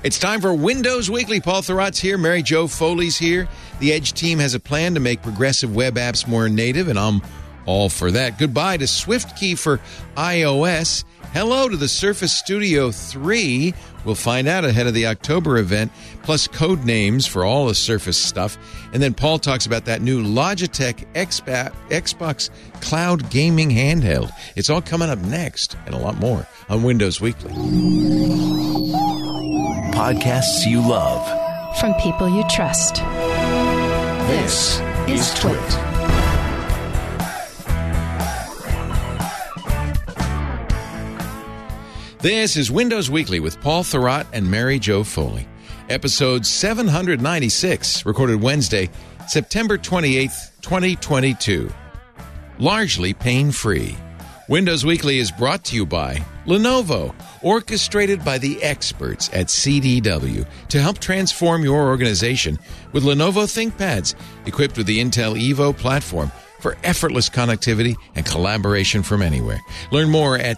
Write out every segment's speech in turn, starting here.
It's time for Windows Weekly. Paul Thurrott's here. Mary Jo Foley's here. The Edge team has a plan to make progressive web apps more native, and I'm all for that. Goodbye to SwiftKey for iOS. Hello to the Surface Studio 3. We'll find out ahead of the October event, plus code names for all the Surface stuff. And then Paul talks about that new Logitech Xbox Cloud Gaming handheld. It's all coming up next and a lot more on Windows Weekly. Podcasts you love. From people you trust. This is Twit. This is Windows Weekly with Paul Thurrott and Mary Jo Foley. Episode 796, recorded Wednesday, September 28th, 2022. Largely pain-free. Windows Weekly is brought to you by Lenovo, orchestrated by the experts at CDW to help transform your organization with Lenovo ThinkPads, equipped with the Intel Evo platform for effortless connectivity and collaboration from anywhere. Learn more at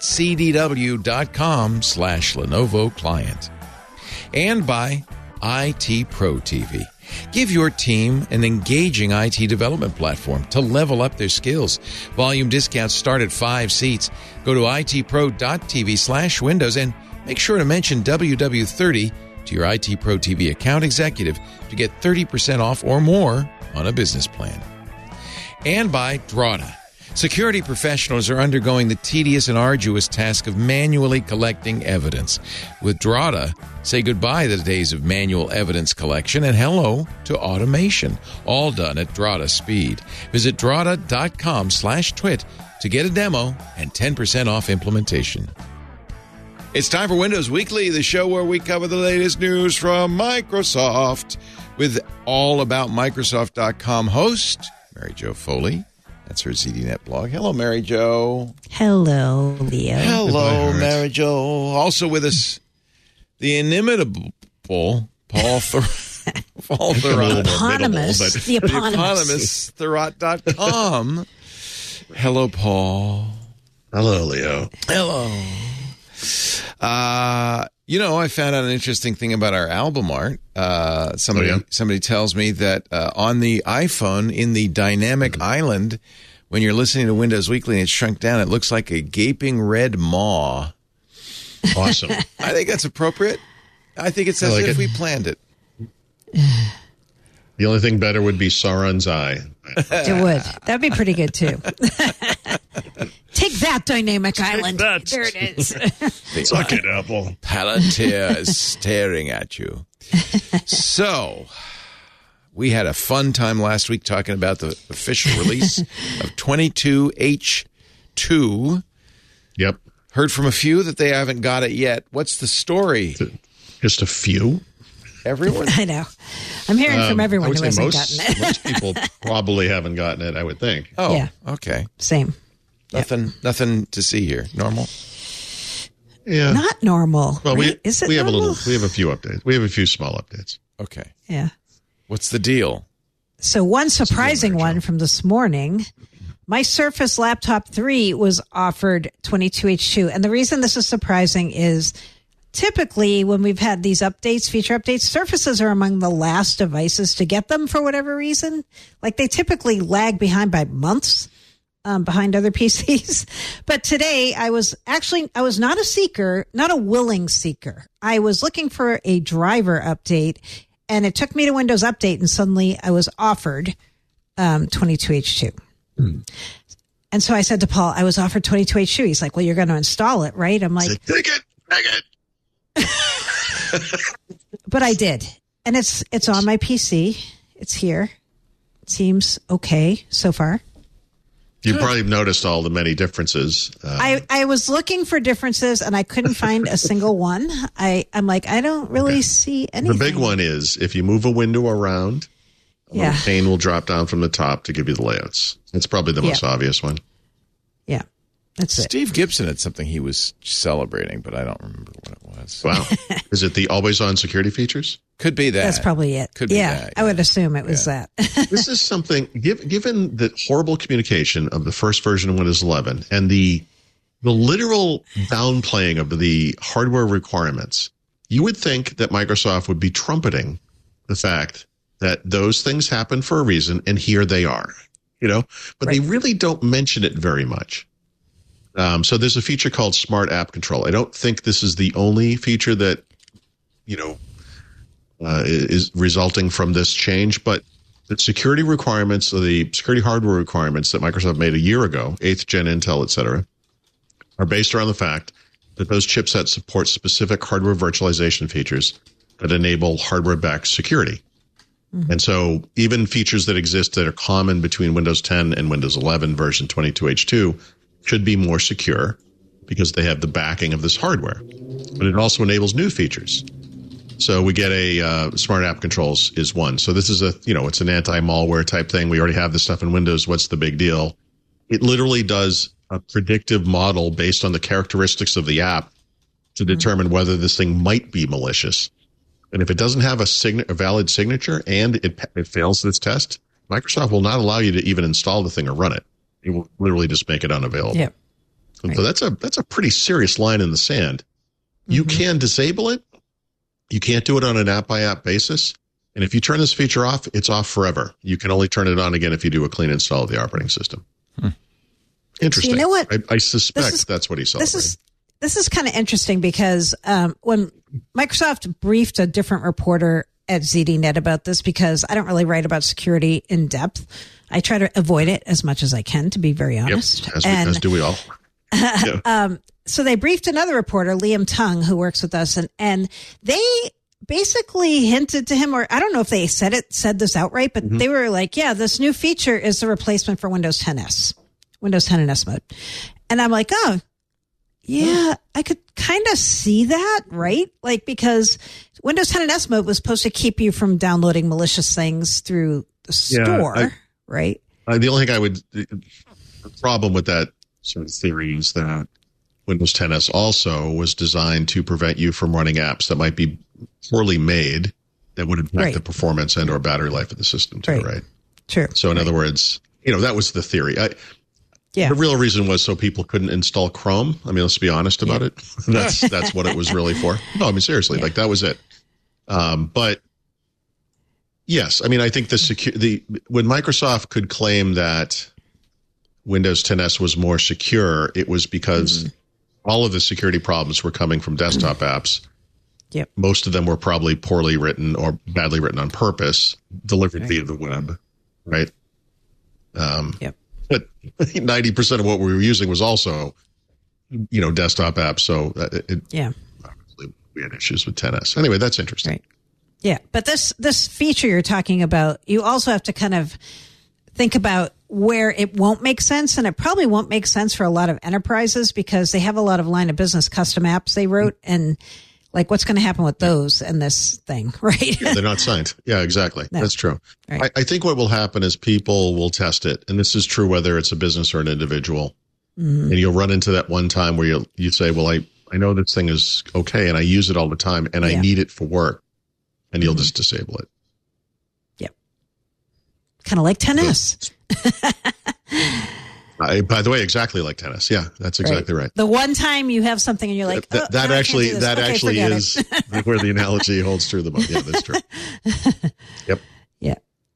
cdw.com/Lenovo Client. And by IT Pro TV. Give your team an engaging IT development platform to level up their skills. Volume discounts start at 5 seats. Go to itpro.tv/Windows and make sure to mention WW30 to your IT Pro TV account executive to get 30% off or more on a business plan. And by Drata. Security professionals are undergoing the tedious and arduous task of manually collecting evidence. With Drata, say goodbye to the days of manual evidence collection and hello to automation, all done at Drata speed. Visit drata.com/twit to get a demo and 10% off implementation. It's time for Windows Weekly, the show where we cover the latest news from Microsoft with allaboutmicrosoft.com host Mary Jo Foley. That's her ZDNet blog. Hello, Mary Jo. Hello, Leo. Hello, Mary Jo. Also with us, the inimitable Paul Thurrott. The eponymous Thurrott.com. Hello, Paul. Hello, Leo. Hello. I found out an interesting thing about our album art. Somebody tells me that on the iPhone, in the dynamic island, when you're listening to Windows Weekly and it's shrunk down, it looks like a gaping red maw. Awesome. I think that's appropriate. I think it's as if we planned it. The only thing better would be Sauron's eye. It would. That'd be pretty good, too. Take that, dynamic island. That. There it is. Suck it, Apple. Palantir is staring at you. So, we had a fun time last week talking about the official release of 22H2. Yep. Heard from a few that they haven't got it yet. What's the story? Just a few? Everyone? I know. I'm hearing from everyone who hasn't gotten it. Most people probably haven't gotten it, I would think. Oh, yeah. Okay. Same. Nothing to see here. Normal? Yeah. Not normal. Well, right? Is it we normal? have a few updates. We have a few small updates. Okay. Yeah. What's the deal? So one surprising one from this morning, my Surface Laptop 3 was offered 22H2. And the reason this is surprising is typically when we've had these updates, feature updates, Surfaces are among the last devices to get them for whatever reason. Like they typically lag behind by months. Behind other PCs. But today I was not a seeker, not a willing seeker. I was looking for a driver update and it took me to Windows Update and suddenly I was offered 22H2. And so I said to Paul, I was offered 22H2. He's like, well, you're going to install it, right? I'm like, take it. But I did. And it's on my PC. It's here. It seems okay so far. You probably noticed all the many differences. I was looking for differences and I couldn't find a single one. I'm like, I don't really see anything. The big one is if you move a window around, a pane will drop down from the top to give you the layouts. It's probably the most obvious one. Yeah, that's it. Steve Gibson had something he was celebrating, but I don't remember what it was. Wow. Is it the always-on security features? Could be that. That's probably it. Could be that. I would assume it was that. This is something, given the horrible communication of the first version of Windows 11 and the literal downplaying of the hardware requirements, You would think that Microsoft would be trumpeting the fact that those things happen for a reason, and here they are, but they really don't mention it very much. So there's a feature called Smart App Control. I don't think this is the only feature that, is resulting from this change, but the security requirements, or the security hardware requirements that Microsoft made a year ago, 8th gen Intel, et cetera, are based around the fact that those chipsets support specific hardware virtualization features that enable hardware-backed security. Mm-hmm. And so even features that exist that are common between Windows 10 and Windows 11 version 22H2 should be more secure because they have the backing of this hardware. But it also enables new features. So we get a Smart App Controls is one. So this is it's an anti-malware type thing. We already have this stuff in Windows. What's the big deal? It literally does a predictive model based on the characteristics of the app to determine whether this thing might be malicious. And if it doesn't have a valid signature and it fails this test, Microsoft will not allow you to even install the thing or run it. It will literally just make it unavailable. Yep. So that's a pretty serious line in the sand. You can disable it. You can't do it on an app-by-app basis. And if you turn this feature off, it's off forever. You can only turn it on again if you do a clean install of the operating system. Interesting. So you know what? I suspect that's what he saw. This is kind of interesting because when Microsoft briefed a different reporter at ZDNet about this, because I don't really write about security in depth. I try to avoid it as much as I can, to be very honest. Yep, as do we all. Yeah. So they briefed another reporter, Liam Tung, who works with us, and they basically hinted to him, or I don't know if they said this outright, but they were like, yeah, this new feature is the replacement for Windows 10S, Windows 10 and S mode. And I'm like, oh, yeah, I could kind of see that, right? Like, because Windows 10 and S mode was supposed to keep you from downloading malicious things through the store, right? The only thing the problem with that sort of theory is that Windows 10S also was designed to prevent you from running apps that might be poorly made that would impact the performance and or battery life of the system too, right? True. So in other words, that was the theory. The real reason was so people couldn't install Chrome. I mean, let's be honest about it. That's what it was really for. No, I mean, seriously, like that was it. But yes, I mean, I think when Microsoft could claim that Windows 10S was more secure, it was because all of the security problems were coming from desktop apps. Yep. Most of them were probably poorly written or badly written on purpose, delivered via the web, right? But 90% of what we were using was also, desktop apps. So obviously we had issues with 10S. Anyway, that's interesting. Right. Yeah, but this feature you're talking about, you also have to kind of think about where it won't make sense, and it probably won't make sense for a lot of enterprises because they have a lot of line of business custom apps they wrote, and like what's going to happen with those and this thing, right? Yeah, they're not signed. Yeah, exactly. No. That's true. Right. I think what will happen is people will test it, and this is true whether it's a business or an individual, and you'll run into that one time where you say, well, I know this thing is okay, and I use it all the time, and I need it for work, and you'll just disable it. Yep. Kind of like 10S. By the way, exactly like tennis. Yeah, that's exactly right. The one time you have something and you're like, that actually is where the analogy holds true the most. Yeah, that's true. Yep. Yeah.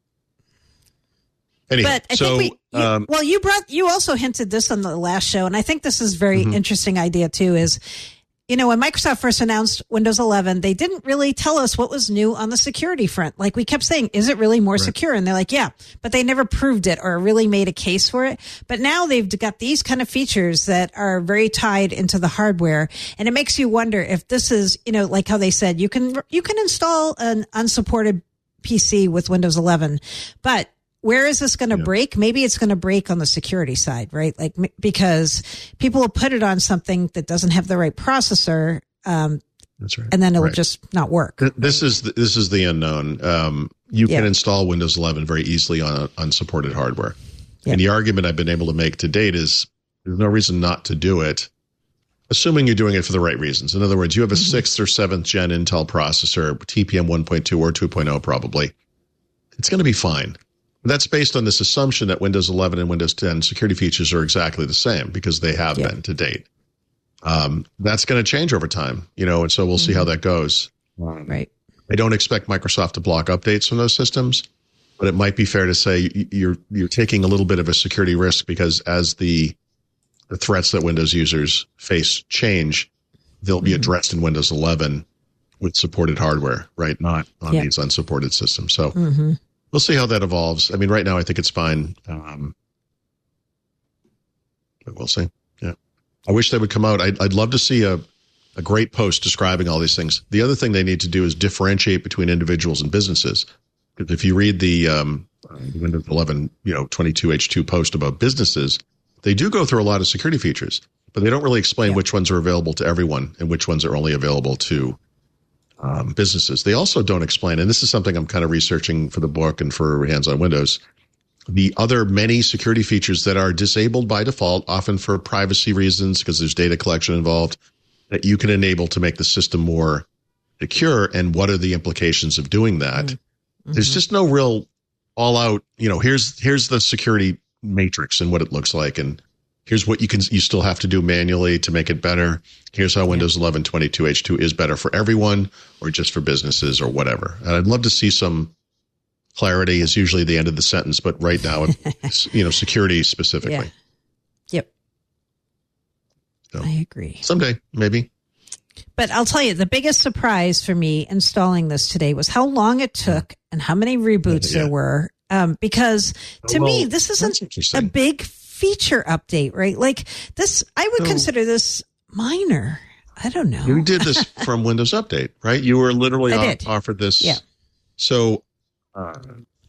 Anyhow, but I think you also hinted this on the last show, and I think this is very interesting idea too, is, when Microsoft first announced Windows 11, they didn't really tell us what was new on the security front. Like we kept saying, is it really more secure? And they're like, yeah, but they never proved it or really made a case for it. But now they've got these kind of features that are very tied into the hardware. And it makes you wonder if this is, like how they said, you can install an unsupported PC with Windows 11, but where is this going to break? Maybe it's going to break on the security side, right? Like, because people will put it on something that doesn't have the right processor. That's right. And then it will just not work. This is the unknown. You can install Windows 11 very easily on unsupported hardware. Yep. And the argument I've been able to make to date is there's no reason not to do it, assuming you're doing it for the right reasons. In other words, you have a 6th or 7th gen Intel processor, TPM 1.2 or 2.0 probably. It's going to be fine. That's based on this assumption that Windows 11 and Windows 10 security features are exactly the same because they have been to date. That's going to change over time, and so we'll see how that goes. Right. I don't expect Microsoft to block updates from those systems, but it might be fair to say you're taking a little bit of a security risk because as the threats that Windows users face change, they'll be addressed in Windows 11 with supported hardware, right? Not on these unsupported systems. So we'll see how that evolves. I mean, right now I think it's fine. But we'll see. Yeah. I wish they would come out. I'd love to see a great post describing all these things. The other thing they need to do is differentiate between individuals and businesses. Because if you read the Windows 11, 22H2 post about businesses, they do go through a lot of security features, but they don't really explain which ones are available to everyone and which ones are only available to businesses. They also don't explain, and this is something I'm kind of researching for the book and for Hands on Windows, the other many security features that are disabled by default, often for privacy reasons, because there's data collection involved, that you can enable to make the system more secure. And what are the implications of doing that? There's just no real all out, here's the security matrix and what it looks like. And here's what you still have to do manually to make it better. Here's how Windows 11 22H2 is better for everyone or just for businesses or whatever. And I'd love to see some clarity is usually the end of the sentence, but right now, security specifically. Yep. So, I agree. Someday, maybe. But I'll tell you, the biggest surprise for me installing this today was how long it took and how many reboots there were. Because to me, this isn't a big feature update, right? Like this, I would consider this minor. I don't know. You did this from Windows Update, right? You were literally offered this. Yeah. So off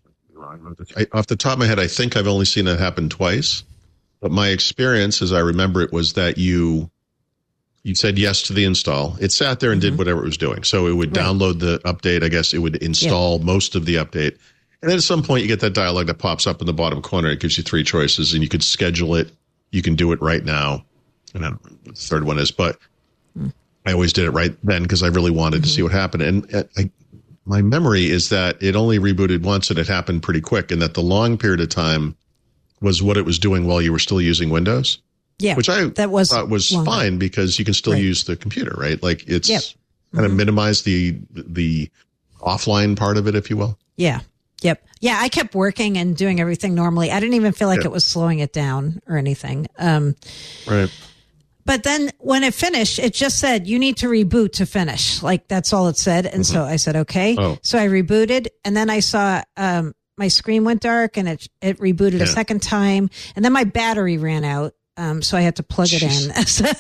the top of my head, I think I've only seen that happen twice. But my experience, as I remember it, was that you said yes to the install. It sat there and did whatever it was doing. So it would download the update. I guess it would install most of the update. And then at some point, you get that dialog that pops up in the bottom corner. It gives you 3 choices, and you could schedule it. You can do it right now. And I don't know what the third one is, but I always did it right then because I really wanted to see what happened. And my memory is that it only rebooted once, and it happened pretty quick, and that the long period of time was what it was doing while you were still using Windows. Yeah, which I thought was fine because you can still use the computer, right? Like it's kind of minimize the offline part of it, if you will. Yeah. Yep. Yeah, I kept working and doing everything normally. I didn't even feel like it was slowing it down or anything. Right. But then when it finished, it just said, you need to reboot to finish. Like that's all it said. And so I said, okay. So I rebooted, and then I saw my screen went dark, and it rebooted a second time. And then my battery ran out. So I had to plug it in.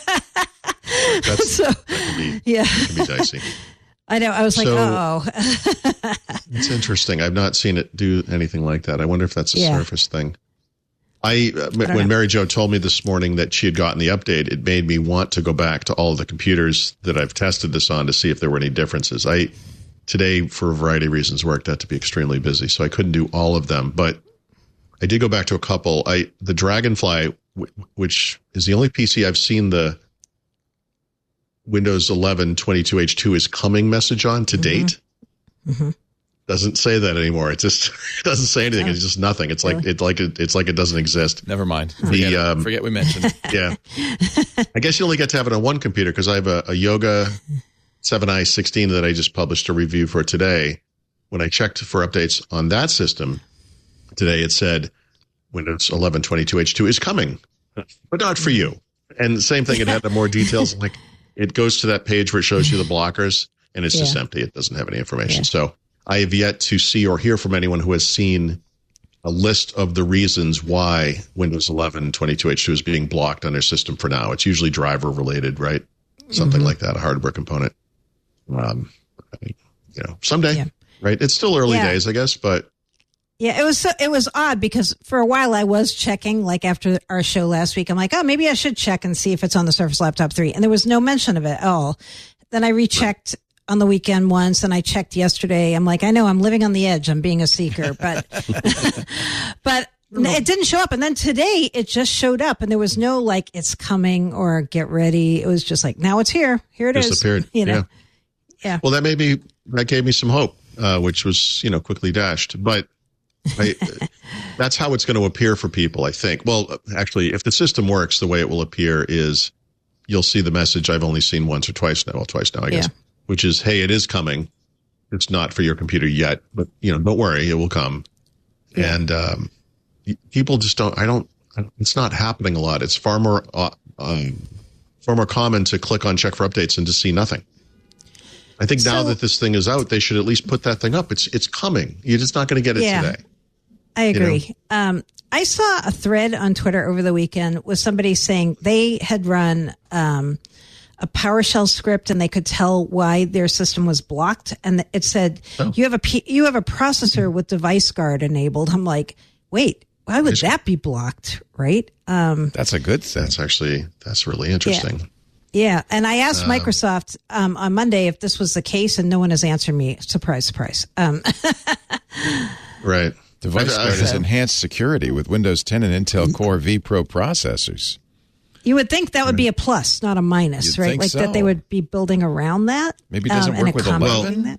That can be dicey. I know. I was like, oh. It's interesting. I've not seen it do anything like that. I wonder if that's a Surface thing. When Mary Jo told me this morning that she had gotten the update, it made me want to go back to all of the computers that I've tested this on to see if there were any differences. Today, for a variety of reasons, worked out to be extremely busy, so I couldn't do all of them. But I did go back to a couple. The Dragonfly, which is the only PC I've seen the Windows 11 22H2 is coming message on to date. Doesn't say that anymore. It just doesn't say anything. It's just nothing. It's like it doesn't exist. Never mind. Forget we mentioned it. Yeah. I guess you only get to have it on one computer because I have a Yoga 7i 16 that I just published a review for today. When I checked for updates on that system today, it said Windows 11 22H2 is coming, but not for you. And the same thing, it had more details. Like it goes to that page where it shows you the blockers, and it's just empty. It doesn't have any information. So I have yet to see or hear from anyone who has seen a list of the reasons why Windows 11 22H2 is being blocked on their system for now. It's usually driver related, right? Something like that, a hardware component. Someday, right? It's still early days, I guess, but. Yeah, it was odd because for a while I was checking, like after our show last week, I'm like, oh, maybe I should check and see if it's on the Surface Laptop 3. And there was no mention of it at all. Then I rechecked on the weekend once, and I checked yesterday. I'm like, I know I'm living on the edge. I'm being a seeker, but it didn't show up. And then today it just showed up, and there was no like, it's coming or get ready. It was just like, now it's here. Here it disappeared. is. Yeah. Well, that gave me some hope, which was, quickly dashed, but that's how it's going to appear for people, I think. Well, actually, if the system works, the way it will appear is you'll see the message I've only seen once or twice now. Well, twice now, I guess, which is, hey, it is coming. It's not for your computer yet, but don't worry, it will come. Yeah. And people just it's not happening a lot. It's far more common to click on check for updates and to see nothing. I think now that this thing is out, they should at least put that thing up. It's coming. You're just not going to get it today. I agree. I saw a thread on Twitter over the weekend with somebody saying they had run a PowerShell script and they could tell why their system was blocked. And it said, you have a processor with device guard enabled. I'm like, wait, why would that be blocked? Right. That's a good thing. That's really interesting. Yeah. And I asked Microsoft on Monday if this was the case, and no one has answered me. Surprise, surprise. Right. Device Guard has enhanced security with Windows 10 and Intel Core vPro processors. You would think that would be a plus, not a minus, right? Like that they would be building around that. Maybe it doesn't work with 11.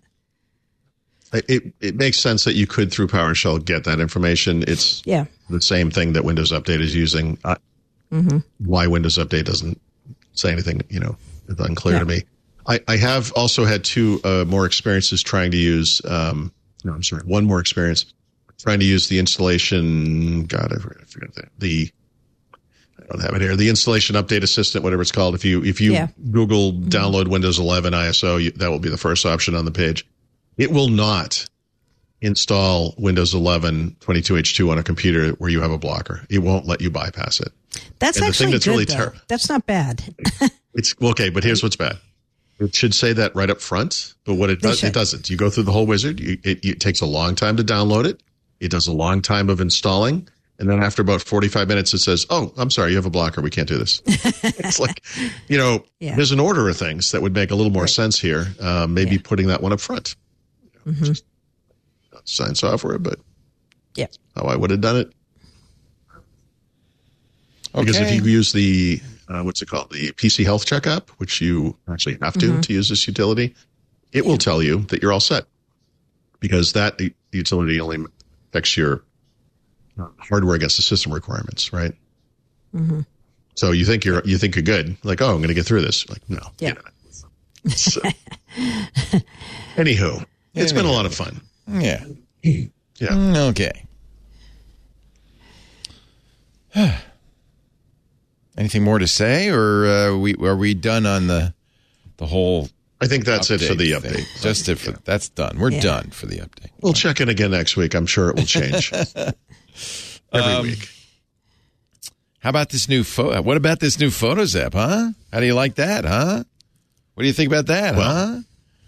It makes sense that you could, through PowerShell, get that information. It's the same thing that Windows Update is using. Why Windows Update doesn't say anything, it's unclear to me. I have also had two more experiences trying to use, one more experience trying to use the installation. God, I forgot that. I don't have it here. The installation update assistant, whatever it's called. If you Google download Windows 11 ISO, that will be the first option on the page. It will not install Windows 11 22H2 on a computer where you have a blocker. It won't let you bypass it. That's actually good, really though. That's not bad. It's okay, but here's what's bad. It should say that right up front, but what it doesn't. You go through the whole wizard. It takes a long time to download it. It does a long time of installing. And then after about 45 minutes, it says, oh, I'm sorry, you have a blocker. We can't do this. It's like, there's an order of things that would make a little more sense here. Maybe putting that one up front. Just not sign software, but how I would have done it. Okay. Because if you use the, the PC Health Check app, which you actually have to use this utility, it will tell you that you're all set. Because that utility only affects your hardware against the system requirements, right? So you think you're good, like, oh, I'm going to get through this. Like, no, you're not. So, anywho, it's been a lot of fun. Yeah. Okay. Anything more to say, or are we done on the whole? I think that's it for the update. Just that's done. We're done for the update. We'll check in again next week. I'm sure it will change every week. How about this new What about this new Photos app, huh? How do you like that, huh? What do you think about that, huh?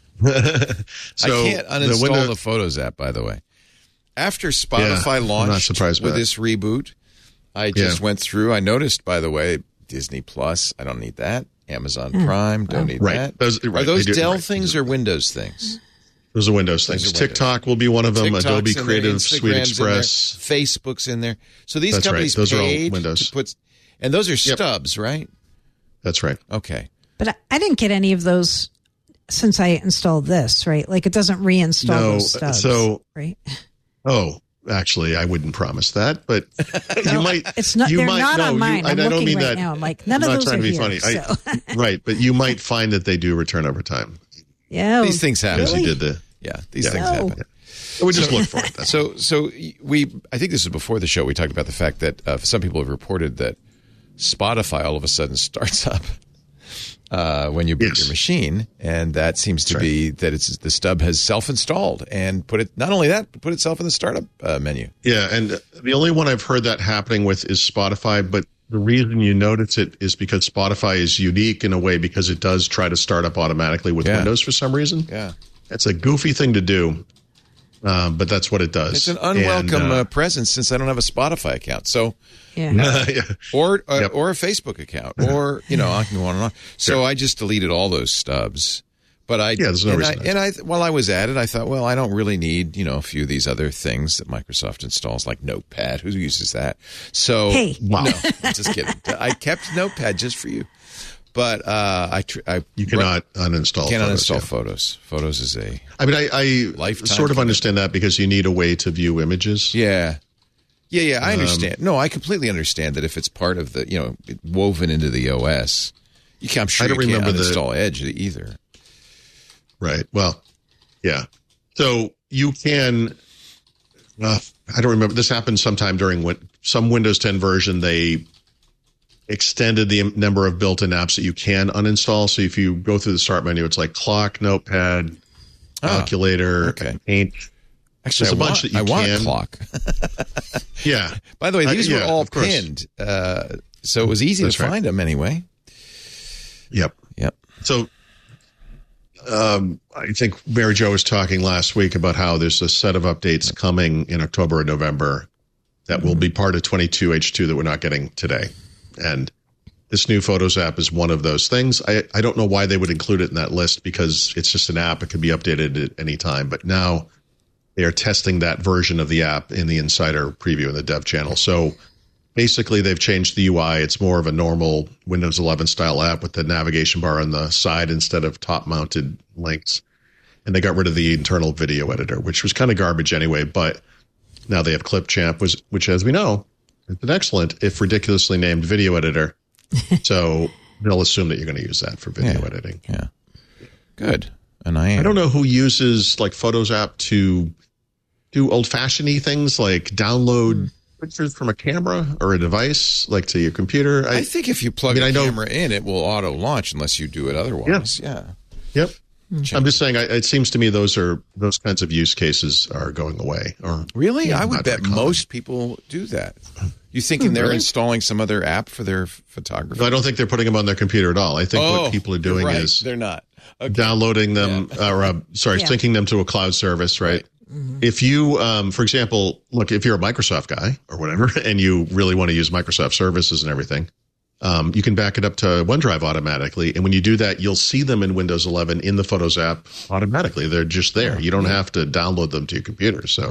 So I can't uninstall the Photos app, by the way. After Spotify launched with this reboot, I just went through. I noticed, by the way, Disney Plus. I don't need that. Amazon Prime. Don't need that. Are those Dell things or Windows things? Those are Windows things. TikTok will be one of them. TikTok's Adobe Creative Suite Express. Facebook's in there. So these companies those paid are all Windows. to put, and those are stubs, right? That's right. Okay. But I didn't get any of those since I installed this, right? Like it doesn't reinstall those stubs, right? Oh, actually, I wouldn't promise that, but you might. It's not. They're not on mine. I'm looking right now. I'm like, none of those are here. I'm not trying to be funny. Right, but you might find that they do return over time. Yeah, these things happen. Really? Did these things happen. We just look for it. So I think this is before the show. We talked about the fact that some people have reported that Spotify all of a sudden starts up when you boot your machine, and that seems to be that the stub has self-installed and put it. Not only that, but put itself in the startup menu. Yeah, and the only one I've heard that happening with is Spotify, but the reason you notice it is because Spotify is unique in a way because it does try to start up automatically with Windows for some reason. Yeah. It's a goofy thing to do, but that's what it does. It's an unwelcome presence since I don't have a Spotify account. So, or a Facebook account, or I can go on and on. So I just deleted all those stubs. But there's no reason. While I was at it, I thought, well, I don't really need a few of these other things that Microsoft installs, like Notepad. Who uses that? So, no, just kidding. I kept Notepad just for you. But you cannot uninstall. Can't uninstall Photos. Photos is a. I mean, I sort of understand that because you need a way to view images. Yeah. I understand. No, I completely understand that if it's part of the woven into the OS, I'm sure you can't uninstall Edge either. Right. Well, yeah. So you can. I don't remember. This happened sometime during some Windows 10 version. They extended the number of built-in apps that you can uninstall. So if you go through the start menu, it's like Clock, Notepad, Calculator, Paint. Actually, there's a bunch that you want can. Clock. Yeah. By the way, these were all pinned, so it was easy to find them anyway. Yep. So I think Mary Jo was talking last week about how there's a set of updates coming in October and November that will be part of 22H2 that we're not getting today. And this new Photos app is one of those things. I don't know why they would include it in that list because it's just an app. It can be updated at any time. But now they are testing that version of the app in the Insider preview in the dev channel. So basically, they've changed the UI. It's more of a normal Windows 11 style app with the navigation bar on the side instead of top-mounted links. And they got rid of the internal video editor, which was kind of garbage anyway. But now they have Clipchamp, which, as we know, is an excellent, if ridiculously named, video editor. So they'll assume that you're going to use that for video editing. Yeah. Good. And I don't know who uses like Photos app to do old-fashioned-y things like download pictures from a camera or a device, like to your computer. I think if you plug a camera in, it will auto-launch unless you do it otherwise. Yeah. Yep. I'm just saying, it seems to me those kinds of use cases are going away. Or really? I would bet most people do that. You thinking they're installing some other app for their photography? No, I don't think they're putting them on their computer at all. I think what people are doing is they're not downloading them, syncing them to a cloud service, right? If you, for example, look, if you're a Microsoft guy or whatever, and you really want to use Microsoft services and everything, you can back it up to OneDrive automatically. And when you do that, you'll see them in Windows 11 in the Photos app automatically. They're just there. You don't have to download them to your computer. So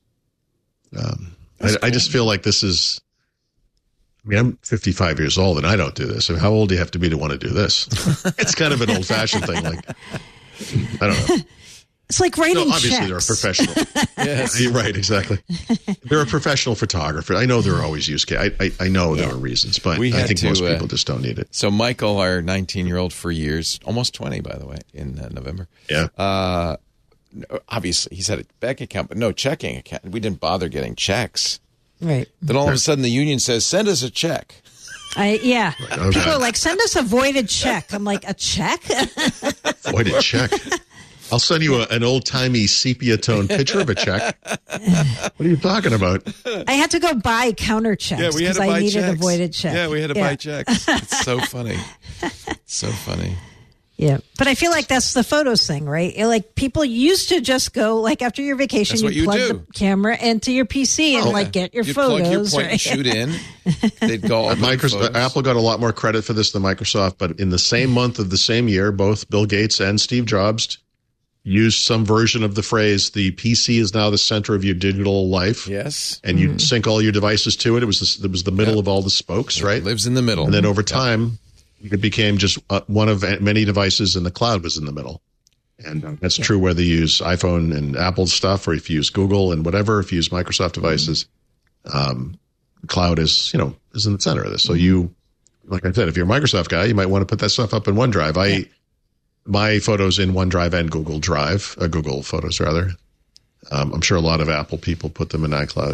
I just feel like this is, I mean, I'm 55 years old and I don't do this. I mean, how old do you have to be to want to do this? It's kind of an old fashioned thing. Like, I don't know. It's like writing checks. Obviously, they're a professional. Yes. You're right, exactly. They're a professional photographer. I know there are always use cases. I know there are reasons, but I think most people just don't need it. So Michael, our 19-year-old for years, almost 20, by the way, in November. Yeah. Obviously, he's had a bank account, but no checking account. We didn't bother getting checks. Right. Then all of a sudden, the union says, send us a check. Yeah. Right, okay. People are like, send us a voided check. I'm like, a check? Voided check? I'll send you an old-timey sepia-tone picture of a check. What are you talking about? I had to go buy counter checks because I needed a voided check. Yeah, we had to buy checks. It's so funny. So funny. Yeah. But I feel like that's the Photos thing, right? Like people used to just go, like after your vacation, you plug the camera into your PC and get your photos. Plug your point and shoot in. They'd go all Apple got a lot more credit for this than Microsoft, but in the same month of the same year, both Bill Gates and Steve Jobs used some version of the phrase, the PC is now the center of your digital life. Yes. And you sync all your devices to it. It was the middle of all the spokes, right? It lives in the middle. And then over time, it became just one of many devices and the cloud was in the middle. And that's true whether you use iPhone and Apple stuff or if you use Google and whatever, if you use Microsoft devices, cloud is in the center of this. So you, like I said, if you're a Microsoft guy, you might want to put that stuff up in OneDrive. My photos in OneDrive and Google Drive, Google Photos rather. I'm sure a lot of Apple people put them in iCloud.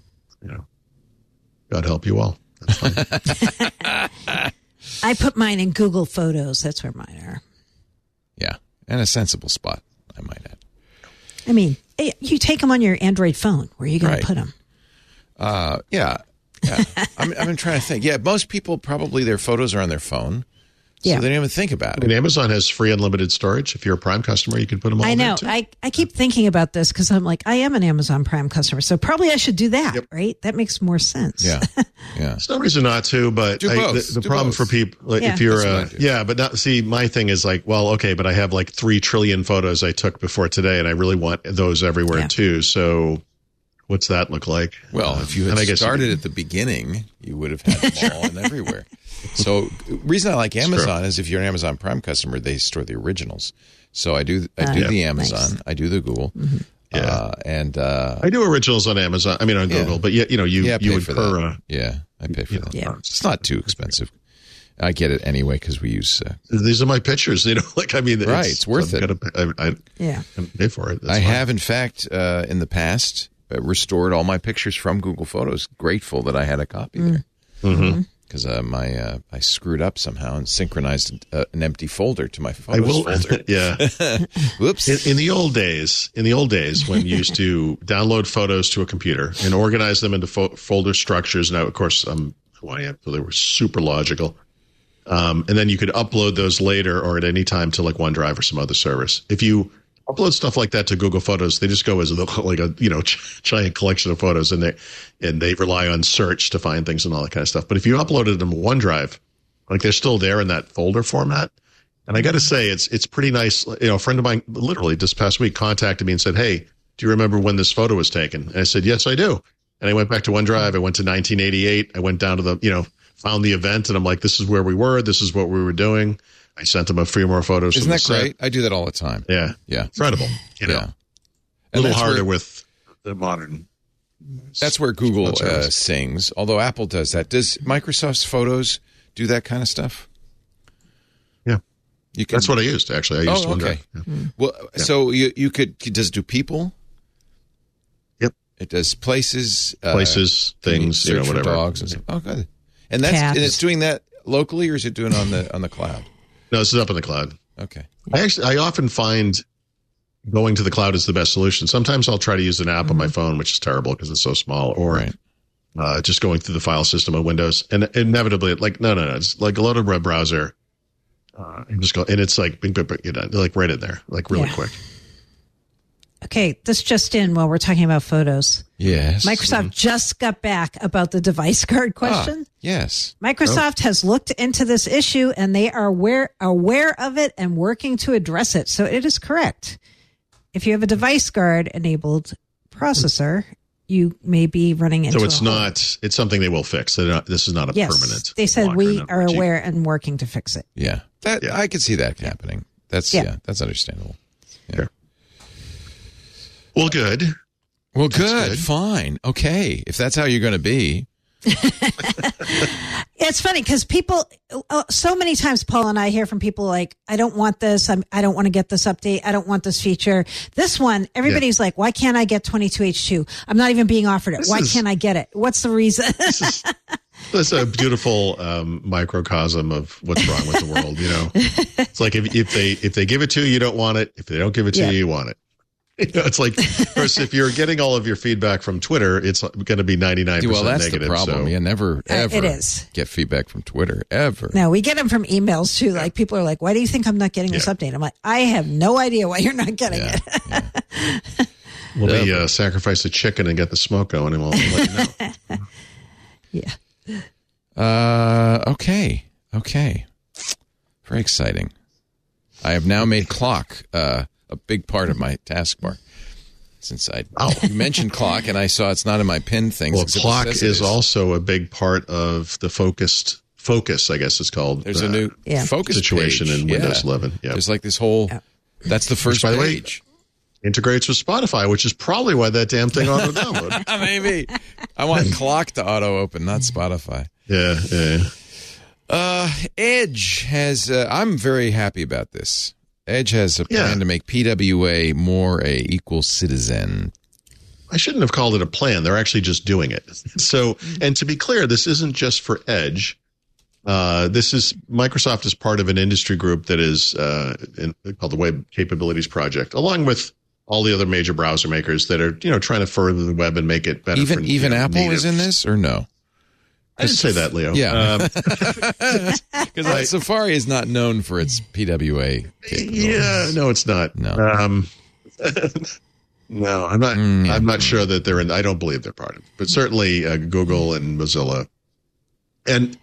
God help you all. That's fine. I put mine in Google Photos. That's where mine are. Yeah, and a sensible spot, I might add. I mean, you take them on your Android phone. Where are you going to put them? Yeah. I've been trying to think. Yeah, most people probably their photos are on their phone. So they don't even think about it. I mean, Amazon has free unlimited storage. If you're a Prime customer, you can put them all I know. there too. I keep thinking about this because I'm like, I am an Amazon Prime customer, so probably I should do that, right? That makes more sense. Yeah. There's no reason not to, but the problem for people, if you're, but not, see, my thing is like, well, okay, but I have like 3 trillion photos I took before today, and I really want those everywhere too. So what's that look like? Well, if you had started at the beginning, you would have had them all and everywhere. So the reason I like Amazon is if you're an Amazon Prime customer, they store the originals. So I do the Amazon, nice. I do the Google, and I do originals on Amazon. I mean on Google, but you would incur. I pay for that. Yeah, it's not too expensive. I get it anyway because we use. These are my pictures. Right, it's worth it. I pay for it. I have, in fact, in the past, restored all my pictures from Google Photos. Grateful that I had a copy there. Because I screwed up somehow and synchronized an empty folder to my photos folder. Yeah. Whoops. In the old days, when you used to download photos to a computer and organize them into folder structures. Now, of course, I'm who I am, so they were super logical. And then you could upload those later or at any time to like OneDrive or some other service. If you upload stuff like that to Google Photos, they just go as like a giant collection of photos, and they rely on search to find things and all that kind of stuff. But if you uploaded them to OneDrive, like they're still there in that folder format. And I got to say, it's pretty nice. A friend of mine literally this past week contacted me and said, "Hey, do you remember when this photo was taken?" And I said, "Yes, I do." And I went back to OneDrive. I went to 1988. I went down to found the event, and I'm like, this is where we were. This is what we were doing. I sent them a few more photos. Isn't that great? I do that all the time. Yeah. Yeah. Incredible. Yeah. A little harder with the modern. That's where Google sings, although Apple does that. Does Microsoft's Photos do that kind of stuff? Yeah. That's what I used, actually. I used OneDrive. Okay. Yeah. Well, so you could, does it do people? Yep. It does places, things, whatever. Dogs and stuff. Oh, good. And it's doing that locally, or is it doing it on the cloud? No, this is up in the cloud. Okay. I often find going to the cloud is the best solution. Sometimes I'll try to use an app on my phone, which is terrible because it's so small, or just going through the file system of Windows. And inevitably, no. It's like a load of web browser. And just go, and it's like, like right in there, like really quick. Okay, this just in while we're talking about photos. Yes. Microsoft just got back about the device guard question. Yes. Microsoft has looked into this issue, and they are aware of it and working to address it. So it is correct. If you have a device guard enabled processor, you may be running into. So it's something they will fix. This is not a permanent. They said we are aware and working to fix it. Yeah. I could see that happening. That's understandable. Yeah. Sure. Well, good. Well, good. Fine. Okay. If that's how you're going to be. It's funny because people, so many times Paul and I hear from people like, I don't want this. I don't want to get this update. I don't want this feature. This one, everybody's like, why can't I get 22H2? I'm not even being offered it. Why can't I get it? What's the reason? That's a beautiful microcosm of what's wrong with the world. It's like if they give it to you, you don't want it. If they don't give it to you, you want it. It's like, of course, if you're getting all of your feedback from Twitter, it's going to be 99% negative. Well, that's the problem. You never, ever get feedback from Twitter, ever. No, we get them from emails, too. Like, people are like, why do you think I'm not getting this update? I'm like, I have no idea why you're not getting it. We'll sacrifice a chicken and get the smoke going, and we'll let you know. Okay. Very exciting. I have now made Clock a big part of my taskbar. Since you mentioned Clock, and I saw it's not in my pinned things. Well, Clock is also a big part of the Focus, I guess it's called. There's a new Focus situation page in Windows 11. Yeah. There's like this whole, that's the first page. Way, integrates with Spotify, which is probably why that damn thing auto-downloaded. Maybe. I want Clock to auto-open, not Spotify. Yeah. Edge has, I'm very happy about this. Edge has a plan to make PWA more a equal citizen. I shouldn't have called it a plan. They're actually just doing it. So, and to be clear, this isn't just for Edge. Microsoft is part of an industry group that is called the Web Capabilities Project, along with all the other major browser makers that are, trying to further the web and make it better. Even Apple is in this, or no? I didn't say that, Leo. Yeah. Because Safari is not known for its PWA capabilities. Yeah, no, it's not. No. No, I'm not. I'm not sure that they're in. I don't believe they're part of it, but certainly Google and Mozilla. And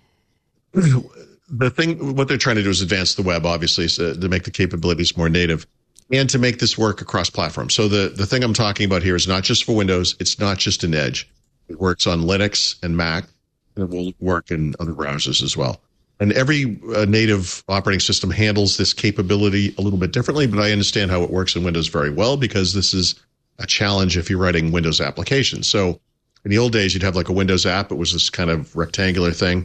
what they're trying to do is advance the web, obviously, so to make the capabilities more native and to make this work across platforms. So the thing I'm talking about here is not just for Windows. It's not just in Edge. It works on Linux and Mac. And it will work in other browsers as well. And every native operating system handles this capability a little bit differently, but I understand how it works in Windows very well because this is a challenge if you're writing Windows applications. So in the old days, you'd have like a Windows app. It was this kind of rectangular thing.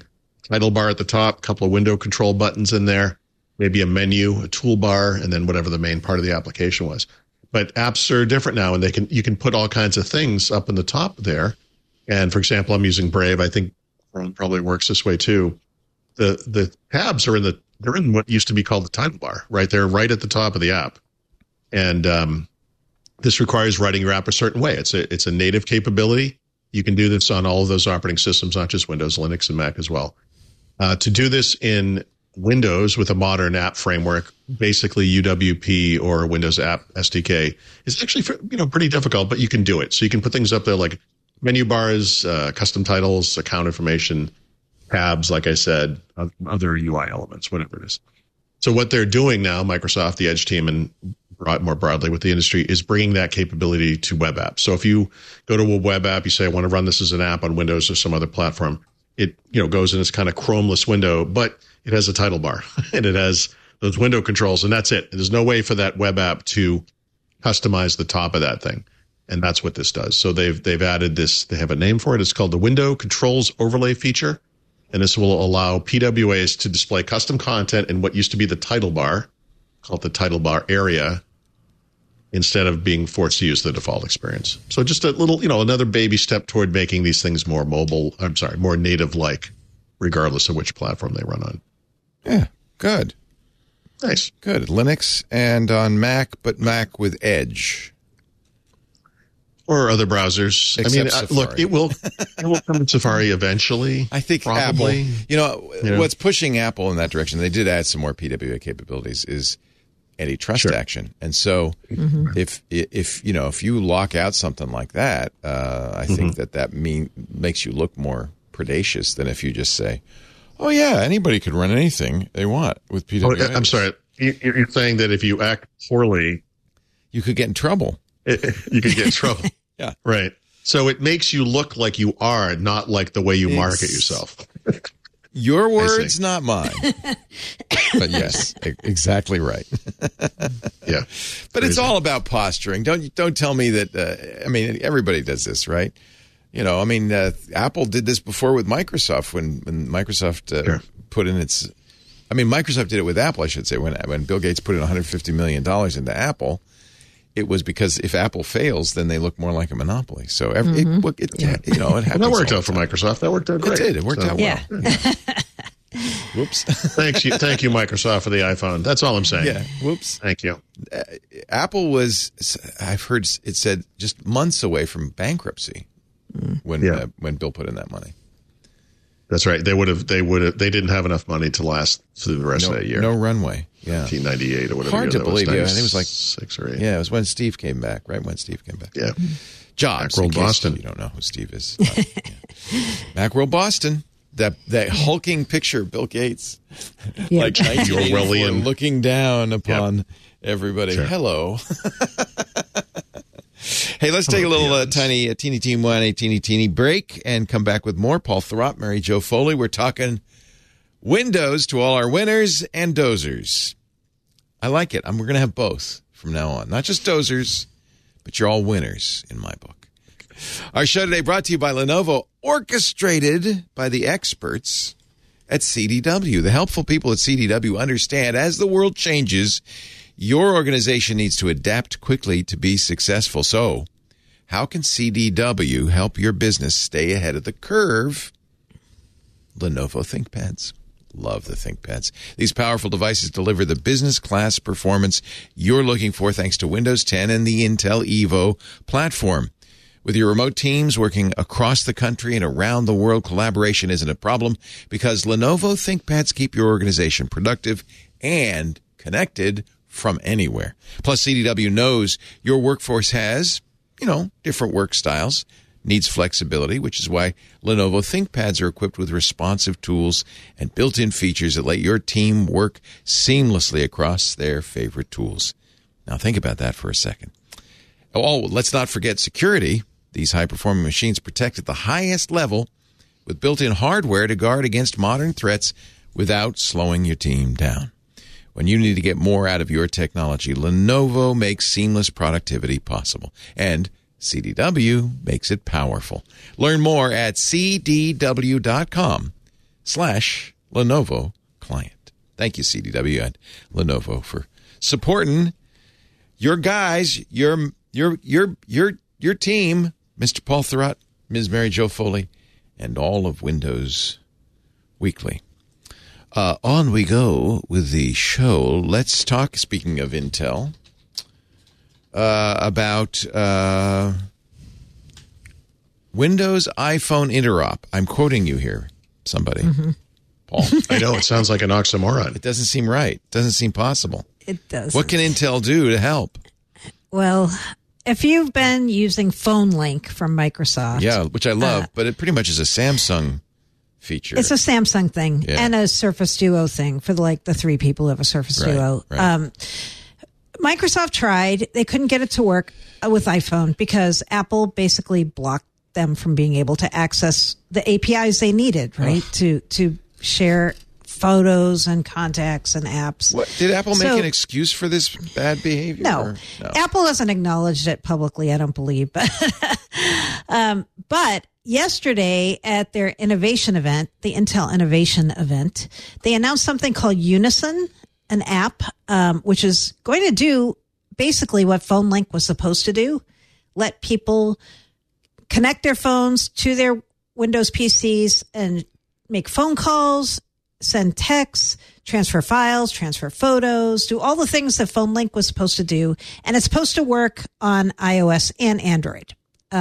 title bar at the top, a couple of window control buttons in there, maybe a menu, a toolbar, and then whatever the main part of the application was. But apps are different now, and you can put all kinds of things up in the top there. And for example, I'm using Brave. I think Chrome probably works this way too. The tabs are they're in what used to be called the title bar, right? They're right at the top of the app. And this requires writing your app a certain way. It's a native capability. You can do this on all of those operating systems, not just Windows, Linux, and Mac as well. To do this in Windows with a modern app framework, basically UWP or Windows App SDK, is actually pretty difficult, but you can do it. So you can put things up there like menu bars, custom titles, account information, tabs, like I said, other UI elements, whatever it is. So what they're doing now, Microsoft, the Edge team, and more broadly with the industry, is bringing that capability to web apps. So if you go to a web app, you say, I want to run this as an app on Windows or some other platform, it goes in this kind of Chromeless window, but it has a title bar and it has those window controls, and that's it. There's no way for that web app to customize the top of that thing. And that's what this does. So they've added this, they have a name for it. It's called the Window Controls Overlay feature. And this will allow PWAs to display custom content in what used to be the title bar, called the title bar area, instead of being forced to use the default experience. So just a little, another baby step toward making these things more more native-like, regardless of which platform they run on. Yeah, good. Nice. Good. Linux and on Mac, but Mac with Edge. Or other browsers. Except look, it will come in Safari eventually. I think probably. Apple, what's pushing Apple in that direction, they did add some more PWA capabilities, is antitrust action. And so if you lock out something like that, I think that makes you look more predacious than if you just say, oh, yeah, anybody could run anything they want with PWA. Oh, I'm sorry. You're saying that if you act poorly, you could get in trouble. You could get in trouble. Yeah. Right. So it makes you look like you are, not like the way you market yourself. Your words, not mine. But yes, exactly right. Yeah. But it's all about posturing. Don't tell me that, everybody does this, right? Apple did this before with Microsoft when Microsoft put in its... Microsoft did it with Apple, I should say. When Bill Gates put in $150 million into Apple, it was because if Apple fails, then they look more like a monopoly. So it happens. That worked out for Microsoft. That worked out great. It did. It worked out well. Yeah. Whoops. Thank you, Microsoft, for the iPhone. That's all I'm saying. Yeah. Whoops. Thank you. Apple was, I've heard it said, just months away from bankruptcy when Bill put in that money. That's right. They didn't have enough money to last through the rest of that year. No runway. Yeah. 1998 or whatever. Hard to believe. I think it was like 6 or 8. Yeah, it was when Steve came back, right? When Steve came back. Yeah. Jobs. Macworld Boston. You don't know who Steve is. Macworld Boston. That hulking picture of Bill Gates. Yeah. Like 1984, Orwellian. looking down upon everybody. Sure. Hello. Hey, let's take a little teeny break and come back with more. Paul Thurrott, Mary Jo Foley. We're talking Windows to all our winners and dozers. I like it. We're going to have both from now on. Not just dozers, but you're all winners in my book. Our show today brought to you by Lenovo, orchestrated by the experts at CDW. The helpful people at CDW understand as the world changes, your organization needs to adapt quickly to be successful. So, how can CDW help your business stay ahead of the curve? Lenovo ThinkPads. Love the ThinkPads. These powerful devices deliver the business-class performance you're looking for thanks to Windows 10 and the Intel Evo platform. With your remote teams working across the country and around the world, collaboration isn't a problem because Lenovo ThinkPads keep your organization productive and connected from anywhere. Plus, CDW knows your workforce has, different work styles, needs flexibility, which is why Lenovo ThinkPads are equipped with responsive tools and built-in features that let your team work seamlessly across their favorite tools. Now, think about that for a second. Oh, let's not forget security. These high-performing machines protect at the highest level with built-in hardware to guard against modern threats without slowing your team down. When you need to get more out of your technology, Lenovo makes seamless productivity possible. And CDW makes it powerful. Learn more at cdw.com/Lenovo. Lenovo client. Thank you, CDW and Lenovo, for supporting your guys, your team, Mr. Paul Thurrott, Ms. Mary Jo Foley, and all of Windows Weekly. On we go with the show. Let's talk, speaking of Intel, about Windows iPhone interop. I'm quoting you here, somebody. Paul. I know, it sounds like an oxymoron. It doesn't seem right. It doesn't seem possible. It does. What can Intel do to help? Well, if you've been using Phone Link from Microsoft. Yeah, which I love, but it pretty much is a Samsung feature. It's a Samsung thing Yeah. and a Surface Duo thing for the 3 people who have a Surface Duo. Right. Microsoft tried. They couldn't get it to work with iPhone because Apple basically blocked them from being able to access the APIs they needed, right? To share photos and contacts and apps. What, did Apple make So- an excuse for this bad behavior? No. or Apple hasn't acknowledged it publicly, I don't believe. But yesterday at their innovation event, the Intel Innovation Event, they announced something called Unison, an app, which is going to do basically what Phone Link was supposed to do. Let people connect their phones to their Windows PCs and make phone calls, send texts, transfer files, transfer photos, do all the things that Phone Link was supposed to do. And it's supposed to work on iOS and Android.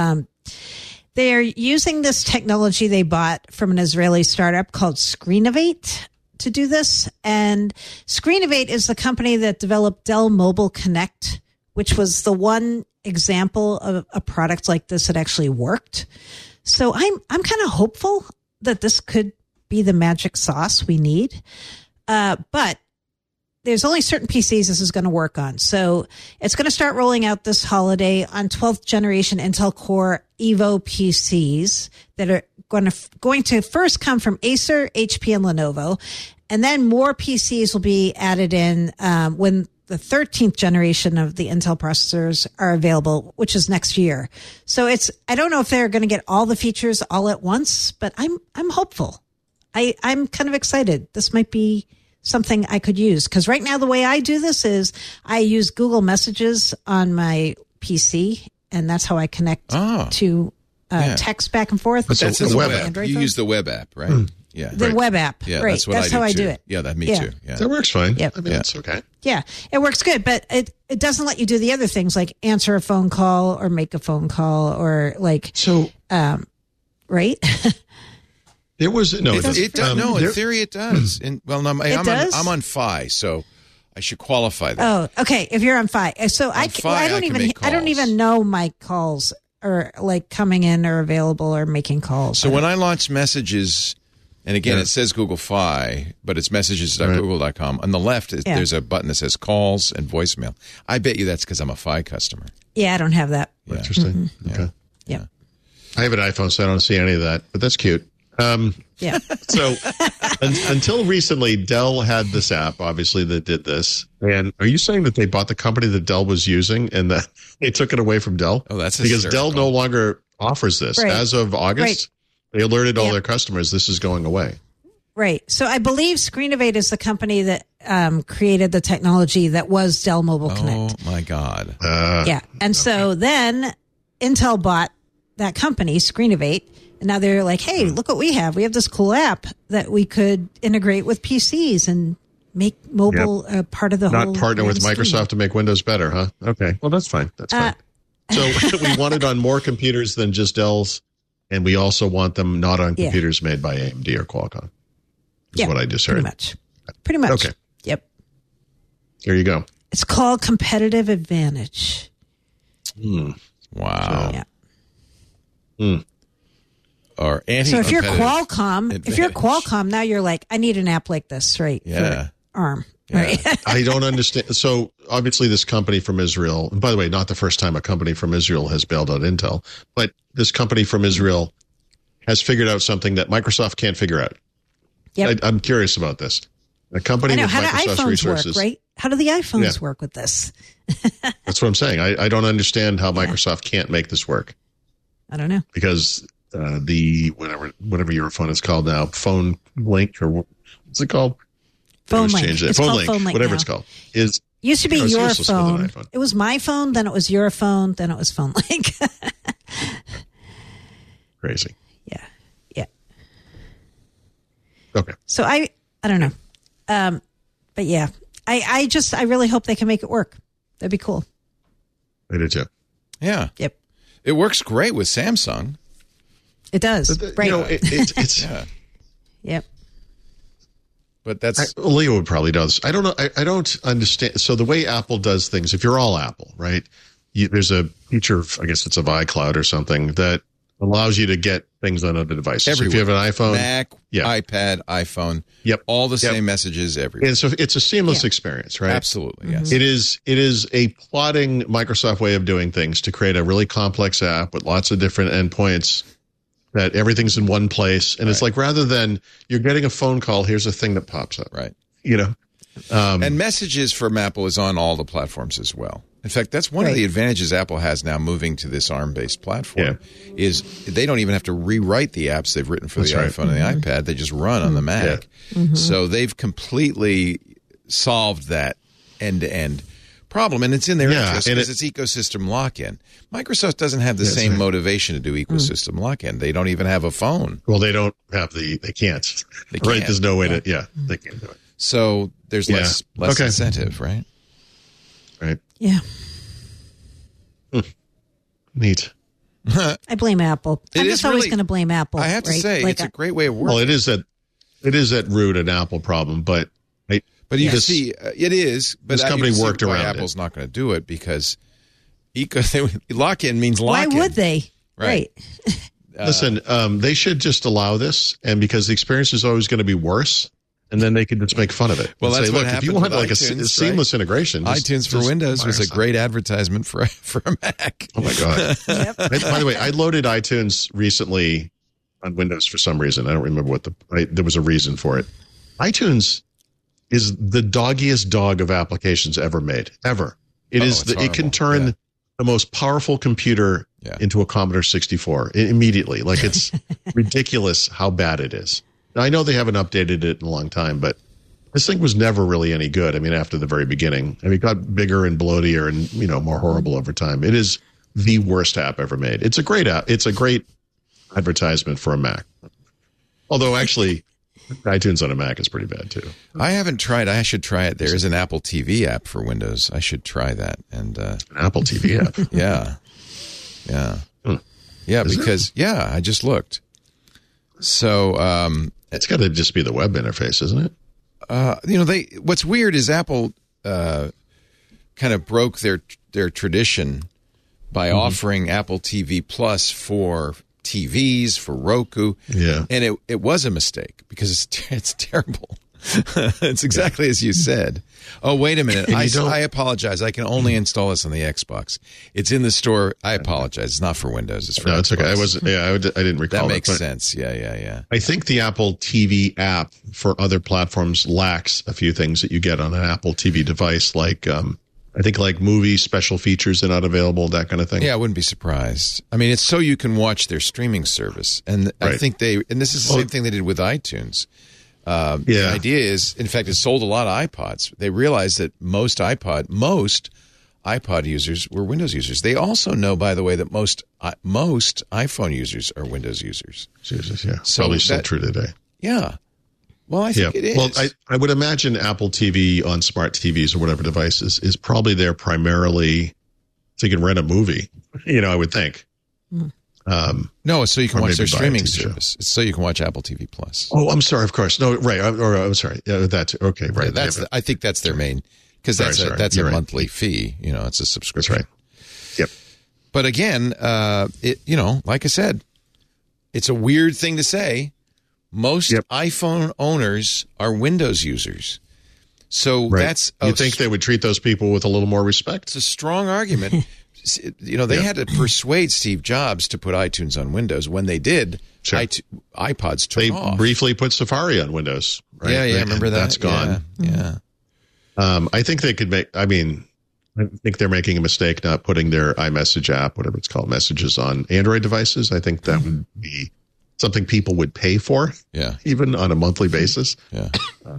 They're using this technology they bought from an Israeli startup called Screenovate to do this. And Screenovate is the company that developed Dell Mobile Connect, which was the one example of a product like this that actually worked. So I'm kind of hopeful that this could be the magic sauce we need. But there's only certain PCs this is going to work on. So it's going to start rolling out this holiday on 12th generation Intel Core Evo PCs that are going to first come from Acer, HP, and Lenovo. And then more PCs will be added in when the 13th generation of the Intel processors are available, which is next year. So I don't know if they're going to get all the features all at once, but I'm hopeful. I'm kind of excited. This might be something I could use because right now the way I do this is I use Google Messages on my PC, and that's how I connect to text back and forth. But that's in the the web web app. app. You use the web app, right? Yeah. The web app, Yeah, right? that's what That's I do how I too. do it. Yeah, me Yeah. too. Yeah. That works fine. Yep. I mean, that's okay. Yeah, it works good, but it doesn't let you do the other things like answer a phone call or make a phone call or So, right? there was no. It does. No, in there- theory it does. does? I'm on Fi, so I should qualify that. Oh, okay. If you're on Fi, so I Fi, I don't can even make I don't calls. even know my calls are like coming in or available or making calls. So when I launch Messages, and again, it says Google Fi, but it's messages.google.com. On the left, there's a button that says calls and voicemail. I bet you that's because I'm a Fi customer. yeah, I don't have that. Interesting. Okay. Yeah, I have an iPhone, so I don't see any of that, but that's cute. yeah. So until recently, Dell had this app, obviously, that did this. And are you saying that they bought the company that Dell was using and that they took it away from Dell? Oh, that's because hysterical. Dell no longer offers this. Right. As of August, Right. they alerted all Yep. their customers this is going away. Right. So I believe Screenovate is the company that created the technology that was Dell Mobile Connect. Oh, my God. Yeah. And so then Intel bought that company, Screenovate, and now they're like, hey, look what we have. We have this cool app that we could integrate with PCs and make mobile part of the whole. Not partner with grand scheme. Microsoft to make Windows better, huh? Okay. Well, that's fine. That's fine. So we want it on more computers than just Dell's, and we also want them not on computers made by AMD or Qualcomm. Is what I just heard. Pretty much. Okay. Yep. Here you go. It's called competitive advantage. Wow. Yeah. Or So if you're anti-competitive Qualcomm, now you're like, I need an app like this, right? Yeah. For ARM. Yeah. Right. I don't understand. So obviously this company from Israel, and by the way, not the first time a company from Israel has bailed out Intel, but this company from Israel has figured out something that Microsoft can't figure out. Yep. I'm curious about this. A company I know. with How do Microsoft's iPhones resources. work, right? How do the iPhones Yeah. work with this? That's what I'm saying. I don't understand how Microsoft can't make this work I don't know. because the whatever your phone is called now, Phone Link, or what's it called? Phone Link. Changed it. It's Phone called Link, Phone Link whatever now. it's called, is Used to be it's your useless with an phone. iPhone. It was my phone, then it was your phone, then it was Phone Link. Crazy. Yeah. Okay. So I don't know. But yeah, I really hope they can make it work. That'd be cool. I did too. Yeah. Yep. It works great with Samsung. It does. But Right. You know, it's. Yeah. Yep. But that's Leo would probably know this. I don't know. I don't understand. So the way Apple does things, if you're all Apple, right? There's a feature, I guess it's of iCloud or something, that allows you to get things on other devices. So if you have an iPhone, Mac, iPad, iPhone, all the same messages everywhere. And so it's a seamless experience, right? Absolutely, yes. It is a plotting Microsoft way of doing things to create a really complex app with lots of different endpoints that everything's in one place. And it's like, rather than you're getting a phone call, here's a thing that pops up. Right. You know? And Messages from Apple is on all the platforms as well. In fact, that's one of the advantages Apple has now moving to this ARM-based platform is they don't even have to rewrite the apps they've written for the iPhone and the iPad. They just run on the Mac. So they've completely solved that end-to-end problem, and it's in their interest because it's ecosystem lock-in. Microsoft doesn't have the same motivation to do ecosystem lock-in. They don't even have a phone. Well, they don't have they can't. They right? can't. There's no way to, they can't do it. So there's less incentive, right? Right. Yeah. Neat. I blame Apple. I'm just always going to blame Apple. I have to say, Like it's a great way of working. Well, it is at root an Apple problem, but you can see it is. But this company worked around Apple's not going to do it because lock-in means lock-in. Why would they? Right. Listen, they should just allow this, and because the experience is always going to be worse, and then they could just make fun of it. Well, that's say, what look, if you happened want with like iTunes, a seamless integration, iTunes for Windows was a great advertisement for a Mac. Oh my god! By the way, I loaded iTunes recently on Windows for some reason. I don't remember there was a reason for it. iTunes is the doggiest dog of applications ever made. Ever. It can turn the most powerful computer into a Commodore 64 immediately. Like, it's ridiculous how bad it is. Now, I know they haven't updated it in a long time, but this thing was never really any good. I mean, after the very beginning, it got bigger and bloatier and, more horrible over time. It is the worst app ever made. It's a great app. It's a great advertisement for a Mac. Although, actually, iTunes on a Mac is pretty bad, too. I haven't tried. I should try it. There is an Apple TV app for Windows. I should try that. And an Apple TV app? Yeah. Because I just looked. So it's got to just be the web interface, isn't it? What's weird is Apple kind of broke their tradition by offering Apple TV Plus for TVs, for Roku. Yeah. And it was a mistake because it's terrible. It's exactly as you said. Oh, wait a minute. I apologize. I can only install this on the Xbox. It's in the store. I apologize. It's not for Windows. It's for Xbox. It's okay. I didn't recall that. Makes sense. Yeah. I think the Apple TV app for other platforms lacks a few things that you get on an Apple TV device, like I think like movie special features are not available, that kind of thing. Yeah, I wouldn't be surprised. I mean, it's so you can watch their streaming service. And I think and this is the same thing they did with iTunes. The idea is, in fact, it sold a lot of iPods. They realized that most iPod users were Windows users. They also know, by the way, that most iPhone users are Windows users. Jesus, yeah. So probably still true today. Yeah. Well, I think it is. Well, I would imagine Apple TV on smart TVs or whatever devices is probably there primarily so you can rent a movie, I would think. No, it's so you can watch their streaming service. It's so you can watch Apple TV Plus. Oh, I'm sorry. Of course, no. Right. I'm sorry. Yeah, that's okay. Right. Yeah, I think that's their main because that's a monthly fee. It's a subscription. That's right. Yep. But again, like I said, it's a weird thing to say. Most iPhone owners are Windows users, so that's you think they would treat those people with a little more respect? It's a strong argument. They had to persuade Steve Jobs to put iTunes on Windows. When they did, iPods took off. They briefly put Safari on Windows. Right? Yeah, remember that? That's gone. Yeah. I think they could make. I mean, I think they're making a mistake not putting their iMessage app, whatever it's called, messages on Android devices. I think that would be something people would pay for, even on a monthly basis. Yeah,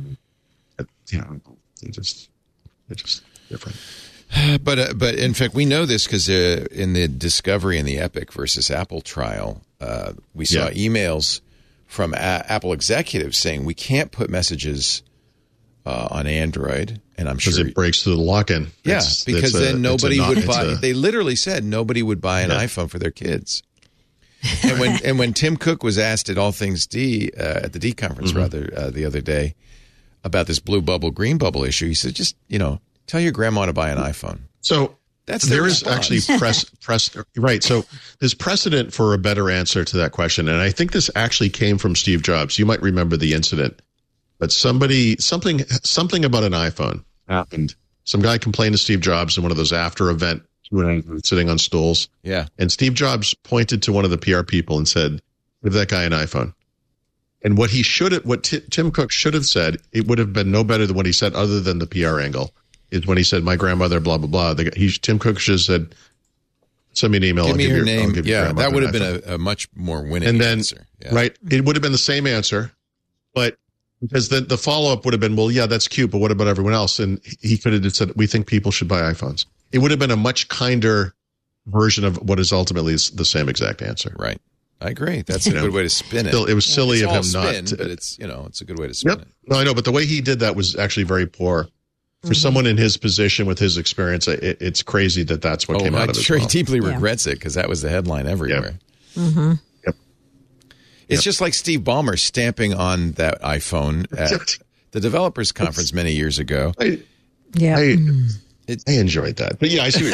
they're just different. But in fact, we know this because in the Discovery and the Epic versus Apple trial, we saw emails from Apple executives saying we can't put messages on Android, and I'm sure because it breaks through the lock-in. Yeah, because then nobody would buy. They literally said nobody would buy an iPhone for their kids. And when Tim Cook was asked at All Things D at the D conference the other day about this blue bubble green bubble issue, he said just tell your grandma to buy an iPhone. So there is actually right. So there's precedent for a better answer to that question, and I think this actually came from Steve Jobs. You might remember the incident. But something about an iPhone happened. Some guy complained to Steve Jobs in one of those after-event sitting on stools. Yeah. And Steve Jobs pointed to one of the PR people and said, "Give that guy an iPhone." And what Tim Cook should have said, it would have been no better than what he said, other than the PR angle, is when he said, "My grandmother, blah blah blah." Tim Cook should have said, "Send me an email. Give me your name." Yeah, that would have been a much more winning answer. Yeah. Right, it would have been the same answer, but. Because the follow-up would have been, well, yeah, that's cute, but what about everyone else? And he could have said, we think people should buy iPhones. It would have been a much kinder version of what is ultimately the same exact answer. Right. I agree. That's a good way to spin it. It was silly of him not to. But it's a good way to spin it. No, I know, but the way he did that was actually very poor. For someone in his position with his experience, it's crazy that's what came out of it. I'm sure he deeply regrets it because that was the headline everywhere. Yep. Mm-hmm. It's just like Steve Ballmer stamping on that iPhone at the developers conference many years ago. I enjoyed that. But yeah, I see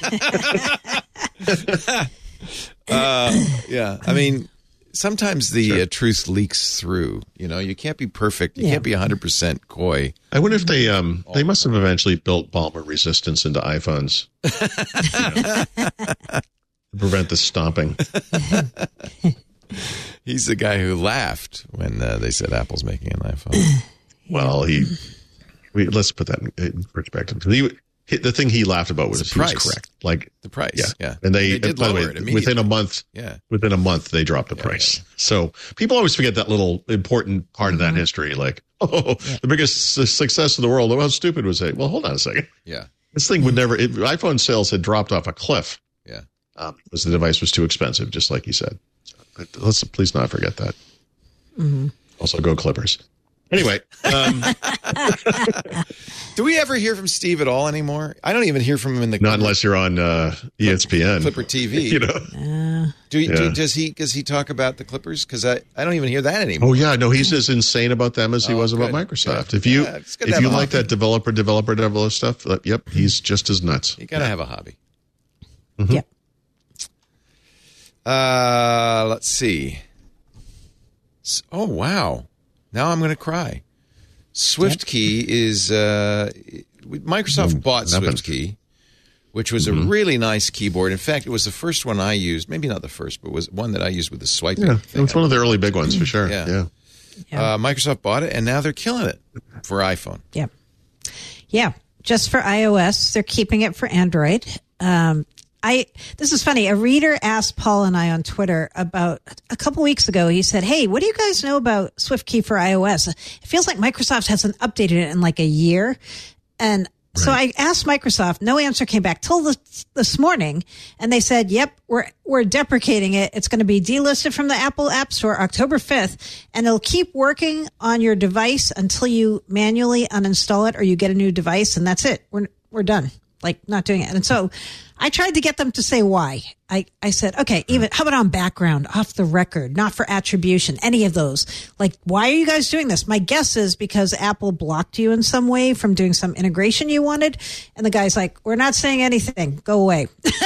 what you're saying. I mean, sometimes the truth leaks through. You can't be perfect. You can't be 100% coy. I wonder if they must have eventually built Ballmer resistance into iPhones. To prevent the stomping. He's the guy who laughed when they said Apple's making an iPhone. Well, let's put that in perspective. The thing he laughed about was the price. He was correct. Like the price, yeah. And they did by the lower way, it immediately. Within a month, they dropped the price. Yeah. So people always forget that little important part of that history. Like, the biggest success in the world. How stupid was it? Well, hold on a second. Yeah. This thing would never. iPhone sales had dropped off a cliff. Yeah. Because the device was too expensive, just like he said. Let's please not forget that. Mm-hmm. Also, go Clippers. Anyway. Do we ever hear from Steve at all anymore? I don't even hear from him in the... Not unless you're on ESPN. Clipper TV. Does he talk about the Clippers? Because I don't even hear that anymore. Oh, yeah. No, he's as insane about them as he was about Microsoft. Yeah. If you like that developer stuff, he's just as nuts. You got to have a hobby. Mm-hmm. Yep. Let's see. Oh, wow. Now I'm going to cry. SwiftKey is... Microsoft bought SwiftKey, which was a really nice keyboard. In fact, it was the first one I used. Maybe not the first, but was one that I used with the swiping thing. It was one of the early big ones, for sure. Yeah. Microsoft bought it, and now they're killing it for iPhone. Yeah. Just for iOS. They're keeping it for Android. This is funny. A reader asked Paul and I on Twitter about a couple weeks ago. He said, "Hey, what do you guys know about SwiftKey for iOS? It feels like Microsoft hasn't updated it in like a year." And so I asked Microsoft. No answer came back till this morning, and they said, "Yep, we're deprecating it. It's going to be delisted from the Apple App Store October 5th, and it'll keep working on your device until you manually uninstall it or you get a new device, and that's it. We're done." Like not doing it. And so I tried to get them to say why. I said, okay, how about on background, off the record, not for attribution, any of those? Like, why are you guys doing this? My guess is because Apple blocked you in some way from doing some integration you wanted. And the guy's like, we're not saying anything. Go away.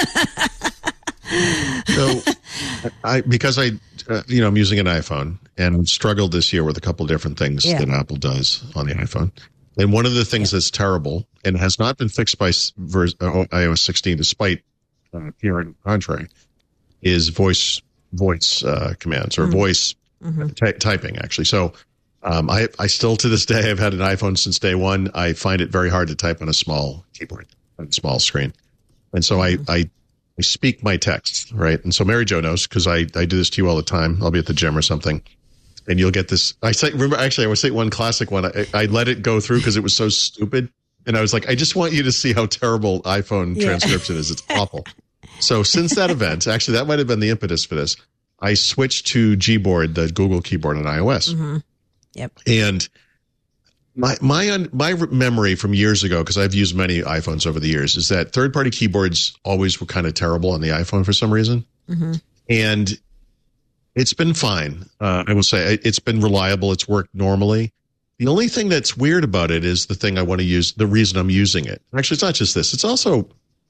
So I'm using an iPhone and struggled this year with a couple different things that Apple does on the iPhone. And one of the things that's terrible and has not been fixed by iOS 16, despite hearing contrary, is voice commands or voice typing, actually. So I still, to this day, I've had an iPhone since day one. I find it very hard to type on a small keyboard. small screen. And so I speak my text, right? And so Mary Jo knows because I do this to you all the time. I'll be at the gym or something. And you'll get this. I would say one classic one. I let it go through because it was so stupid. And I was like, I just want you to see how terrible iPhone transcription is. It's awful. So since that event, actually, that might have been the impetus for this. I switched to Gboard, the Google keyboard on iOS. Mm-hmm. Yep. And my memory from years ago, because I've used many iPhones over the years, is that third-party keyboards always were kind of terrible on the iPhone for some reason. Mm-hmm. And it's been fine. I will say it's been reliable. It's worked normally. The only thing that's weird about it is the thing I want to use, the reason I'm using it. Actually, it's not just this. It's also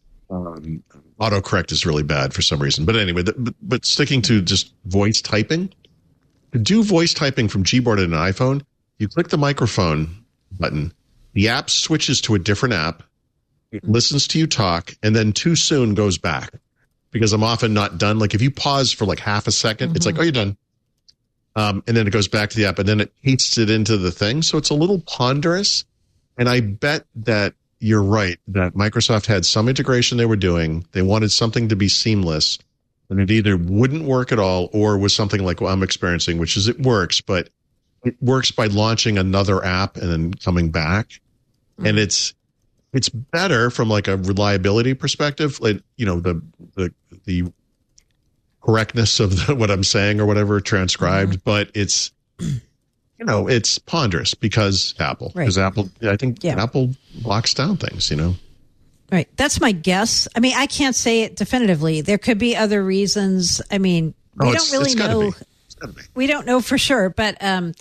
autocorrect is really bad for some reason. But anyway, but sticking to just voice typing, to do voice typing from Gboard on an iPhone, you click the microphone button, the app switches to a different app, it listens to you talk, and then too soon goes back because I'm often not done. Like if you pause for like half a second, it's like, oh, you're done. And then it goes back to the app and then it pastes it into the thing. So it's a little ponderous. And I bet that you're right that Microsoft had some integration they were doing. They wanted something to be seamless and it either wouldn't work at all or was something like what I'm experiencing, which is it works, but it works by launching another app and then coming back. Mm-hmm. And it's better from like a reliability perspective. Like, you know, the correctness of what I'm saying or whatever transcribed, but it's, you know, it's ponderous because Apple, I think Apple locks down things, you know? Right. That's my guess. I mean, I can't say it definitively. There could be other reasons. I mean, we don't really know. We don't know for sure, but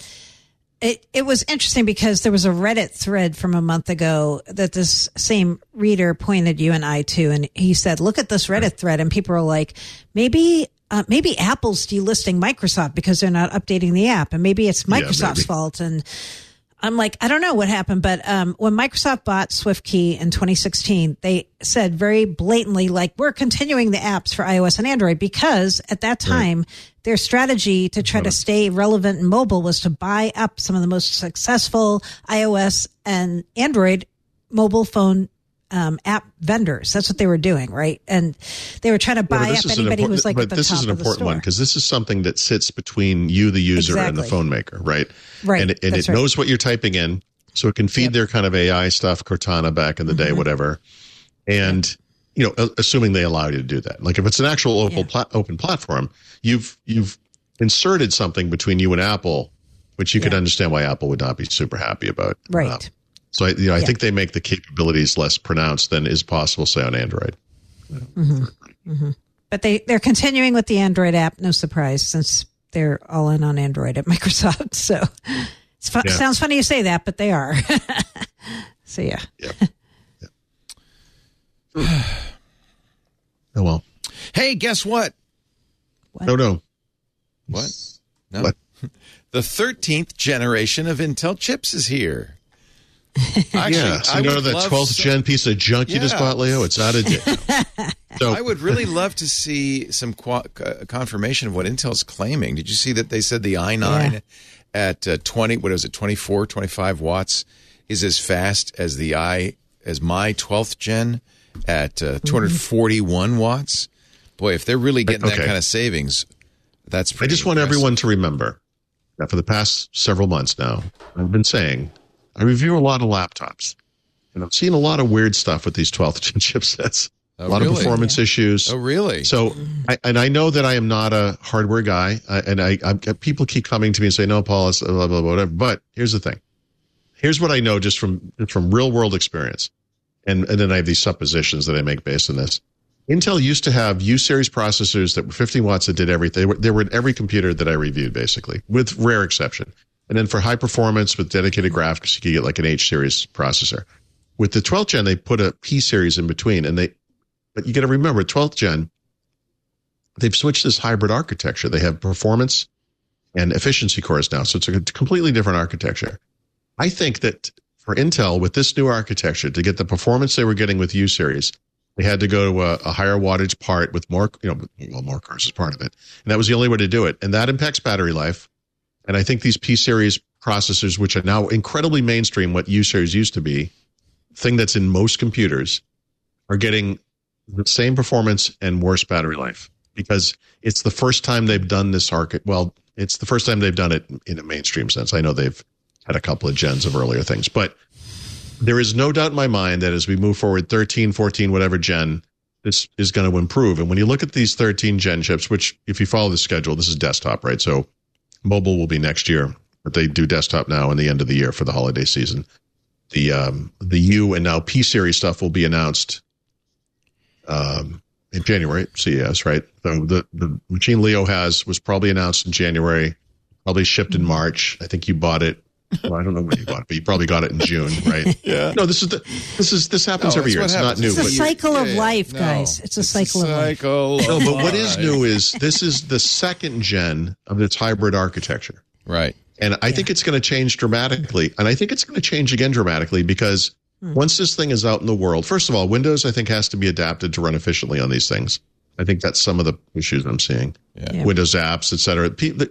it was interesting because there was a Reddit thread from a month ago that this same reader pointed you and I to, and he said, look at this Reddit thread, and people are like, maybe Apple's delisting Microsoft because they're not updating the app, and maybe it's Microsoft's fault. And I'm like, I don't know what happened, but when Microsoft bought SwiftKey in 2016, they said very blatantly, like, we're continuing the apps for iOS and Android because at that time, their strategy to try to stay relevant in mobile was to buy up some of the most successful iOS and Android mobile phone app vendors. That's what they were doing, right? And they were trying to buy up anybody who was like at the top of the store. But this is an important one because this is something that sits between you, the user, and the phone maker, right? Right. And it knows what you're typing in, so it can feed their kind of AI stuff, Cortana back in the day, whatever. And you know, assuming they allow you to do that. Like if it's an actual open platform, you've inserted something between you and Apple, which you could understand why Apple would not be super happy about. Right. So I think they make the capabilities less pronounced than is possible, say, on Android. Mm-hmm. Mm-hmm. But they're continuing with the Android app, no surprise, since they're all in on Android at Microsoft. So it sounds funny you say that, but they are. So yeah. Oh well. Hey, guess what? No. What? No. What? The 13th generation of Intel chips is here. Actually, so you know that 12th gen piece of junk you just bought, Leo? It's not a dick. So I would really love to see some confirmation of what Intel's claiming. Did you see that they said the i9 at 24, 25 watts is as fast as my 12th gen at 241 watts? Boy, if they're really getting that kind of savings, that's pretty I just want everyone to remember that for the past several months now, I've been saying I review a lot of laptops, and I've seen a lot of weird stuff with these 12th gen chipsets. A lot of performance issues. Oh, really? So, I know that I am not a hardware guy, and people keep coming to me and say, "No, Paul, it's blah blah blah, whatever." But here's the thing. Here's what I know just from real world experience, and then I have these suppositions that I make based on this. Intel used to have U-series processors that were 50 watts that did everything. They were in every computer that I reviewed, basically, with rare exception. And then for high performance with dedicated graphics, you could get like an H-series processor. With the 12th gen, they put a P-series in between, but you got to remember, 12th gen, they've switched this hybrid architecture. They have performance and efficiency cores now, so it's a completely different architecture. I think that for Intel, with this new architecture, to get the performance they were getting with U-series, they had to go to a higher wattage part with more, more cores is part of it. And that was the only way to do it. And that impacts battery life. And I think these P-series processors, which are now incredibly mainstream, what U-series used to be, thing that's in most computers, are getting the same performance and worse battery life because it's the first time they've done this Well, it's the first time they've done it in a mainstream sense. I know they've had a couple of gens of earlier things, but there is no doubt in my mind that as we move forward, 13, 14, whatever gen, this is going to improve. And when you look at these 13 gen chips, which if you follow the schedule, this is desktop, right? So mobile will be next year, but they do desktop now in the end of the year for the holiday season. The U and now P series stuff will be announced in January, CES, right? So the machine Leo was probably announced in January, probably shipped in March. I think you bought it. Well, I don't know when you bought it, but you probably got it in June, right? Yeah. No, this happens every year. It's not new. It's a cycle of life, guys. It's a cycle of life. No, but what is new is this is the second gen of its hybrid architecture. Right. And I think it's going to change dramatically. And I think it's going to change again dramatically because once this thing is out in the world, first of all, Windows, I think, has to be adapted to run efficiently on these things. I think that's some of the issues I'm seeing. Yeah. Windows apps, et cetera.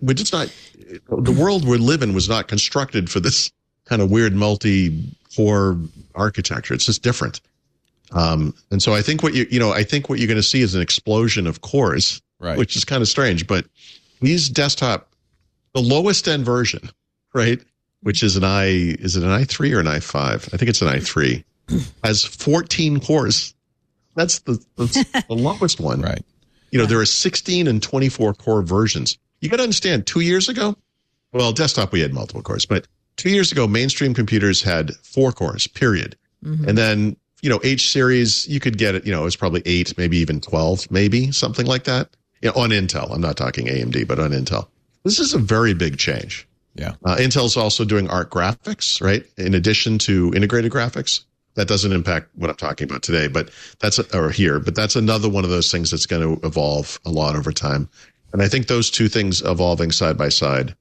The world we live in was not constructed for this kind of weird multi-core architecture. It's just different. And so I think what you're going to see is an explosion of cores, right, which is kind of strange. But these desktop, the lowest end version, right, which is is it an i3 or an i5? I think it's an i3, has 14 cores. That's the lowest one. Right. There are 16 and 24 core versions. You got to understand, 2 years ago, well, desktop, we had multiple cores, but 2 years ago, mainstream computers had 4 cores, period. Mm-hmm. And then, H series, you could get it, it was probably 8, maybe even 12, maybe something like that. On Intel. I'm not talking AMD, but on Intel. This is a very big change. Yeah. Intel's also doing ARC graphics, right? In addition to integrated graphics. That doesn't impact what I'm talking about today, but that's another one of those things that's going to evolve a lot over time. And I think those two things evolving side by side,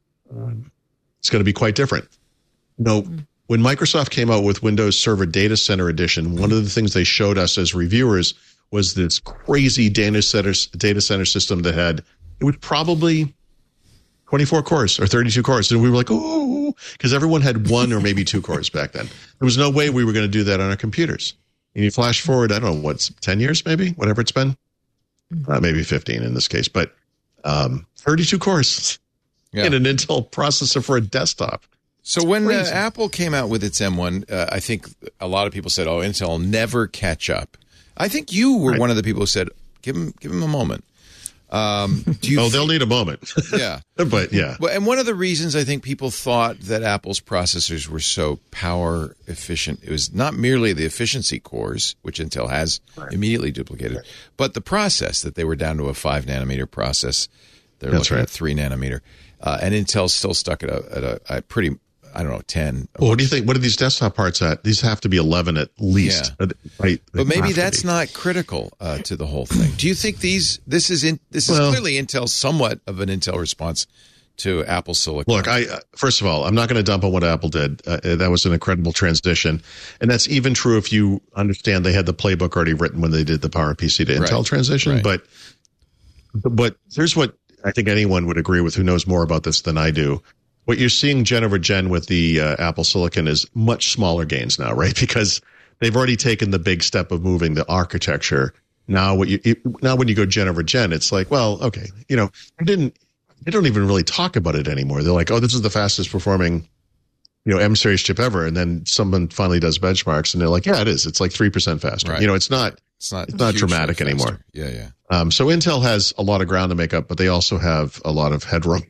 it's going to be quite different. When Microsoft came out with Windows Server Data Center Edition, one of the things they showed us as reviewers was this crazy data center system that it was probably 24 cores or 32 cores. And we were like, oh, because everyone had 1 or maybe 2 cores back then. There was no way we were going to do that on our computers. And you flash forward, I don't know, 10 years maybe, whatever it's been. Maybe 15 in this case, but 32 cores in an Intel processor for a desktop. So when Apple came out with its M1, I think a lot of people said, oh, Intel will never catch up. I think you were one of the people who said, give him a moment. They'll need a moment. Yeah. But yeah. Well, and one of the reasons I think people thought that Apple's processors were so power efficient, it was not merely the efficiency cores, which Intel has immediately duplicated, but the process that they were down to a 5 nanometer process. They're looking at 3 nanometer. And Intel's still stuck at a pretty, 10. Well, what do you think? What are these desktop parts at? These have to be 11 at least. Yeah. Right? But maybe that's not critical to the whole thing. Do you think this is clearly Intel, somewhat of an Intel response to Apple Silicon? Look, first of all, I'm not going to dump on what Apple did. That was an incredible transition. And that's even true if you understand they had the playbook already written when they did the PowerPC to Intel transition. Right. But here's what I think anyone would agree with who knows more about this than I do. What you're seeing gen over gen with the Apple Silicon is much smaller gains now, right? Because they've already taken the big step of moving the architecture. Now, when you go gen over gen, it's like, well, okay, they don't even really talk about it anymore. They're like, oh, this is the fastest performing, M series chip ever, and then someone finally does benchmarks, and they're like, yeah, it is. It's like 3% faster. Right. It's not dramatic anymore. Yeah. So Intel has a lot of ground to make up, but they also have a lot of headroom.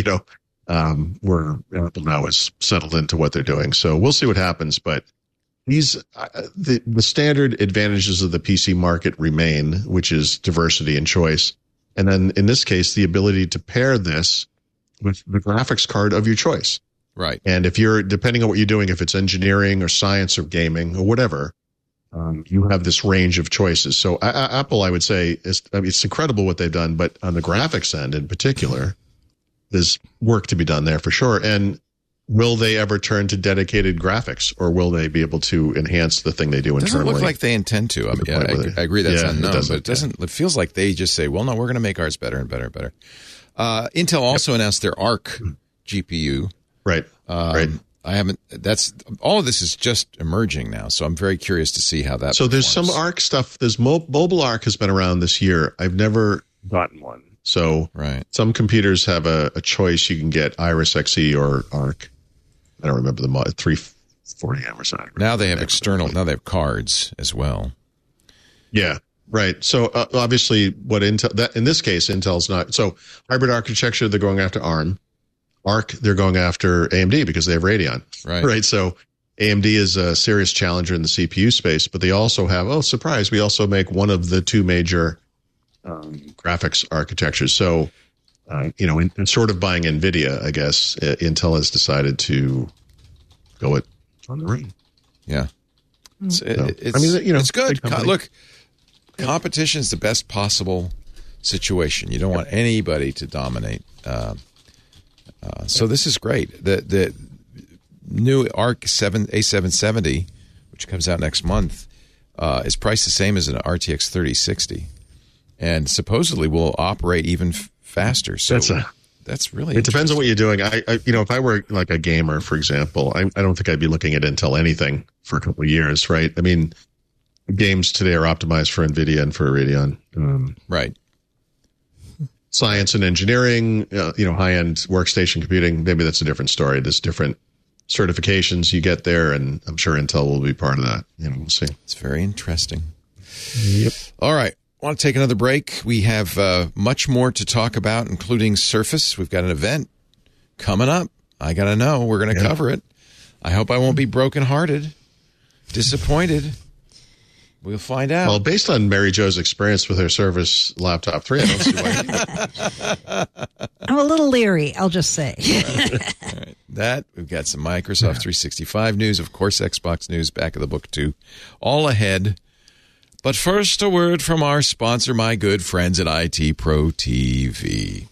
Where Apple now is settled into what they're doing. So we'll see what happens. But the standard advantages of the PC market remain, which is diversity and choice. And then in this case, the ability to pair this with the graphics card of your choice. Right. And if you're, depending on what you're doing, if it's engineering or science or gaming or whatever, you have this range of choices. So Apple, I would say, it's incredible what they've done. But on the graphics end in particular, there's work to be done there for sure. And will they ever turn to dedicated graphics, or will they be able to enhance the thing they do internally? Doesn't look like they intend to. I mean, I agree that's unknown, but it doesn't. It feels like they just say, well, no, we're going to make ours better and better and better. Intel also announced their Arc GPU. Right. I haven't. That's all of this is just emerging now, so I'm very curious to see how that. So there's performs. some ARC stuff. There's mobile ARC has been around this year. I've never gotten one. So some computers have a choice. You can get Iris Xe or ARC. I don't remember the 340M or something. Now they have external. Now they have cards as well. Yeah. Right. So obviously, what Intel that in this case, Intel's not. So hybrid architecture, they're going after ARM. ARC, they're going after AMD because they have Radeon. Right. So AMD is a serious challenger in the CPU space, but they also have, surprise, we also make one of the two major graphics architectures. So, in sort of buying NVIDIA, I guess, Intel has decided to go it on the ring. Yeah. It's good. Look, competition is the best possible situation. You don't want anybody to dominate. So this is great. The new ARC A770, which comes out next month, is priced the same as an RTX 3060, and supposedly will operate even faster. So that's really. It depends on what you're doing. If I were like a gamer, for example, I don't think I'd be looking at Intel anything for a couple of years, right? I mean, games today are optimized for NVIDIA and for Radeon, right? Science and engineering, high-end workstation computing, maybe that's a different story. There's different certifications you get there, and I'm sure Intel will be part of that. We'll see. It's very interesting. Yep. All right. I want to take another break. We have much more to talk about, including Surface. We've got an event coming up. I got to know. We're going to cover it. I hope I won't be brokenhearted, disappointed. We'll find out. Well, based on Mary Jo's experience with her Surface Laptop 3, I don't see why. I'm a little leery, I'll just say. All right. We've got some Microsoft 365 news, of course, Xbox news, back of the book, too. All ahead. But first, a word from our sponsor, my good friends at IT Pro TV.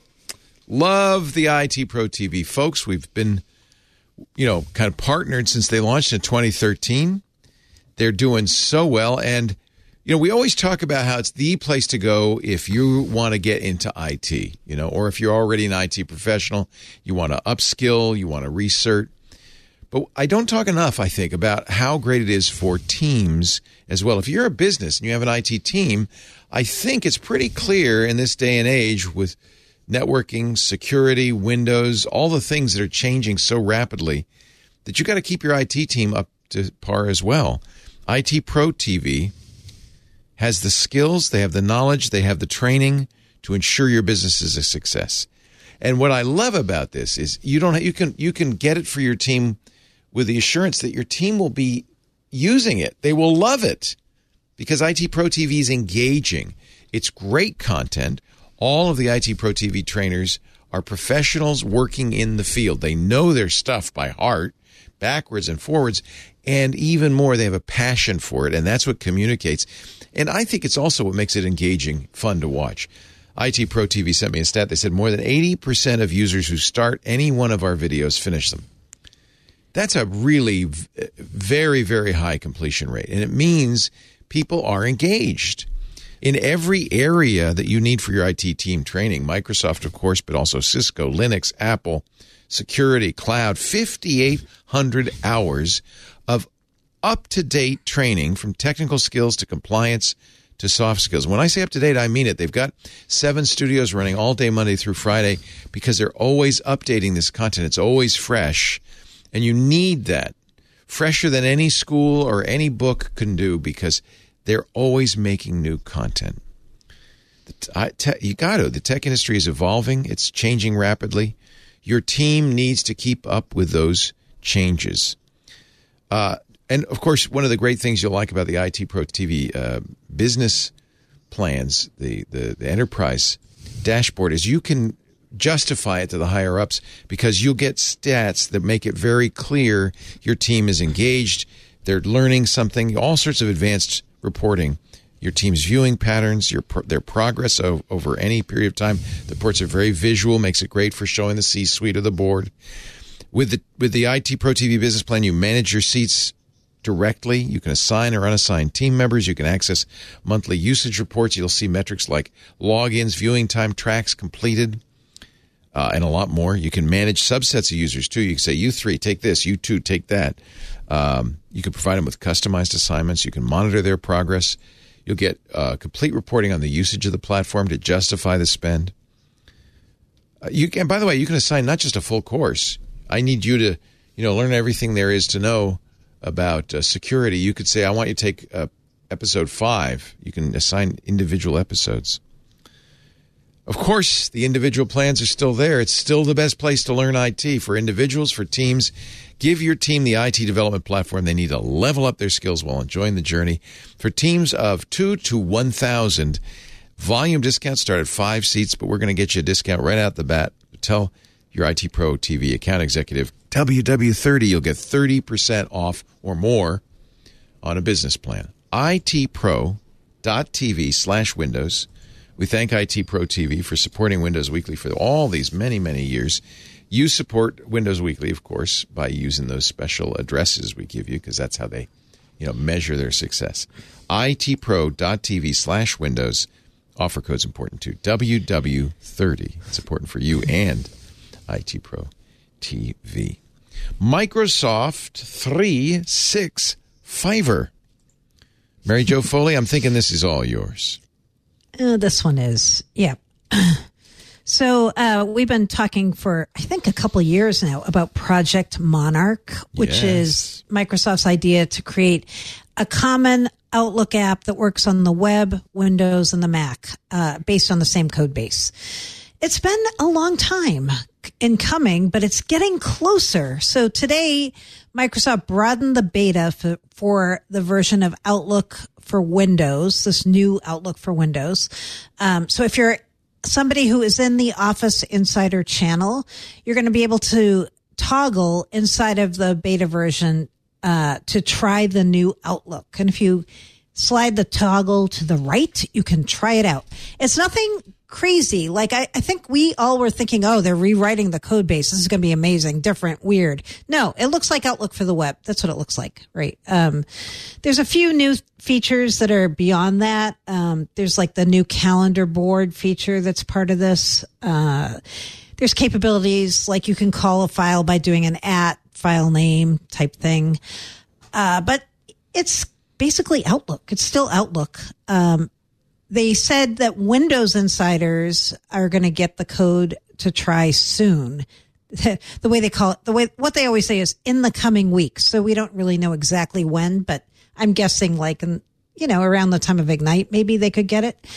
Love the IT Pro TV. Folks, we've been, kind of partnered since they launched in 2013. They're doing so well. And, we always talk about how it's the place to go if you want to get into IT, or if you're already an IT professional, you want to upskill, you want to recert. But I don't talk enough, I think, about how great it is for teams as well. If you're a business and you have an IT team, I think it's pretty clear in this day and age with networking, security, Windows, all the things that are changing so rapidly that you got to keep your IT team up to par as well. IT Pro TV has the skills, they have the knowledge, they have the training to ensure your business is a success. And what I love about this is you can get it for your team with the assurance that your team will be using it. They will love it because IT Pro TV is engaging. It's great content. All of the IT Pro TV trainers are professionals working in the field. They know their stuff by heart, backwards and forwards, and even more, they have a passion for it, and that's what communicates. And I think it's also what makes it engaging, fun to watch. IT Pro TV sent me a stat. They said more than 80% of users who start any one of our videos finish them. That's a really very, very high completion rate, and it means people are engaged in every area that you need for your IT team training. Microsoft, of course, but also Cisco, Linux, Apple, security, cloud, 5,800 hours of up-to-date training from technical skills to compliance to soft skills. When I say up-to-date, I mean it. They've got 7 studios running all day Monday through Friday because they're always updating this content. It's always fresh, and you need that. Fresher than any school or any book can do because they're always making new content. The tech industry is evolving. It's changing rapidly. Your team needs to keep up with those changes. And, of course, one of the great things you'll like about the IT Pro TV business plans, the enterprise dashboard, is you can justify it to the higher-ups because you'll get stats that make it very clear your team is engaged, they're learning something, all sorts of advanced reporting. Your team's viewing patterns, their progress over any period of time. The reports are very visual, makes it great for showing the C-suite of the board. With the IT Pro TV business plan, you manage your seats directly. You can assign or unassign team members. You can access monthly usage reports. You'll see metrics like logins, viewing time, tracks completed. and a lot more. You can manage subsets of users, too. You can say, you 3, take this. You 2, take that. You can provide them with customized assignments. You can monitor their progress. You'll get complete reporting on the usage of the platform to justify the spend. By the way, you can assign not just a full course. I need you to, learn everything there is to know about security. You could say, I want you to take episode 5. You can assign individual episodes. Of course, the individual plans are still there. It's still the best place to learn IT for individuals, for teams. Give your team the IT development platform they need to level up their skills while enjoying the journey. For teams of 2 to 1,000, volume discounts start at 5 seats, but we're going to get you a discount right out the bat. Tell your IT Pro TV account executive, WW30, you'll get 30% off or more on a business plan. itpro.tv/Windows. We thank IT Pro TV for supporting Windows Weekly for all these many, many years. You support Windows Weekly, of course, by using those special addresses we give you, because that's how they, measure their success. itpro.tv/Windows. Offer code's important too. WW30. It's important for you and IT Pro TV. Microsoft 365. Mary Jo Foley, I'm thinking this is all yours. This one is, yeah. So we've been talking for, I think, a couple of years now about Project Monarch, which is Microsoft's idea to create a common Outlook app that works on the web, Windows, and the Mac, based on the same code base. It's been a long time in coming, but it's getting closer. So today, Microsoft broadened the beta for the version of Outlook for Windows, this new Outlook for Windows. So if you're somebody who is in the Office Insider channel, you're going to be able to toggle inside of the beta version to try the new Outlook. And if you slide the toggle to the right, you can try it out. It's nothing crazy. Like I think we all were thinking, oh, they're rewriting the code base. This is going to be amazing, different, weird. No, it looks like Outlook for the web. That's what it looks like, right? There's a few new features that are beyond that. There's like the new calendar board feature that's part of this. There's capabilities like you can call a file by doing an file name type thing. But it's basically Outlook. It's still Outlook. They said that Windows insiders are going to get the code to try soon. The way they call it, what they always say is in the coming weeks. So we don't really know exactly when, but I'm guessing like, around the time of Ignite, maybe they could get it.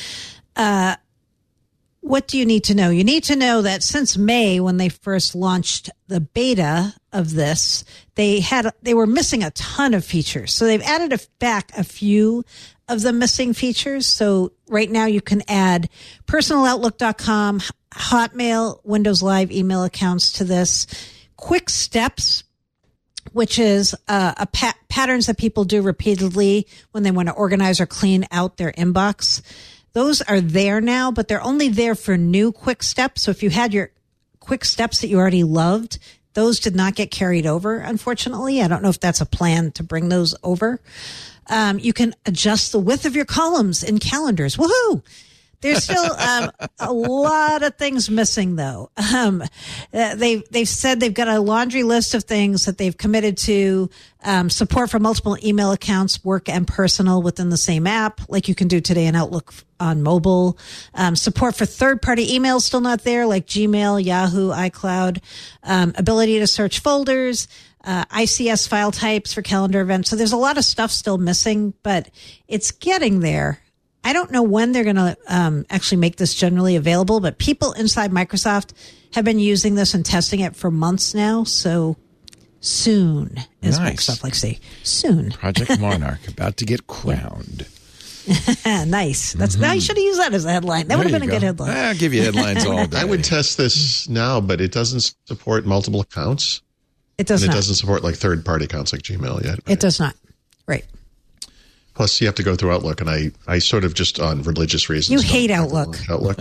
What do you need to know? You need to know that since May, when they first launched the beta of this, they were missing a ton of features. So they've added back a few of the missing features. So right now you can add personaloutlook.com, Hotmail, Windows Live email accounts to this. Quick Steps, which is patterns that people do repeatedly when they want to organize or clean out their inbox. Those are there now, but they're only there for new Quick Steps. So if you had your Quick Steps that you already loved, those did not get carried over, unfortunately. I don't know if that's a plan to bring those over. You can adjust the width of your columns in calendars. Woohoo! There's still a lot of things missing, though. They've said they've got a laundry list of things that they've committed to. Support for multiple email accounts, work and personal, within the same app, like you can do today in Outlook on mobile. Support for third-party emails still not there, like Gmail, Yahoo, iCloud. Ability to search folders. ICS file types for calendar events. So there's a lot of stuff still missing, but it's getting there. I don't know when they're going to actually make this generally available, but people inside Microsoft have been using this and testing it for months now. So soon, as Microsoft likes to say, soon. Project Monarch about to get crowned. Nice. That's now you should have used that as a headline. That would have been a good headline. I'll give you headlines all day. I would test this now, but it doesn't support multiple accounts. It does not. It doesn't support like third-party accounts like Gmail yet. Right? It does not. Right. Plus, you have to go through Outlook, and I sort of just on religious reasons. You hate Outlook.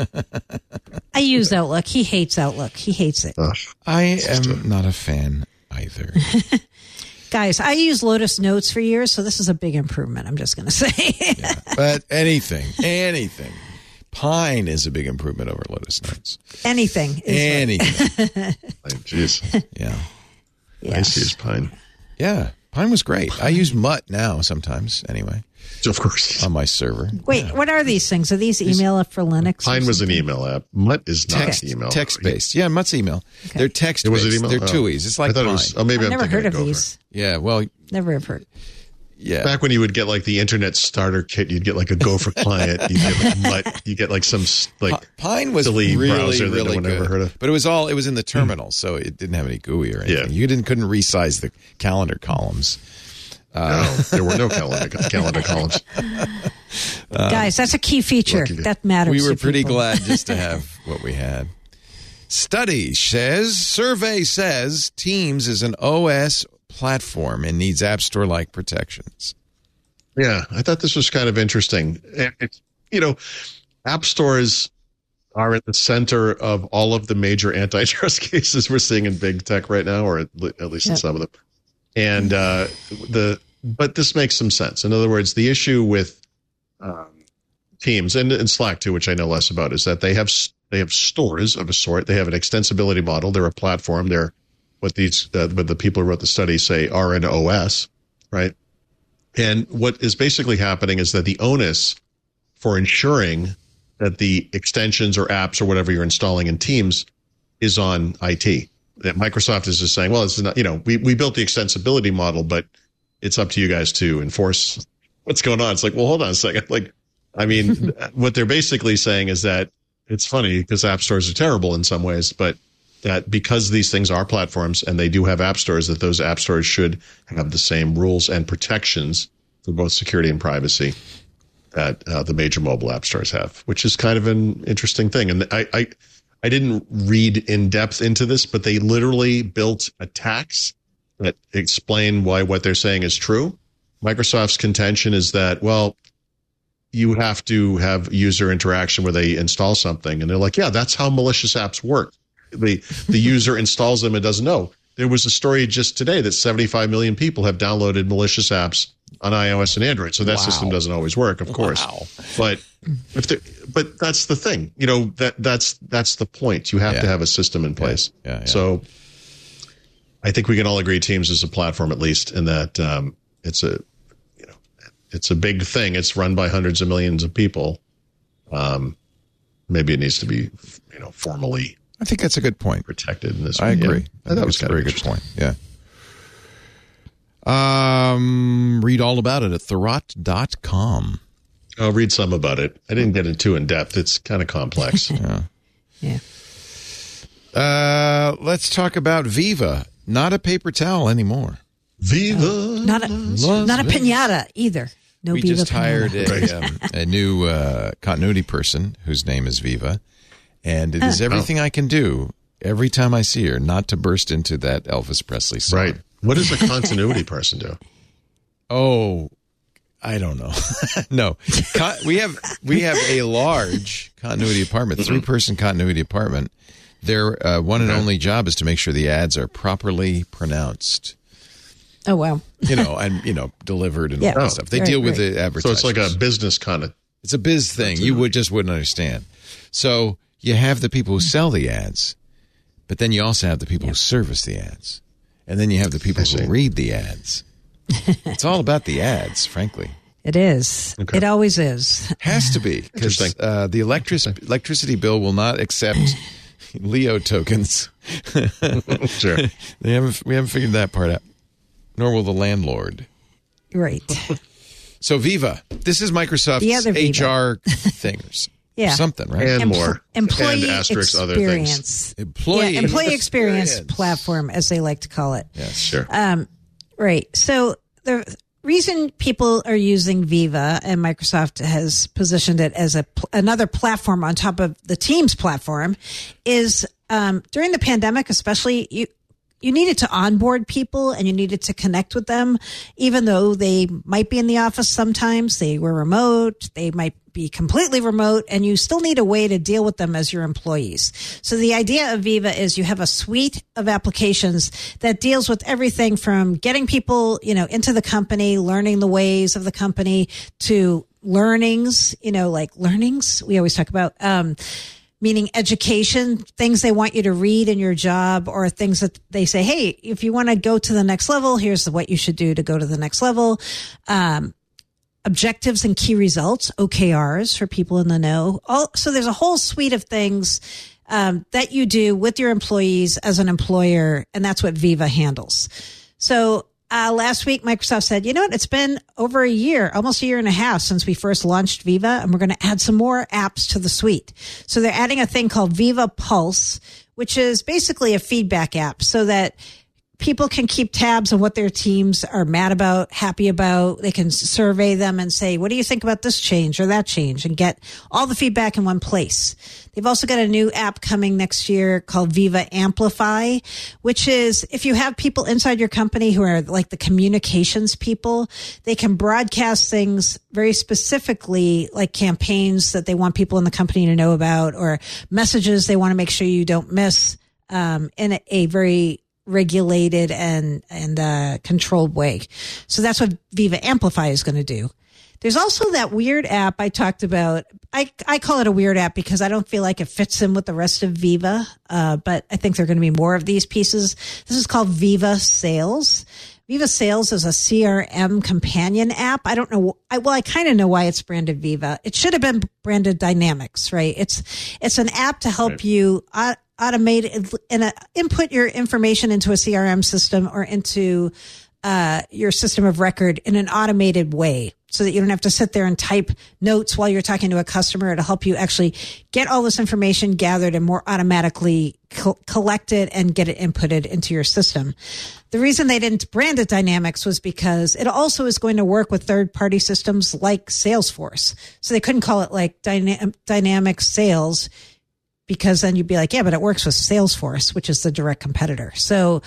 I use Outlook. He hates Outlook. He hates it. I am not a fan either. Guys, I use Lotus Notes for years, so this is a big improvement, I'm just going to say. But anything. Pine is a big improvement over Lotus Notes. Anything. Anything. Jeez. Yeah. I used to use Pine. Yeah. Pine was great. I use Mutt now sometimes, anyway, Of course. on my server. Wait, what are these things? Are these email for Linux? Pine was an email app. Mutt is not email. Text-based. Yeah, Mutt's email. Okay. They're text-based. Was it email? They're TUIs. It's like I thought Pine. it was. Oh, maybe I've I'm never thinking heard of Gopher. these. Yeah, well, Never have heard. yeah. Back when you would get like the internet starter kit, you'd get like a Gopher client. You get like Mutt. You get like some like Pine was silly really, browser that really no one good. ever heard of. But it was in the terminal, so it didn't have any GUI or anything. Yeah. You couldn't resize the calendar columns. No, there were no calendar columns. Guys, that's a key feature. lucky to- That matters. We were to pretty people. glad just to have what we had. Survey says Teams is an OS platform and needs App Store-like protections. Yeah, I thought this was kind of interesting. It's, app stores are at the center of all of the major antitrust cases we're seeing in big tech right now, or at least in some of them. And but this makes some sense. In other words, the issue with Teams and Slack too, which I know less about, is that they have stores of a sort. They have an extensibility model. They're a platform. They're what the people who wrote the study say are an OS, right? And what is basically happening is that the onus for ensuring that the extensions or apps or whatever you're installing in Teams is on IT. That Microsoft is just saying, well, it's not, we built the extensibility model, but it's up to you guys to enforce what's going on. It's like, well, hold on a second. Like, I mean, what they're basically saying is that it's funny because app stores are terrible in some ways, but that because these things are platforms and they do have app stores, that those app stores should have the same rules and protections for both security and privacy that the major mobile app stores have, which is kind of an interesting thing. And I didn't read in depth into this, but they literally built attacks that explain why what they're saying is true. Microsoft's contention is that, well, you have to have user interaction where they install something. And they're like, yeah, that's how malicious apps work. The user installs them and doesn't know. There was a story just today that 75 million people have downloaded malicious apps on iOS and Android. So that system doesn't always work, of course. But that's the thing. That's the point. You have to have a system in place. Yeah. So I think we can all agree Teams is a platform, at least, in that it's a big thing. It's run by hundreds of millions of people. Maybe it needs to be, formally. I think that's a good point. Protected in this way. I agree. Yeah. That was a very good point. Yeah. Read all about it at Thurrott.com. I'll read some about it. I didn't get into in depth. It's kind of complex. Yeah. Let's talk about Viva. Not a paper towel anymore. Viva. Not a piñata either. No we Viva just hired piñata. a new continuity person whose name is Viva. And it is everything I can do every time I see her not to burst into that Elvis Presley song. Right. What does a continuity person do? Oh, I don't know. No, we have a large continuity department, 3-person continuity department. Their one and only job is to make sure the ads are properly pronounced. Oh, wow. And delivered and all that stuff. They deal with the advertisers. So it's like a business kind of. It's a biz thing. You wouldn't understand. So you have the people who sell the ads, but then you also have the people who service the ads. And then you have the people who read the ads. It's all about the ads, frankly. It is. Okay. It always is. Has to be, because the electricity bill will not accept Leo tokens. Sure. We haven't figured that part out. Nor will the landlord. Right. So Viva, this is Microsoft's HR things. Yeah. Something, right? And more. Employee and asterisk other things. Employee experience platform, as they like to call it. Yes, sure. Right. So the reason people are using Viva, and Microsoft has positioned it as another platform on top of the Teams platform, is during the pandemic, especially, you needed to onboard people and you needed to connect with them, even though they might be in the office sometimes, they were remote, they might be completely remote, and you still need a way to deal with them as your employees. So the idea of Viva is you have a suite of applications that deals with everything from getting people, into the company, learning the ways of the company, to learnings, like learnings we always talk about, meaning education, things they want you to read in your job, or things that they say, hey, if you want to go to the next level, here's what you should do to go to the next level. Objectives and key results, OKRs for people in the know. So there's a whole suite of things that you do with your employees as an employer, and that's what Viva handles. So last week, Microsoft said, you know what, it's been over a year, almost a year and a half since we first launched Viva, and we're going to add some more apps to the suite. So they're adding a thing called Viva Pulse, which is basically a feedback app so that people can keep tabs on what their teams are mad about, happy about. They can survey them and say, what do you think about this change or that change, and get all the feedback in one place. They've also got a new app coming next year called Viva Amplify, which is if you have people inside your company who are like the communications people, they can broadcast things very specifically, like campaigns that they want people in the company to know about, or messages they want to make sure you don't miss, in a very regulated and controlled way. So that's what Viva Amplify is going to do. There's also that weird app I talked about. I call it a weird app because I don't feel like it fits in with the rest of Viva. But I think there are going to be more of these pieces. This is called Viva Sales. Viva Sales is a CRM companion app. I don't know. I kind of know why it's branded Viva. It should have been branded Dynamics, right? It's an app to help you automate and input your information into a CRM system or into your system of record in an automated way, so that you don't have to sit there and type notes while you're talking to a customer. It'll help you actually get all this information gathered and more automatically collect it and get it inputted into your system. The reason they didn't brand it Dynamics was because it also is going to work with third-party systems like Salesforce. So they couldn't call it like Dynamics Sales, because then you'd be like, yeah, but it works with Salesforce, which is the direct competitor. So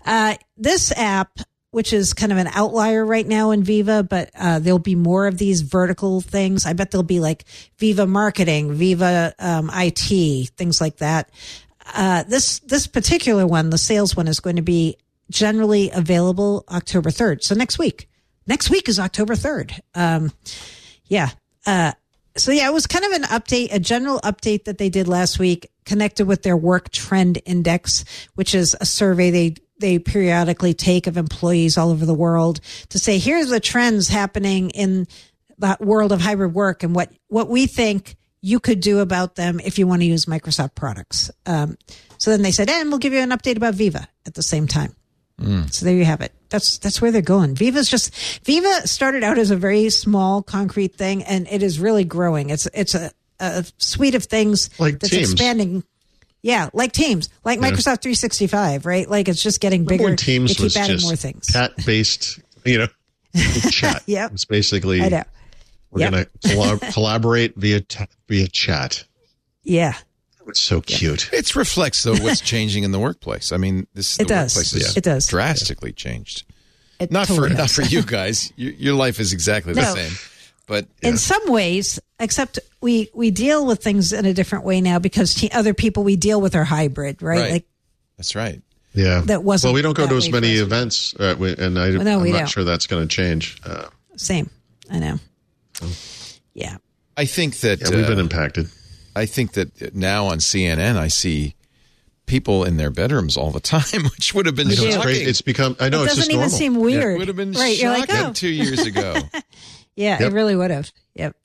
this app, which is kind of an outlier right now in Viva, but there'll be more of these vertical things. I bet there'll be like Viva Marketing, Viva IT, things like that. This particular one, the sales one, is going to be generally available October 3rd. So next week. Next week is October 3rd. So yeah, it was kind of an update, a general update that they did last week, connected with their Work Trend Index, which is a survey they periodically take of employees all over the world to say, here's the trends happening in the world of hybrid work and what we think you could do about them if you want to use Microsoft products. So then they said, and we'll give you an update about Viva at the same time. So there you have it. That's where they're going. Viva started out as a very small, concrete thing, and it is really growing. It's a suite of things like that's Teams. Expanding. Yeah, like Teams, like Microsoft 365, right? Like it's just getting bigger. When Teams they keep was adding just more things. Chat-based, chat. Yep. It's basically I know. we're going to collaborate via chat. Yeah. It's so cute. It reflects, though, what's changing in the workplace. I mean, workplace has drastically changed. Not for you guys. Your life is exactly the same. But in some ways, except we deal with things in a different way now because other people we deal with are hybrid, right? Like that's right. Yeah. That wasn't. Well, we don't go to as many events, and I'm not sure that's going to change. Same. I know. Yeah. I think that we've been impacted. I think that now on CNN, I see people in their bedrooms all the time, which would have been shocking. It's become. I know it it's just doesn't even normal. seem weird. It would have been right. shocking You're like, oh. 2 years ago. Yeah, it really would have. Yep.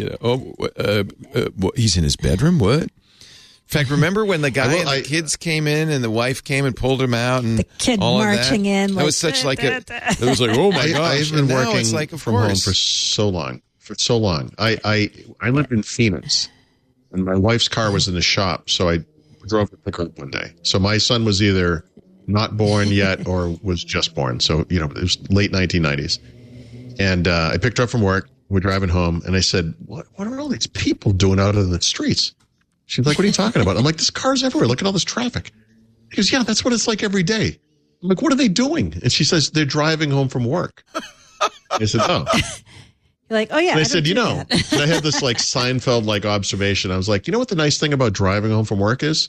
He's in his bedroom. What? In fact, remember when the guy and the kids came in and the wife came and pulled him out and the kid all marching of that? in. That was such like a. It was like, oh my gosh! I've been working it's like, from home for so long. I lived in Phoenix, and my wife's car was in the shop, so I drove to pick her up one day. So my son was either not born yet or was just born. So it was late 1990s, and I picked her up from work. We're driving home, and I said, "What are all these people doing out in the streets?" She's like, "What are you talking about?" I'm like, "There's cars everywhere. Look at all this traffic." She goes, "Yeah, that's what it's like every day." I'm like, "What are they doing?" And she says, "They're driving home from work." I said, "Oh." You're like, oh yeah. And I said, and I had this like Seinfeld like observation. I was like, you know what the nice thing about driving home from work is?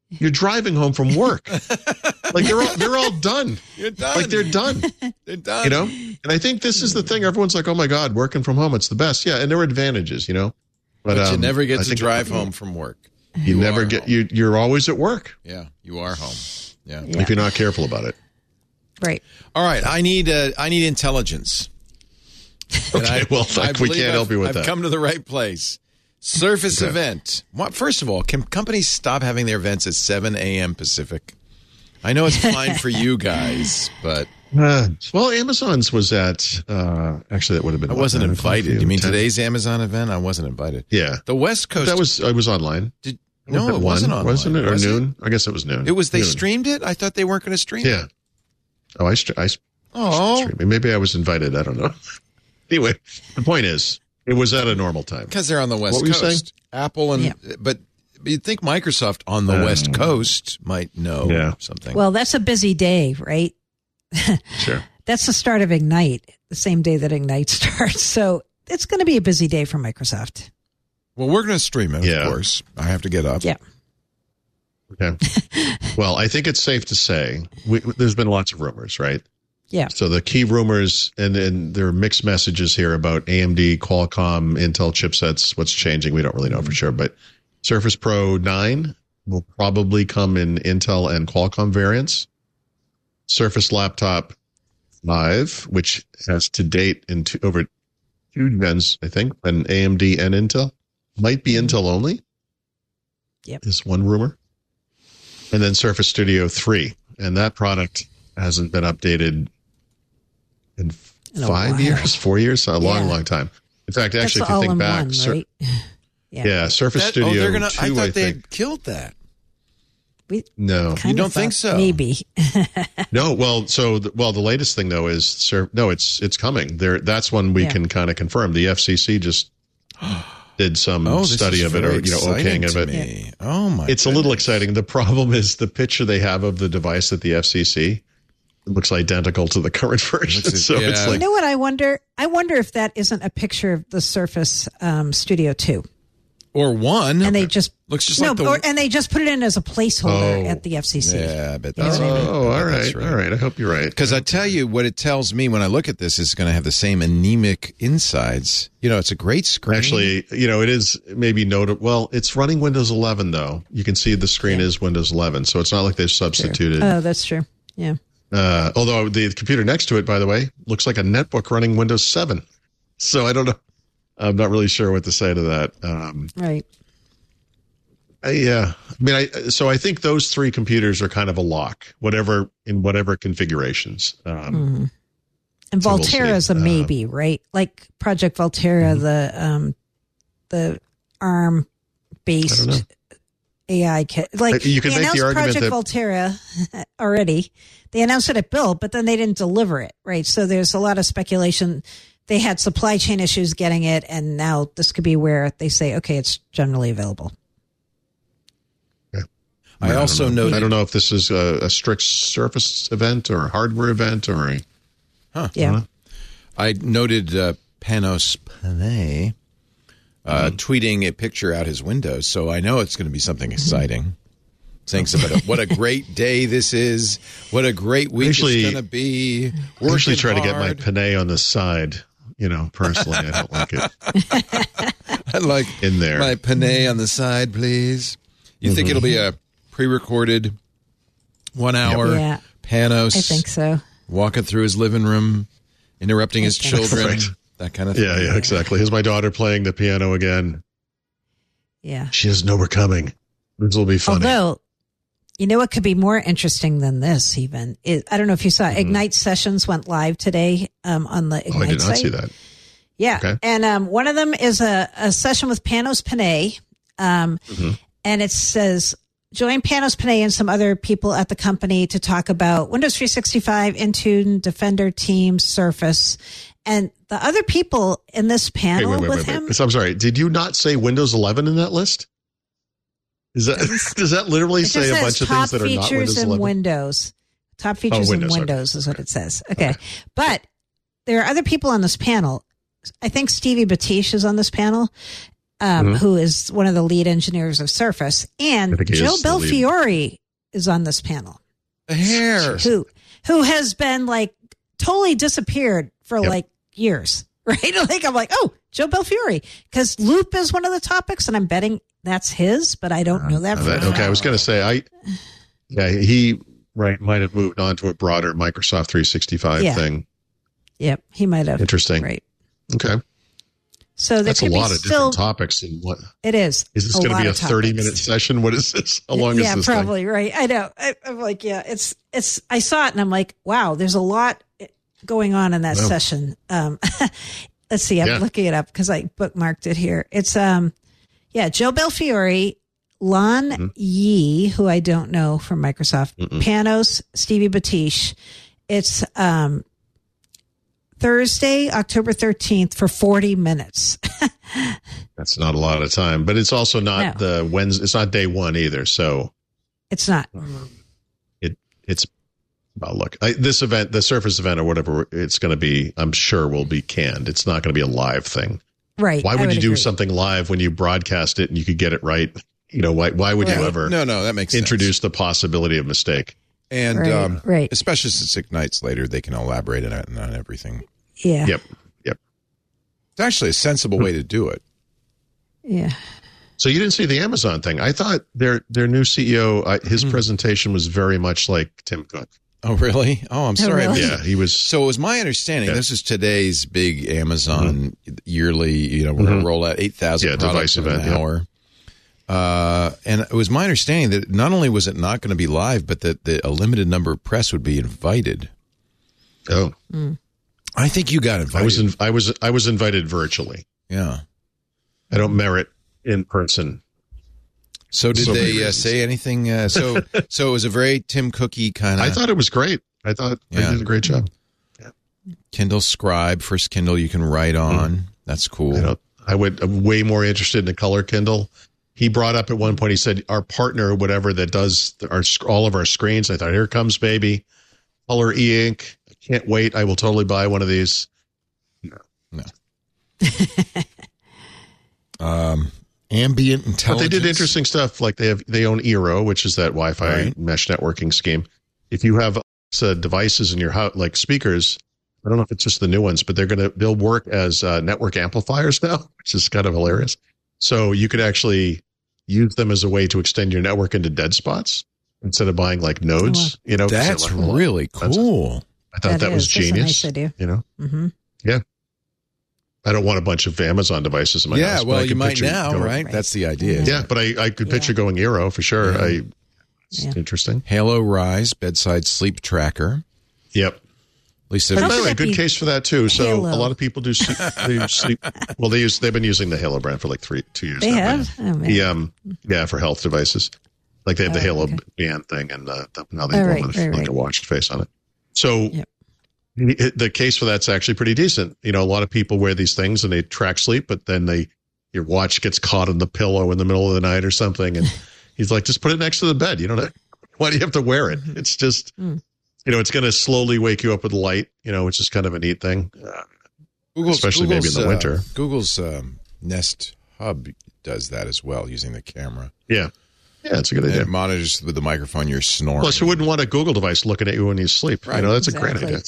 You're driving home from work. Like they're all done. You're done. Like they're done. They're done. You know? And I think this is the thing. Everyone's like, oh my God, working from home, it's the best. Yeah, and there are advantages, you know. But you never get to drive home from work. You never get you're always at work. Yeah, you are home. Yeah. If you're not careful about it. Right. All right, I need intelligence. Okay, we can't help you with that. I've come to the right place. Surface event. First of all, can companies stop having their events at 7 a.m. Pacific? I know it's fine for you guys, but... well, Amazon's was at... actually, that would have been... I wasn't invited. You mean today's Amazon event? I wasn't invited. Yeah. The West Coast... I was online. No, it wasn't online. Wasn't it? Or noon? I guess it was noon. It was. They noon. Streamed it? I thought they weren't going to stream it. Yeah. Oh, I streamed. Maybe I was invited. I don't know. Anyway, the point is, it was at a normal time. Because they're on the West What were you Coast. saying? Apple and... Yeah. But you'd think Microsoft on the West Coast might know something. Well, that's a busy day, right? Sure. That's the start of Ignite, the same day that Ignite starts. So it's going to be a busy day for Microsoft. Well, we're going to stream it, of course. I have to get up. Yeah. Okay. Well, I think it's safe to say there's been lots of rumors, right? Yeah. So the key rumors, and there are mixed messages here about AMD, Qualcomm, Intel chipsets. What's changing? We don't really know for sure. But Surface Pro 9 will probably come in Intel and Qualcomm variants. Surface Laptop 5, which has to date over 2 gens, I think, and AMD and Intel. Might be Intel only. Yep. Is one rumor. And then Surface Studio 3. And that product hasn't been updated in 5 years, 4 years, a long time. In fact, actually, if you think back, right? Surface Studio 2, I thought they had killed that. No. You don't think so? Maybe. No. Well, the latest thing though is it's coming. That's one we can kind of confirm. The FCC just did some study of it, or okaying of it. Yeah. Oh my! It's a little exciting. The problem is the picture they have of the device at the FCC. It looks identical to the current version. It's like, you know what I wonder? I wonder if that isn't a picture of the Surface Studio 2. Or 1. And they just looks just and they just put it in as a placeholder at the FCC. Yeah, but that's right. All right. All right. I hope you're right. Because I tell you what it tells me when I look at this is going to have the same anemic insides. It's a great screen. Actually, it is maybe notable. Well, it's running Windows 11 though. You can see the screen is Windows 11, so it's not like they've substituted. Oh, that's true. Yeah. Although the computer next to it, by the way, looks like a netbook running Windows 7. So I don't know. I'm not really sure what to say to that. Right. Yeah. I think those 3 computers are kind of a lock, in whatever configurations. And Volterra is a maybe, right? Like Project Volterra, the ARM-based AI kit. Like you can make the argument Project Volterra already. They announced it at Build, but then they didn't deliver it, right? So there's a lot of speculation. They had supply chain issues getting it, and now this could be where they say, okay, it's generally available. Yeah. I also noted... I don't know if this is a strict Surface event or a hardware event or Yeah. I noted Panos Panay tweeting a picture out his window, so I know it's going to be something exciting. Saying something about what a great day this is, what a great week it's going to be. I usually try to get my Panay on the side. Personally, I don't like it. I like in there. My Panay on the side, please. You think it'll be a pre-recorded 1 hour Panos? I think so. Walking through his living room, interrupting his children, right. That kind of thing. Yeah, exactly. Here's my daughter playing the piano again. Yeah. She doesn't know we're coming. This will be funny. Although, what could be more interesting than this even? I don't know if you saw Ignite Sessions went live today on the Ignite site. I did not see that. Yeah. Okay. And one of them is a session with Panos Panay. And it says, join Panos Panay and some other people at the company to talk about Windows 365, Intune, Defender, Teams, Surface. And the other people in this panel with him. So I'm sorry. Did you not say Windows 11 in that list? Does that literally say a bunch of things that are not Windows 11? Windows. Top features in Windows is what it says. Okay. But there are other people on this panel. I think Stevie Batish is on this panel. who is one of the lead engineers of Surface, and Joe Belfiore is on this panel. The hair. Who has been like totally disappeared for like years, right? Like I'm like, oh, Joe Belfiore, because loop is one of the topics, and I'm betting that's his, but I don't know that for sure. Okay, I was going to say he might have moved on to a broader Microsoft 365 thing. Yep, he might have. Interesting. Right. Okay. So that's a lot of different topics. And what it is? Is this going to be a 30-minute session? What is this? How long is this? Yeah, probably right. I know. I'm like, it's. I saw it and I'm like, wow, there's a lot going on in that session. Let's see. I'm looking it up because I bookmarked it here. It's Joe Belfiore, Lan Yi, who I don't know from Microsoft, Panos, Stevie Batish. It's Thursday, October 13th for 40 minutes. That's not a lot of time, but it's also not the Wednesday. It's not day one either. So it's not. It's well, look, this event, the Surface event or whatever it's going to be, I'm sure will be canned. It's not going to be a live thing. Right. Why would you do something live when you broadcast it and you could get it right? You know, why would you ever that makes introduce sense. The possibility of mistake? And especially since it ignites later, they can elaborate on everything. Yeah. Yep. It's actually a sensible way to do it. Yeah. So you didn't see the Amazon thing. I thought their new CEO, his presentation was very much like Tim Cook. Oh, really? Oh, I'm sorry. Really? Yeah, he was. So it was my understanding, this is today's big Amazon yearly, we're going to roll out 8,000 products in an hour. And it was my understanding that not only was it not going to be live, but that a limited number of press would be invited. Oh. I think you got invited. I was invited virtually. Yeah. I don't merit in person. So did they say anything? So it was a very Tim Cookie kind of. I thought it was great. I thought they did a great job. Yeah. Kindle Scribe, first Kindle you can write on. That's cool. I'm way more interested in the color Kindle. He brought up at one point, he said, our partner, whatever, that does all of our screens. I thought, here comes baby. Color e-ink. I can't wait. I will totally buy one of these. No. Ambient intelligence. But they did interesting stuff. Like they own Eero, which is that Wi-Fi mesh networking scheme. If you have devices in your house, like speakers, I don't know if it's just the new ones, but they'll work as network amplifiers now, which is kind of hilarious. So you could actually use them as a way to extend your network into dead spots instead of buying like nodes. That's really cool. I thought that was genius. That's a nice idea. Mm-hmm. Yeah. I don't want a bunch of Amazon devices in my house. Yeah, well, you might now, right? That's the idea. Yeah, but I could picture going Eero for sure. Yeah. It's interesting. Halo Rise bedside sleep tracker. Yep. At least by the way, good case for that too. So Halo. A lot of people do sleep. Well, they've been using the Halo brand for like 2 years. They now. have. Oh, man. For health devices, like they have the Halo band thing, and now they have a watch face on it. So. Yep. The case for that's actually pretty decent. A lot of people wear these things and they track sleep, but then your watch gets caught in the pillow in the middle of the night or something. And he's like, just put it next to the bed. Why do you have to wear it? It's just, it's going to slowly wake you up with light, which is kind of a neat thing. Especially maybe in the winter. Google's Nest Hub does that as well using the camera. Yeah. Yeah, it's a good idea. It monitors with the microphone you're snoring. Plus, you wouldn't want a Google device looking at you when you sleep. Right. That's a great idea.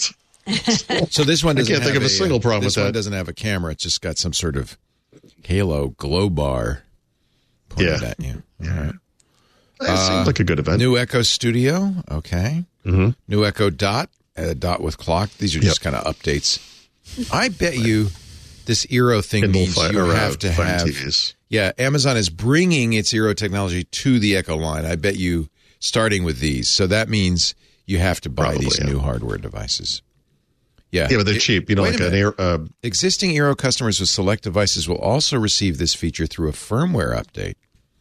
So this one doesn't. I can't think of a single problem with that. This one doesn't have a camera. It's just got some sort of Halo glow bar pointed at you. Yeah. All right. It seems like a good event. New Echo Studio. Okay. Mm-hmm. New Echo Dot. Dot with clock. These are just kind of updates. I bet you this Eero thing means you have to have. TVs. Yeah, Amazon is bringing its Eero technology to the Echo line. I bet you starting with these. So that means you have to buy these new hardware devices. Yeah, but they're cheap. Existing Eero customers with select devices will also receive this feature through a firmware update.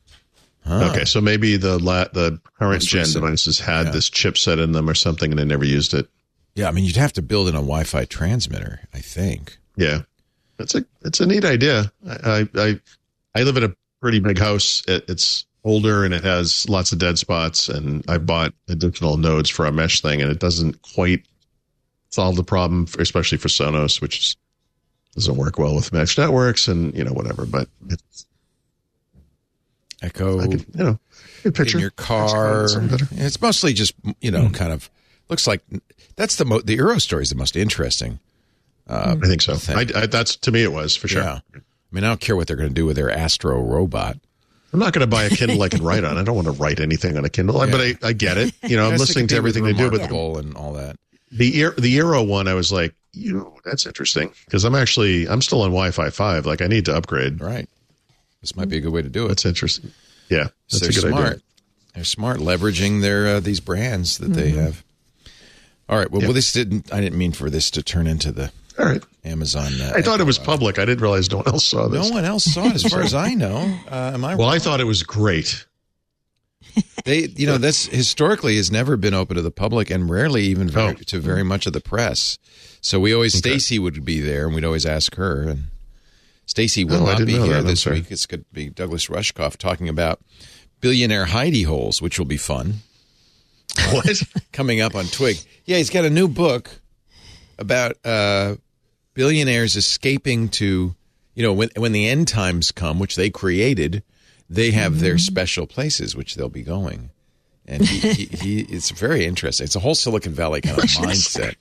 Okay, so maybe the current gen devices had this chipset in them or something, and they never used it. Yeah, I mean, you'd have to build in a Wi-Fi transmitter, I think. Yeah, it's a neat idea. I live in a pretty big house. It's older and it has lots of dead spots, and I bought additional nodes for a mesh thing, and it doesn't quite solve the problem, especially for Sonos, which doesn't work well with mesh networks and whatever. But Echo. Good picture. In your car. It's mostly just, kind of looks like that's the Eurostory is the most interesting. I think so. That's to me it was for sure. Yeah. I mean, I don't care what they're going to do with their Astro robot. I'm not going to buy a Kindle I can write on. I don't want to write anything on a Kindle, but I get it. I'm listening to everything they do, but and all that. The Eero one, I was like, that's interesting because I'm still on Wi-Fi 5. Like I need to upgrade. Right. This might be a good way to do it. That's interesting. Yeah, that's a good smart. idea. They're smart, leveraging their these brands that they have. All right. Well, I didn't mean for this to turn into the Amazon. I thought it was public. I didn't realize no one else saw this. No one else saw it, as far as I know. Am I wrong? Well, I thought it was great. This historically has never been open to the public, and rarely even to very much of the press. So we always Stacy would be there, and we'd always ask her. And Stacy will not be here this week. It's going to be Douglas Rushkoff talking about billionaire hidey holes, which will be fun. What? Coming up on Twig. Yeah, he's got a new book about billionaires escaping to, when the end times come, which they created, they have their special places which they'll be going. And it's very interesting. It's a whole Silicon Valley kind of mindset.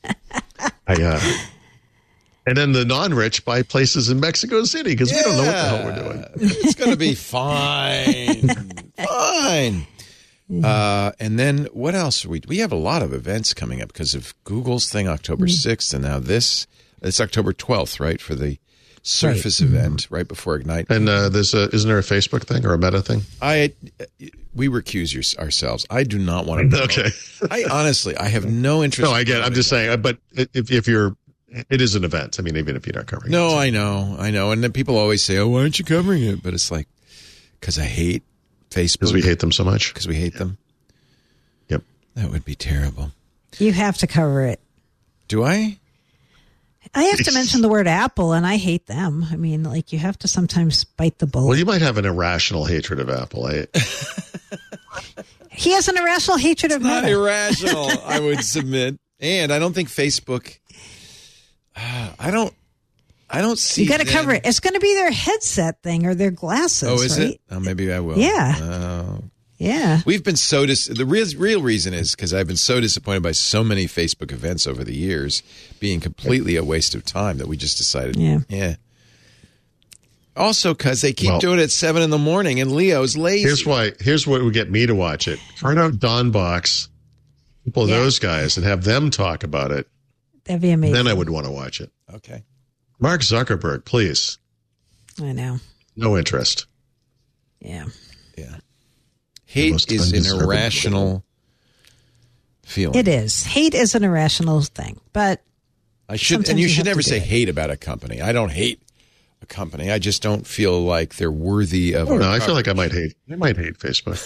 And then the non-rich buy places in Mexico City because we don't know what the hell we're doing. It's going to be fine. Fine. And then what else? We have a lot of events coming up because of Google's thing, October 6th. And now it's October 12th, right? For the Surface event right before Ignite. And isn't there a Facebook thing or a Meta thing? We recuse ourselves. I do not want to. Okay. I have no interest. No, I get it. I'm just saying, but if you're, it is an event. I mean, even if you're not covering it. No, I know. And then people always say, why aren't you covering it? But it's like, because I hate Facebook. Because we hate them so much. Because we hate them. Yep. That would be terrible. You have to cover it. Do I? I have to mention the word Apple, and I hate them. I mean, you have to sometimes bite the bullet. Well, you might have an irrational hatred of Apple. He has an irrational hatred of Meta. Not irrational, I would submit. And I don't think Facebook. I don't see. You got to cover it. It's going to be their headset thing or their glasses. Oh, is right? it? Oh, maybe I will. Yeah. Yeah. We've been so the real reason is because I've been so disappointed by so many Facebook events over the years being completely a waste of time that we just decided. Yeah. Also, because they keep doing it at 7 a.m. and Leo's lazy. Here's what would get me to watch it. Turn out Don Box, people, those guys, and have them talk about it. That'd be amazing. Then I would want to watch it. Okay. Mark Zuckerberg, please. I know. No interest. Yeah. Yeah. Hate is an irrational feeling. It is. Hate is an irrational thing, but you should never say hate about a company. I don't hate a company. I just don't feel like they're worthy of. I feel like I might hate Facebook.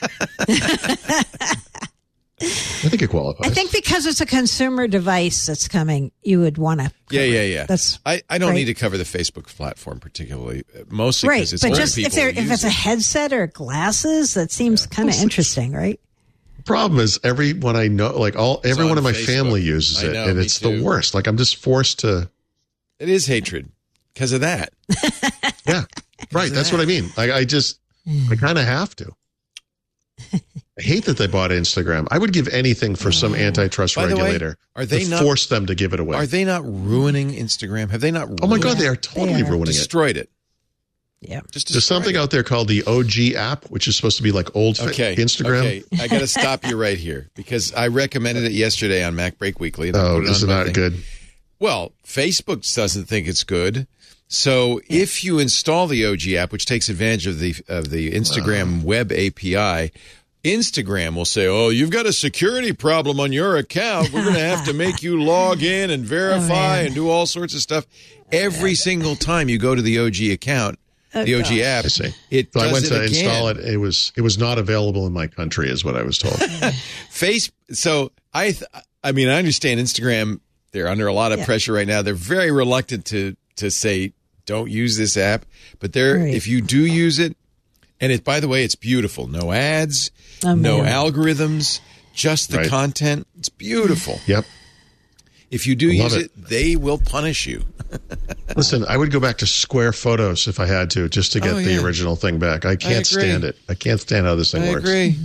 I think it qualifies. I think because it's a consumer device that's coming, you would want to. Yeah. That's I don't need to cover the Facebook platform particularly, mostly because it's but older just people if it's a headset or glasses, that seems kind of interesting, right? The problem is everyone I know, everyone in my family uses it, and it's the worst. I'm just forced to. It is hatred because of that. Yeah, right. That's what I mean. I kind of have to. I hate that they bought Instagram. I would give anything for some antitrust regulator to force them to give it away. Are they not ruining Instagram? Have they not? Oh my God, they are totally ruining destroyed it. Yeah. There's something out there called the OG app, which is supposed to be like old Instagram. Okay, I got to stop you right here because I recommended it yesterday on Mac Break Weekly. This is not good. Well, Facebook doesn't think it's good. So if you install the OG app, which takes advantage of the Instagram web API, Instagram will say, "Oh, you've got a security problem on your account. We're going to have to make you log in and verify and do all sorts of stuff." Every single time you go to the OG account, the OG app, it does I went to again. install it. It was not available in my country, is what I was told. So I understand Instagram. They're under a lot of pressure right now. They're very reluctant to say don't use this app, but if you do use it, and by the way, it's beautiful. No ads, no algorithms, just the content. It's beautiful. Yep. If you do use love it, they will punish you. Listen, I would go back to Square Photos if I had to, just to get the original thing back. I can't stand it. I can't stand how this thing works. I agree.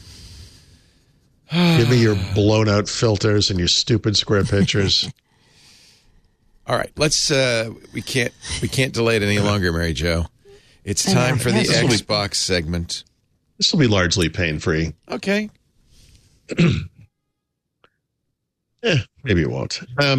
Give me your blown out filters and your stupid square pictures. All right, let's. We can't delay it any longer, Mary Jo. It's time for the Xbox segment. This will be largely pain free. Okay. Maybe it won't.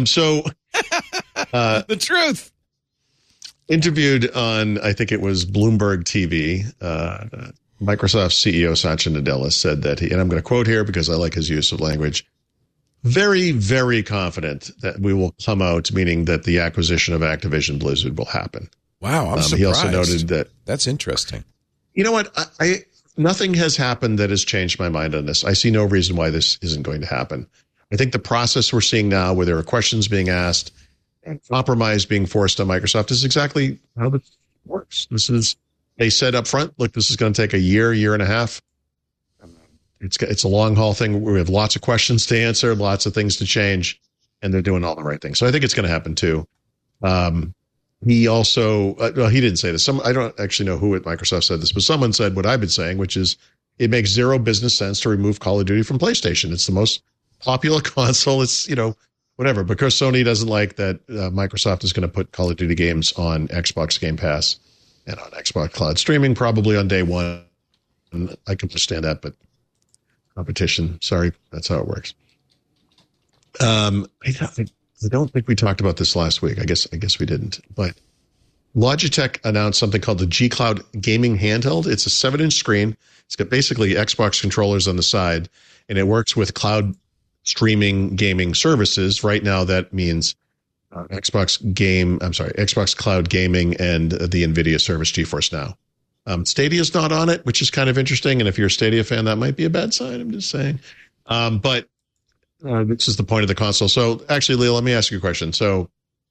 The truth. Interviewed on, I think it was Bloomberg TV, Microsoft CEO Satya Nadella said that and I'm going to quote here because I like his use of language, very, very confident that we will come out, meaning that the acquisition of Activision Blizzard will happen. Wow, I'm surprised. He also noted that. That's interesting. You know what? Nothing has happened that has changed my mind on this. I see no reason why this isn't going to happen. I think the process we're seeing now, where there are questions being asked and compromise being forced on Microsoft, is exactly how this works. They said up front, look, this is going to take a year and a half. It's a long haul thing. We have lots of questions to answer, lots of things to change, and they're doing all the right things. So I think it's going to happen too. He also, he didn't say this. I don't actually know who at Microsoft said this, but someone said what I've been saying, which is it makes zero business sense to remove Call of Duty from PlayStation. It's the most popular console. It's, whatever, because Sony doesn't like that Microsoft is going to put Call of Duty games on Xbox Game Pass and on Xbox Cloud Streaming probably on day one. And I can understand that, but competition, sorry, that's how it works. I don't think we talked about this last week. I guess we didn't. But Logitech announced something called the G Cloud Gaming Handheld. It's a 7-inch screen. It's got basically Xbox controllers on the side, and it works with cloud streaming gaming services. Right now, that means Xbox Cloud Gaming and the NVIDIA service GeForce Now. Stadia's not on it, which is kind of interesting. And if you're a Stadia fan, that might be a bad sign. I'm just saying. But this is the point of the console. So actually, Leah, let me ask you a question. So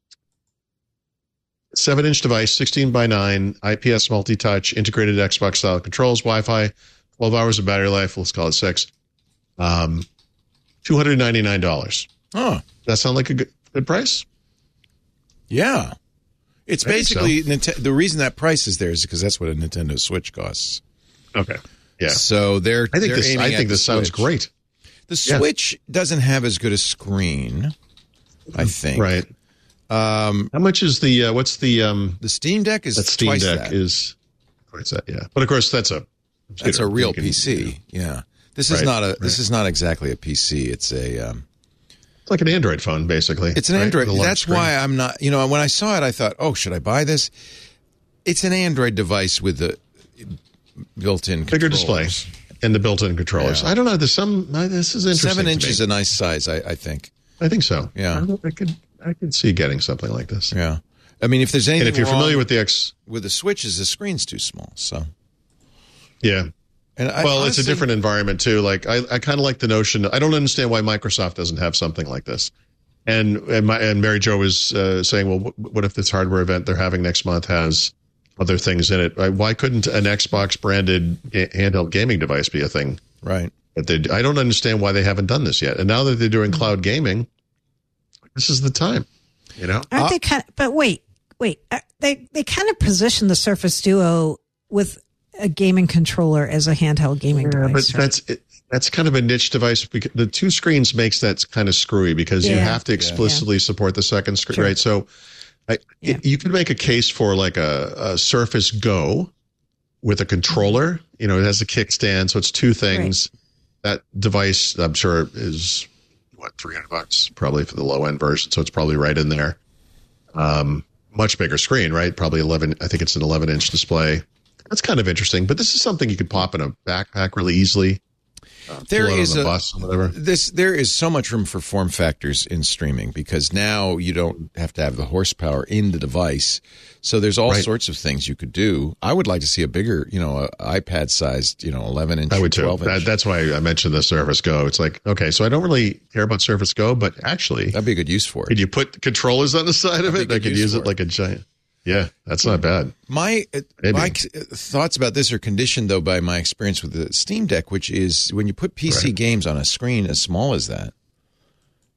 7-inch device, 16:9, IPS multi-touch, integrated Xbox style controls, Wi-Fi, 12 hours of battery life. Let's call it 6. $299. Oh, that sound like a good price? Yeah. It's basically the reason that price is there is because that's what a Nintendo Switch costs. Okay. Yeah. So I think this sounds great. The Switch doesn't have as good a screen, I think. Right. How much is what's the Steam Deck is Steam twice Deck that. is twice that, yeah. But of course that's a real PC. Yeah. This is this is not exactly a PC. It's it's like an Android phone, basically. It's an Android. That's why I'm not, when I saw it, I thought, oh, should I buy this? It's an Android device with the built-in bigger display and the built-in controllers. Yeah. I don't know. This is interesting. 7 inches is a nice size, I think. I think so. Yeah. I could see getting something like this. Yeah. I mean, if there's anything and if you're wrong familiar with the Switches, the screen's too small. So. Yeah. And honestly, it's a different environment too. Like I kind of like the notion. I don't understand why Microsoft doesn't have something like this. And Mary Jo was saying, well, what if this hardware event they're having next month has other things in it? Why couldn't an Xbox branded handheld gaming device be a thing? Right. I don't understand why they haven't done this yet. And now that they're doing cloud gaming, this is the time. Aren't they kind of? But wait. They kind of position the Surface Duo with a gaming controller as a handheld gaming device. But that's kind of a niche device. Because the two screens makes that kind of screwy because you have to explicitly support the second screen, right? So you could make a case for like a Surface Go with a controller. It has a kickstand, so it's two things. Right. That device, I'm sure, is $300 probably for the low end version, so it's probably right in there. Much bigger screen, right? Probably 11. I think it's an 11-inch display. That's kind of interesting, but this is something you could pop in a backpack really easily. There is bus or whatever. There is so much room for form factors in streaming because now you don't have to have the horsepower in the device. So there's all sorts of things you could do. I would like to see a bigger, iPad-sized, 11-inch. I would too. 12-inch. That's why I mentioned the Surface Go. It's like, okay, so I don't really care about Surface Go, but actually, that'd be a good use for it. Could you put controllers on the side of it? I could use it like a giant. Yeah, that's not bad. My thoughts about this are conditioned, though, by my experience with the Steam Deck, which is when you put PC games on a screen as small as that,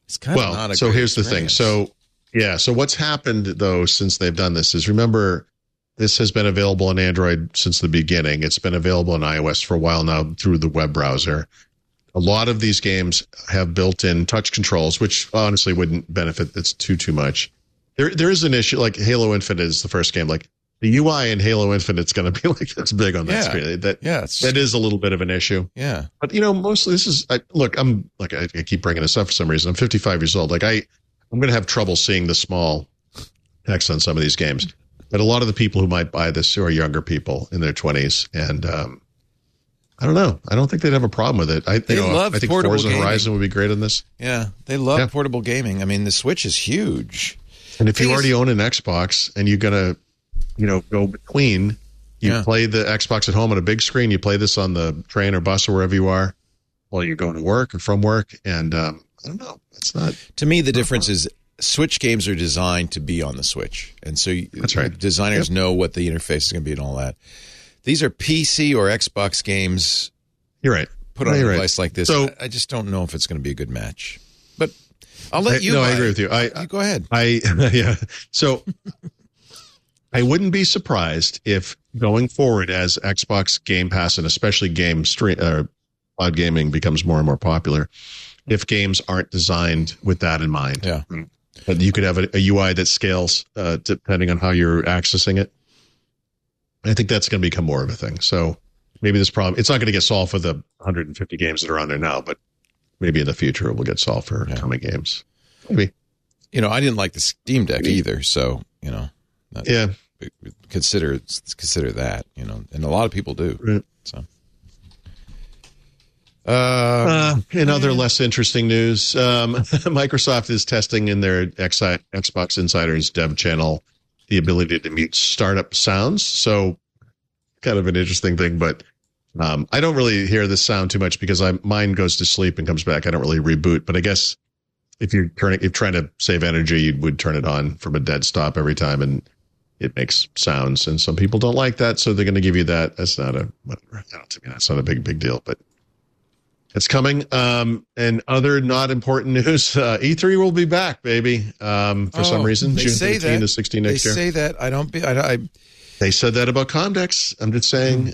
It's kind of not a so great here's the thing. experience. So what's happened though since they've done this is, remember, this has been available on Android since the beginning. It's been available on iOS for a while now through the web browser. A lot of these games have built-in touch controls, which honestly wouldn't benefit this too much. There is an issue, like Halo Infinite is the first game. Like the UI in Halo Infinite is going to be like this big on that screen. That is a little bit of an issue. Yeah. But mostly this is, I keep bringing this up for some reason. I'm 55 years old. Like I'm going to have trouble seeing the small text on some of these games. But a lot of the people who might buy this are younger people in their 20s, and I don't know. I don't think they'd have a problem with it. I think portable Forza gaming. Horizon would be great on this. Yeah, they love portable gaming. I mean, the Switch is huge. And if you already own an Xbox and you're gonna, go between, play the Xbox at home on a big screen, you play this on the train or bus or wherever you are while you're going to work or from work, and I don't know. It's not. To me, the difference is Switch games are designed to be on the Switch, and so that's right. Designers know what the interface is going to be and all that. These are PC or Xbox games. You're right. Put on a device like this. So, I just don't know if it's going to be a good match. But I'll let you. No, I agree with you. You go ahead. So I wouldn't be surprised if going forward, as Xbox Game Pass and especially cloud gaming becomes more and more popular, if games aren't designed with that in mind. Yeah. But you could have a UI that scales depending on how you're accessing it. I think that's going to become more of a thing. So maybe this problem, it's not going to get solved for the 150 games that are on there now, but maybe in the future it will get solved for coming games. Maybe. I didn't like the Steam Deck either. So, consider that, and a lot of people do. Right. So. In other less interesting news, Microsoft is testing in their Xbox Insiders dev channel the ability to mute startup sounds. So kind of an interesting thing, but I don't really hear this sound too much because mine goes to sleep and comes back. I don't really reboot, but I guess if you're trying to save energy, you would turn it on from a dead stop every time, and it makes sounds. And some people don't like that, so they're going to give you that. That's not that's not a big deal, but it's coming. And other not important news, E3 will be back, baby. For some reason, June 15 to 16 next year. They say that. They said that about Comdex. I'm just saying.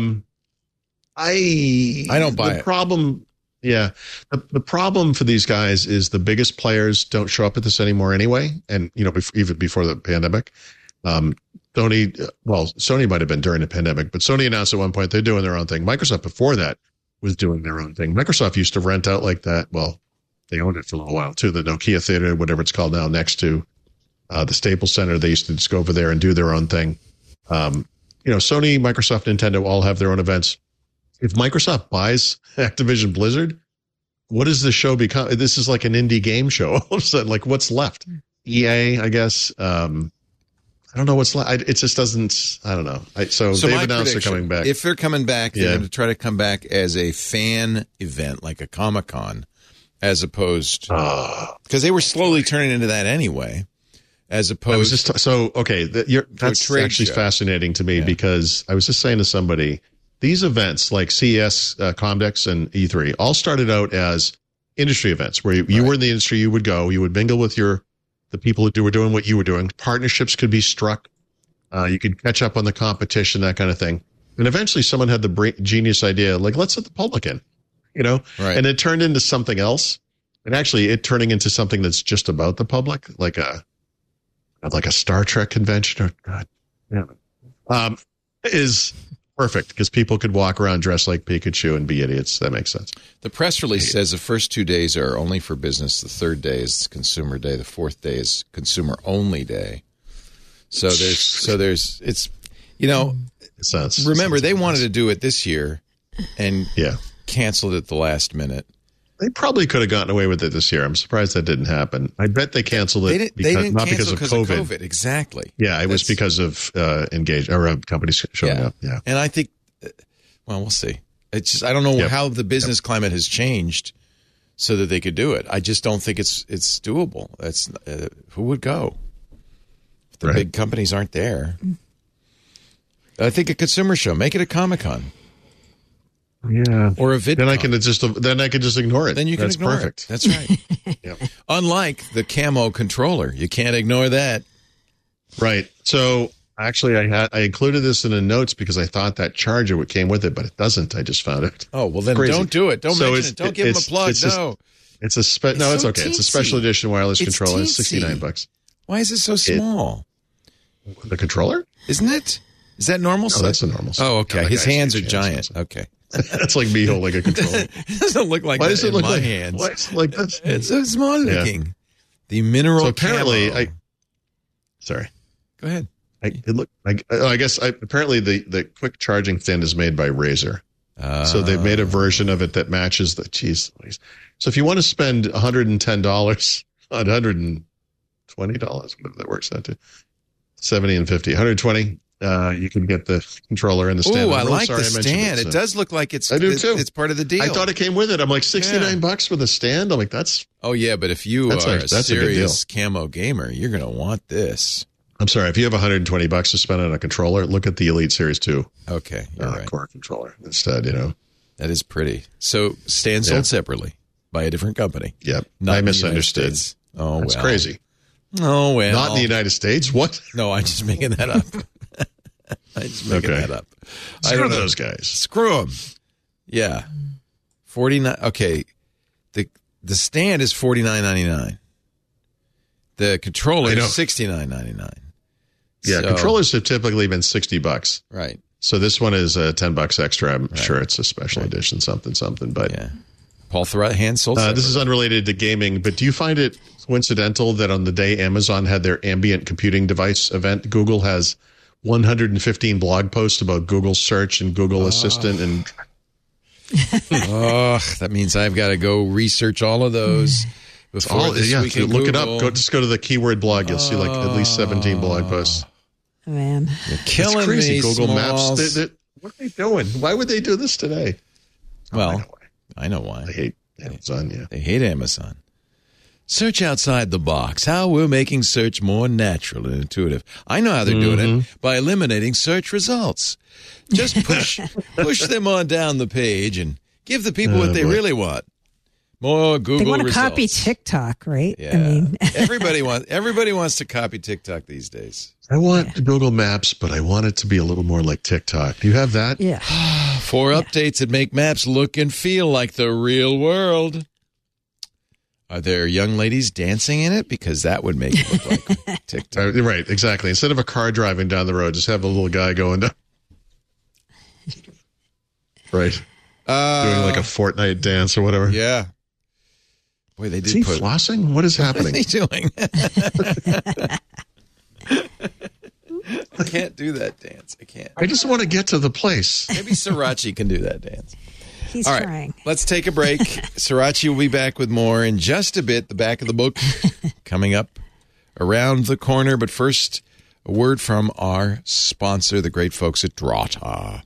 I don't buy it. The problem for these guys is the biggest players don't show up at this anymore anyway. And, even before the pandemic, Sony might have been during the pandemic, but Sony announced at one point they're doing their own thing. Microsoft before that was doing their own thing. Microsoft used to rent out like that. Well, they owned it for a little while too. The Nokia Theater, whatever it's called now, next to the Staples Center. They used to just go over there and do their own thing. Sony, Microsoft, Nintendo all have their own events. If Microsoft buys Activision Blizzard, what does the show become? This is like an indie game show. All of a sudden, like what's left? EA, I guess. I don't know what's left. It just doesn't. I don't know. So they've announced they're coming back. If they're coming back, they're going to try to come back as a fan event, like a Comic-Con, as opposed because they were slowly turning into that anyway. As opposed, that's actually fascinating to me because I was just saying to somebody, these events like CES, Comdex, and E3 all started out as industry events where you were in the industry, you would go, you would mingle with the people who were doing what you were doing. Partnerships could be struck. You could catch up on the competition, that kind of thing. And eventually someone had the genius idea, like, let's let the public in, and it turned into something else. And actually it turning into something that's just about the public, like a Star Trek convention is perfect because people could walk around dressed like Pikachu and be idiots. That makes sense. The press release says the first 2 days are only for business. The third day is consumer day. The fourth day is consumer only day. So it's remember they wanted to do it this year and canceled it at the last minute. They probably could have gotten away with it this year. I'm surprised that didn't happen. I bet they canceled it not because of COVID. Exactly. Yeah, it was because of companies showing up. Yeah, and I think, we'll see. It's just I don't know how the business climate has changed so that they could do it. I just don't think it's doable. That's who would go if the big companies aren't there. I think a consumer show. Make it a Comic-Con. Yeah. or a VidCon. Then I can just ignore it. Then you can That's ignore perfect. it. That's right. Yep. Unlike the Camo controller, you can't ignore that. Right. So actually, I included this in the notes because I thought that charger came with it, but it doesn't. I just found it. Oh, well, then Crazy. don't do it. Don't So mention it. Don't give him a plug. No. It's a so it's okay. It's a special teensy. edition wireless It's controller. It's teensy. $69. Why is it so small? The controller? Isn't it? Is that normal? No, that's the normal size. Oh, okay. Yeah, His that hands are guy's giant. huge. Okay. That's like me holding a controller. It doesn't look like Why that does it in look my like hands. Why is it like this? It's so small looking. The mineral So apparently, camo. sorry. Go ahead. It looked like apparently the quick charging stand is made by Razer. So they've made a version of it that matches the So if you want to spend $110, $120, whatever that works out to, 70 and 50, 120, you can get the controller and the stand. Oh, I'm I really like sorry the I mentioned stand. so. It does look like it's. I do too. It's part of the deal. I thought it came with it. I'm like $69 for the stand. I'm like, that's. Oh yeah, but if you That's are a- a that's a good serious camo gamer, you're gonna want this. I'm sorry. If you have $120 to spend on a controller, look at the Elite Series 2 Okay, you're right. core controller instead. That is pretty. So stand sold separately by a different company. Yep. Not I in the United misunderstood. States. Oh, That's well. crazy. Oh well. Not in the United States. What? No, I'm just making that up. I'm just making Okay. that up. I Screw don't know. those guys. Screw them. Yeah. 49. Okay. The stand is $49.99. The controller I is know. $69.99. Yeah, So- controllers have typically been $60. Right. So this one is $10 extra. I'm sure it's a special edition, something. But Yeah. Paul Thurrott hand sold. this is unrelated to gaming. But do you find it coincidental that on the day Amazon had their ambient computing device event, Google has 115 blog posts about Google Search and Google Assistant and Oh, that means I've got to go research all of those before this week in look it Google. up. Just go to the keyword blog. You'll see like at least 17 blog posts. Man. You're It's killing crazy. me, Google Smalls. Maps. What are they doing? Why would they do this today? Well, I know why. I hate Amazon. Yeah. They hate Amazon. Search outside the box. How we're making search more natural and intuitive. I know how they're doing it by eliminating search results. Just push them on down the page and give the people what they really want. More Google They want to results. copy TikTok, right? Yeah. I mean, everybody wants to copy TikTok these days. I want Google Maps, but I want it to be a little more like TikTok. Do you have that? yeah. 4 updates that make maps look and feel like the real world. Are there young ladies dancing in it? Because that would make it look like TikTok. Right, exactly. Instead of a car driving down the road, just have a little guy going down. Right. Doing like a Fortnite dance or whatever. Yeah. Boy, they Is did he put. flossing? What is What happening? is he doing? I can't do that dance. I can't. I just want to get to the place. Maybe Sriracha can do that dance. He's All right, trying. let's take a break. Sriracha will be back with more in just a bit. The back of the book coming up around the corner. But first, a word from our sponsor, the great folks at Drata.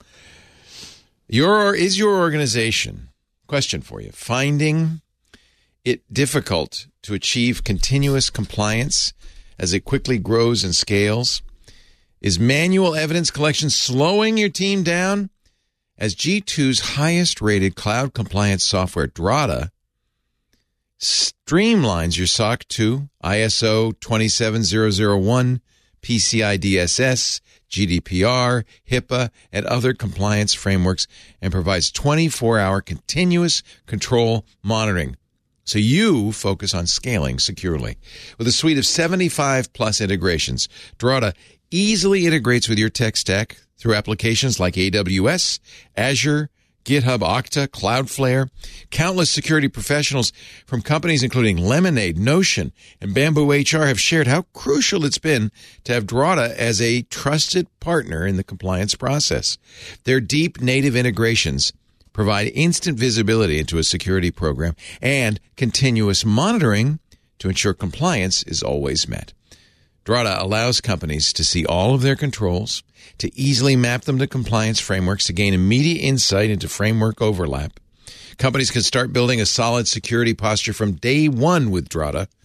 Is your organization, question for you, finding it difficult to achieve continuous compliance as it quickly grows and scales? Is manual evidence collection slowing your team down? As G2's highest-rated cloud compliance software, Drata, streamlines your SOC 2, ISO 27001, PCI DSS, GDPR, HIPAA, and other compliance frameworks, and provides 24-hour continuous control monitoring, so you focus on scaling securely. With a suite of 75-plus integrations, Drata easily integrates with your tech stack through applications like AWS, Azure, GitHub, Okta, Cloudflare. Countless security professionals from companies including Lemonade, Notion, and Bamboo HR have shared how crucial it's been to have Drata as a trusted partner in the compliance process. Their deep native integrations provide instant visibility into a security program and continuous monitoring to ensure compliance is always met. Drata allows companies to see all of their controls, to easily map them to compliance frameworks, to gain immediate insight into framework overlap. Companies can start building a solid security posture from day one with Drata,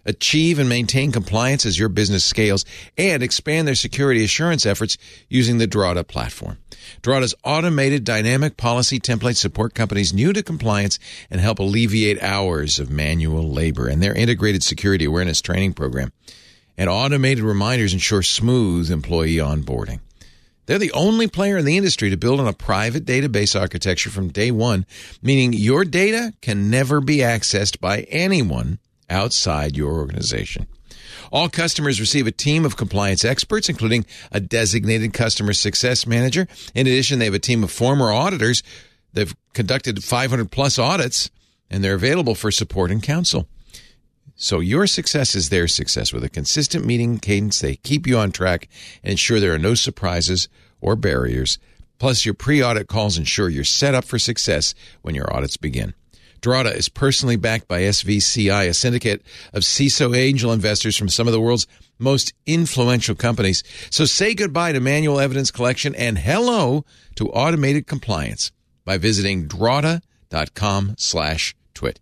achieve and maintain compliance as your business scales, and expand their security assurance efforts using the Drata platform. Drata's automated dynamic policy templates support companies new to compliance and help alleviate hours of manual labor. And their integrated security awareness training program and automated reminders ensure smooth employee onboarding. They're the only player in the industry to build on a private database architecture from day one, meaning your data can never be accessed by anyone outside your organization. All customers receive a team of compliance experts, including a designated customer success manager. In addition, they have a team of former auditors. They've conducted 500 plus audits, and they're available for support and counsel. So your success is their success. With a consistent meeting cadence, they keep you on track and ensure there are no surprises or barriers. Plus, your pre-audit calls ensure you're set up for success when your audits begin. Drata is personally backed by SVCI, a syndicate of CISO angel investors from some of the world's most influential companies. So say goodbye to manual evidence collection and hello to automated compliance by visiting drata.com/twit.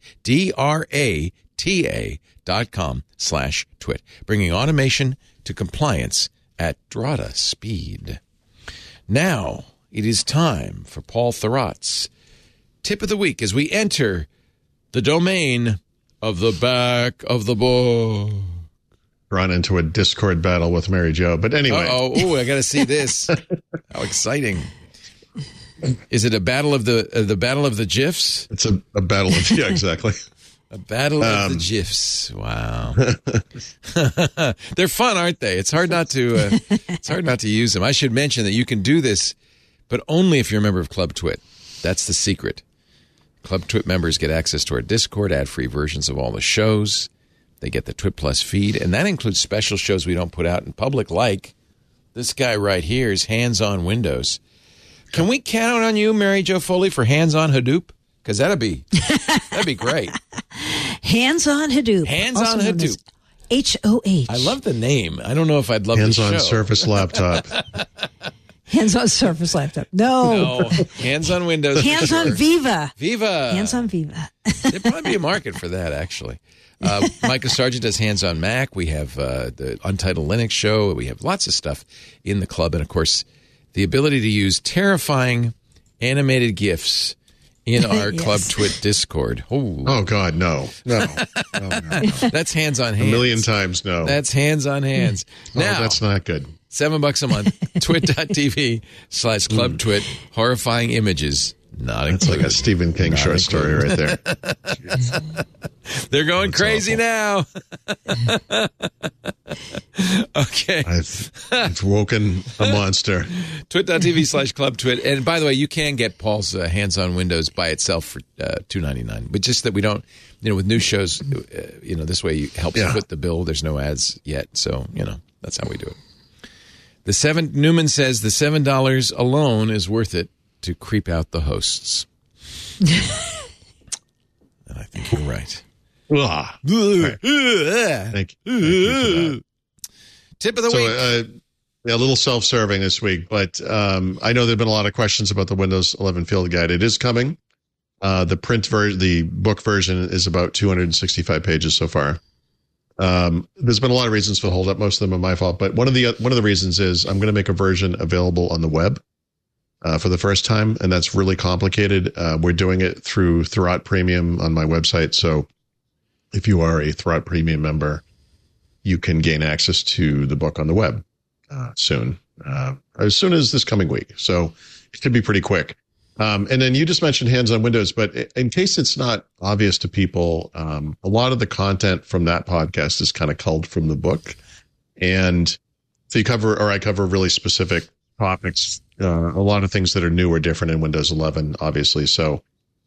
DRATA.com/twit. Bringing automation to compliance at Drata speed. Now it is time for Paul Thurrott's Tip of the Week as we enter the domain of the back of the book. Run into a Discord battle with Mary Jo. But anyway. Oh, I got to see this. How exciting. Is it a battle of the battle of the GIFs? It's a battle of, yeah, exactly. A battle of the GIFs. Wow. They're fun, aren't they? It's hard not to use them. I should mention that you can do this, but only if you're a member of Club Twit. That's the secret. Club Twit members get access to our Discord, ad-free versions of all the shows. They get the Twit Plus feed, and that includes special shows we don't put out in public, like this guy right here's Hands on Windows. Can we count on you, Mary Jo Foley, for Hands on Hadoop? Because that'd be great. Hands on Hadoop. Hands on Hadoop. HOH. I love the name. I don't know if I'd love the show. Hands on Surface Laptop. Hands on Surface Laptop. No. Hands on Windows. Hands on Viva. Viva. Hands on Viva. There'd probably be a market for that, actually. Micah Sargent does Hands on Mac. We have the Untitled Linux show. We have lots of stuff in the club. And, of course, the ability to use terrifying animated GIFs in our Yes. Club Twit Discord. Oh, God, no. No. That's Hands on Hands. A million times no. That's Hands on Hands. Now, that's not good. $7 a month. twit.tv/Club Twit. Horrifying images not It's included. like a Stephen King short story right there. They're going That's crazy now. Okay. I've woken a monster. Twit.tv/Club Twit. And by the way, you can get Paul's Hands on Windows by itself for $2.99. But just that we don't, with new shows, this way it helps foot the bill. There's no ads yet. So, that's how we do it. Newman says the $7 alone is worth it to creep out the hosts. And I think you're right. Right. Thank you for that. Tip of the week. A little self-serving this week, but I know there have been a lot of questions about the Windows 11 Field Guide. It is coming. The print version, the book version, is about 265 pages so far. There's been a lot of reasons for the holdup. Most of them are my fault, but one of the reasons is I'm going to make a version available on the web for the first time, and that's really complicated. We're doing it through Thurrott Premium on my website, so if you are a Thurrott Premium member, you can gain access to the book on the web soon, as soon as this coming week. So it could be pretty quick. And then you just mentioned Hands on Windows, but in case it's not obvious to people, a lot of the content from that podcast is kind of culled from the book. And so I cover really specific topics, a lot of things that are new or different in Windows 11, obviously. So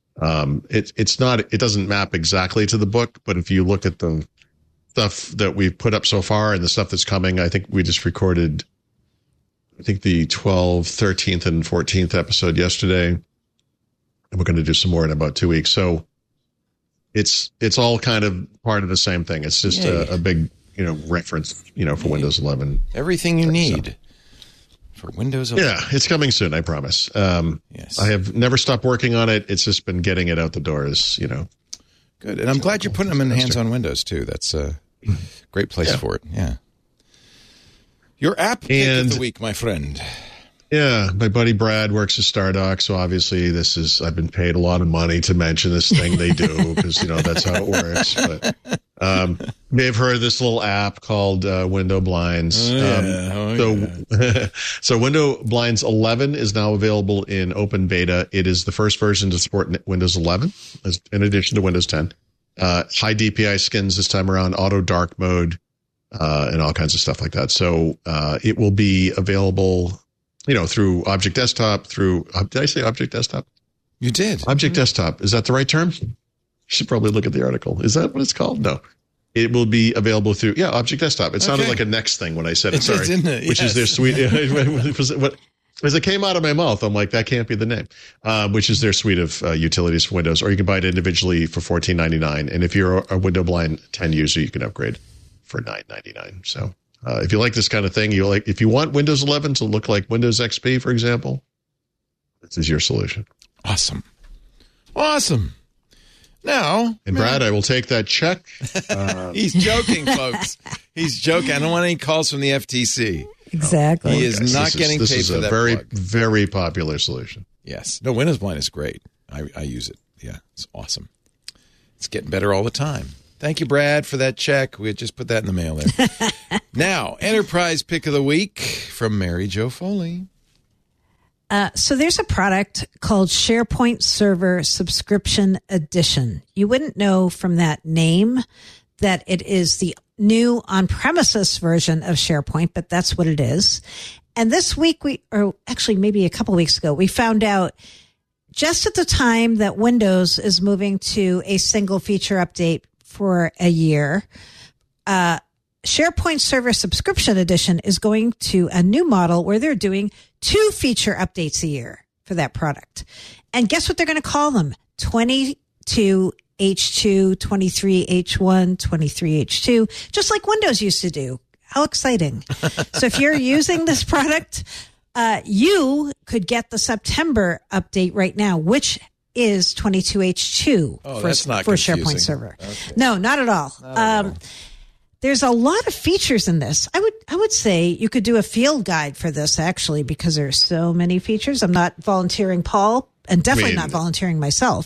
it doesn't map exactly to the book, but if you look at the stuff that we've put up so far and the stuff that's coming, I think we just recorded the 12th, 13th, and 14th episode yesterday. And we're going to do some more in about 2 weeks. So it's all kind of part of the same thing. It's just a big, reference, for Windows 11. Everything you need for Windows 11. Yeah, it's coming soon, I promise. Yes. I have never stopped working on it. It's just been getting it out the door as, Good. And I'm glad you're putting them in Hands on Windows, too. That's Great place for it. Yeah. Your app pick of the week, my friend. Yeah, my buddy Brad works at Stardock, so obviously I've been paid a lot of money to mention this thing they do because, that's how it works. But may have heard of this little app called Window Blinds. So Window Blinds 11 is now available in open beta. It is the first version to support Windows 11, in addition to Windows 10. High DPI skins this time around, auto dark mode, and all kinds of stuff like that. So it will be available through Object Desktop, did I say Object Desktop? You did. Object Desktop. Is that the right term? You should probably look at the article. Is that what it's called? No. It will be available through, Object Desktop. It sounded like a next thing when I said it. Sorry. Which is their suite. As it came out of my mouth, I'm like, that can't be the name. Which is their suite of utilities for Windows, or you can buy it individually for $14.99. And if you're a Window Blind 10 user, you can upgrade for $9.99. So. If you like this kind of thing, if you want Windows 11 to look like Windows XP, for example, this is your solution. Awesome. Now, and Brad, I will take that check. He's joking, folks. He's joking. I don't want any calls from the FTC. Exactly. He is not getting paid for that. This is a very, plug. very popular solution. Yes. No, Windows Blind is great. I use it. Yeah, it's awesome. It's getting better all the time. Thank you, Brad, for that check. We had just put that in the mail there. Now, Enterprise Pick of the Week from Mary Jo Foley. So there's a product called SharePoint Server Subscription Edition. You wouldn't know from that name that it is the new on-premises version of SharePoint, but that's what it is. And this week, maybe a couple weeks ago, we found out just at the time that Windows is moving to a single feature update for a year, SharePoint Server Subscription Edition is going to a new model where they're doing 2 feature updates a year for that product. And guess what they're going to call them? 22H2, 23H1, 23H2, just like Windows used to do. How exciting. So if you're using this product, you could get the September update right now, which is 22H2 for SharePoint Server. Okay. No, not at all. There's a lot of features in this. I would say you could do a field guide for this, actually, because there's so many features. I'm not volunteering Paul, and definitely not volunteering myself.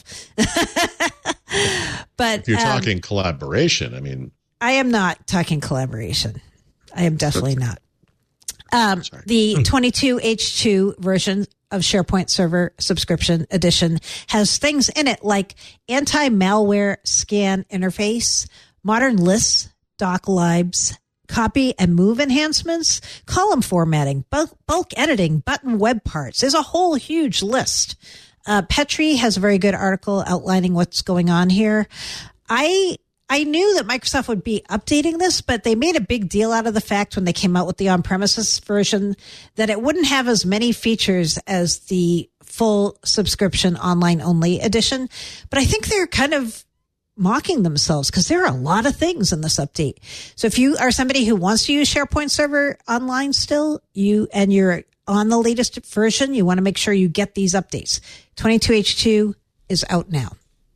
But if you're talking collaboration, I am not talking collaboration. I am definitely not. The 22H2 version of SharePoint Server Subscription Edition has things in it like anti-malware scan interface, modern lists, doc libs, copy and move enhancements, column formatting, bulk editing, button web parts. There's a whole huge list. Petri has a very good article outlining what's going on here. I knew that Microsoft would be updating this, but they made a big deal out of the fact when they came out with the on-premises version that it wouldn't have as many features as the full subscription online-only edition. But I think they're kind of mocking themselves because there are a lot of things in this update. So if you are somebody who wants to use SharePoint Server Online still, you're on the latest version, you want to make sure you get these updates. 22H2 is out now.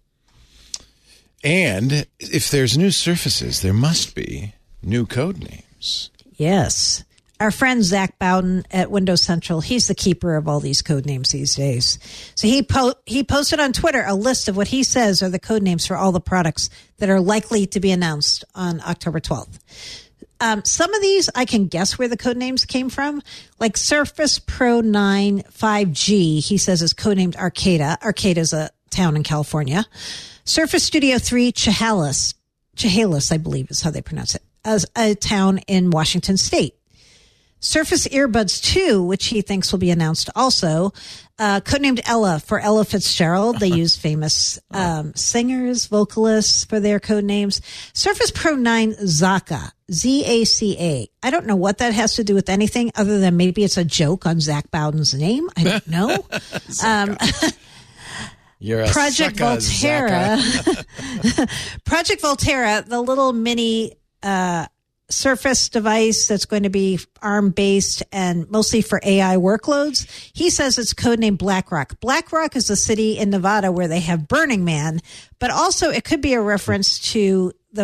And if there's new surfaces, there must be new code names. Yes. Our friend Zach Bowden at Windows Central, he's the keeper of all these code names these days. So he posted on Twitter a list of what he says are the code names for all the products that are likely to be announced on October 12th. Some of these, I can guess where the code names came from. Like Surface Pro 9 5G, he says is codenamed Arcata. Arcata is a town in California. Surface Studio 3 Chehalis, I believe is how they pronounce it, as a town in Washington State. Surface Earbuds 2, which he thinks will be announced also, codenamed Ella for Ella Fitzgerald. They use famous singers, vocalists for their code names. Surface Pro 9 Zaka, Z-A-C-A. I don't know what that has to do with anything other than maybe it's a joke on Zach Bowden's name. I don't know. You're a Project Volterra. Project Volterra, the little mini Surface device that's going to be ARM-based and mostly for AI workloads. He says it's codenamed BlackRock. BlackRock is a city in Nevada where they have Burning Man, but also it could be a reference to the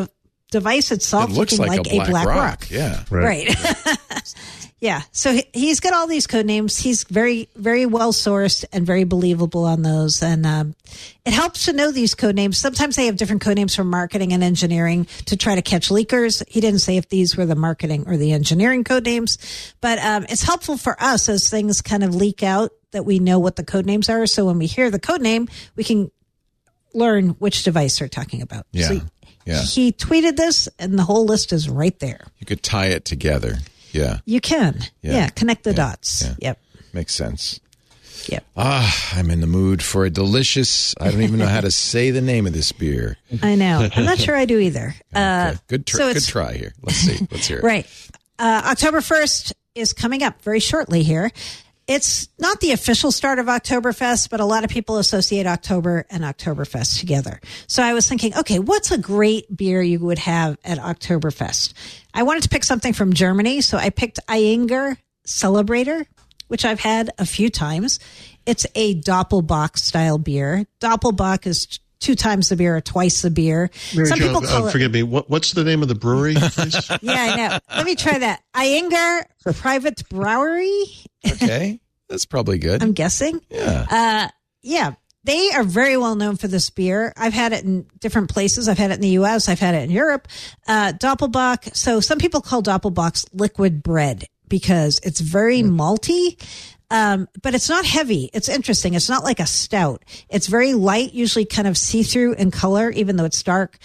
device itself It looks looking like a black rock. Yeah. Right. Yeah. So he's got all these code names. He's very, very well sourced and very believable on those. And it helps to know these code names. Sometimes they have different code names for marketing and engineering to try to catch leakers. He didn't say if these were the marketing or the engineering code names, but it's helpful for us as things kind of leak out that we know what the code names are. So when we hear the code name, we can learn which device they're talking about. Yeah. So he tweeted this, and the whole list is right there. You could tie it together. Yeah. You can. Yeah. Connect the dots. Yeah. Yep. Makes sense. Yep. I'm in the mood for a delicious, I don't even know how to say the name of this beer. I know. I'm not sure I do either. Okay. Good try here. Let's see. Let's hear it. Right. October 1st is coming up very shortly here. It's not the official start of Oktoberfest, but a lot of people associate October and Oktoberfest together. So I was thinking, okay, what's a great beer you would have at Oktoberfest? I wanted to pick something from Germany, so I picked Eyinger Celebrator, which I've had a few times. It's a Doppelbock style beer. Doppelbock is 2 times the beer or twice the beer. Mary Some Jo, people call it. forgive me. What's the name of the brewery, please? Yeah, I know. Let me try that. Eyinger Private Brewery. Okay. That's probably good. I'm guessing. Yeah. Yeah. They are very well known for this beer. I've had it in different places. I've had it in the U.S. I've had it in Europe. Doppelbock. So some people call Doppelbocks liquid bread because it's very malty. But it's not heavy. It's interesting. It's not like a stout. It's very light, usually kind of see-through in color, even though it's dark.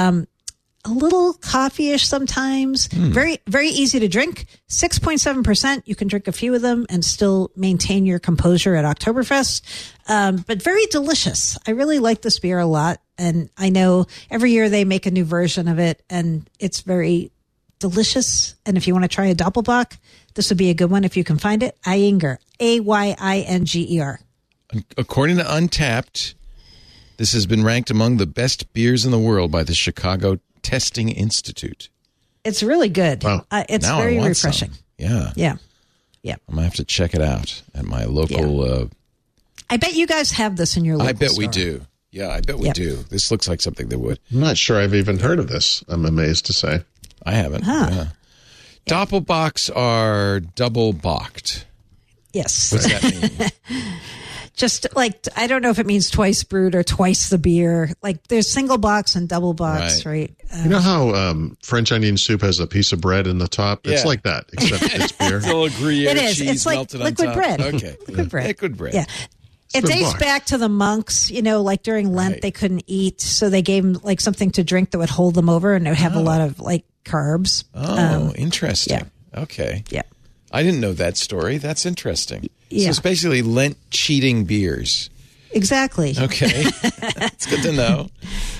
A little coffee-ish sometimes. Very, very easy to drink. 6.7%. You can drink a few of them and still maintain your composure at Oktoberfest. But very delicious. I really like this beer a lot. And I know every year they make a new version of it, and it's very delicious. And if you want to try a Doppelbock, this would be a good one if you can find it. Eyinger, Ayinger. According to Untapped, this has been ranked among the best beers in the world by the Chicago Testing Institute. It's really good. Wow. It's Now I very want refreshing. some. Yeah. Yeah. I'm going to have to check it out at my local. I bet you guys have this in your local I bet store. we do. Yeah, I bet we do. This looks like something that would. I'm not sure I've even heard of this. I'm amazed to say. I haven't. Huh. Yeah. Doppelbocks are double-bocked. Yes. What's that mean? Just like, I don't know if it means twice brewed or twice the beer. Like there's single box and double box, right? You know how French onion soup has a piece of bread in the top? It's Yeah. like that, except it's beer. It's a little Gruyere It is. cheese It's like melted liquid on top. bread. Okay. Liquid bread. Liquid bread. Yeah. It good dates bar. back to the monks, like during Lent, Right. they couldn't eat. So they gave them like something to drink that would hold them over and it would have a lot of like carbs. Oh, interesting. Okay. Yeah. I didn't know that story. That's interesting. Yeah. So it's basically Lent cheating beers. Exactly. Okay. It's good to know.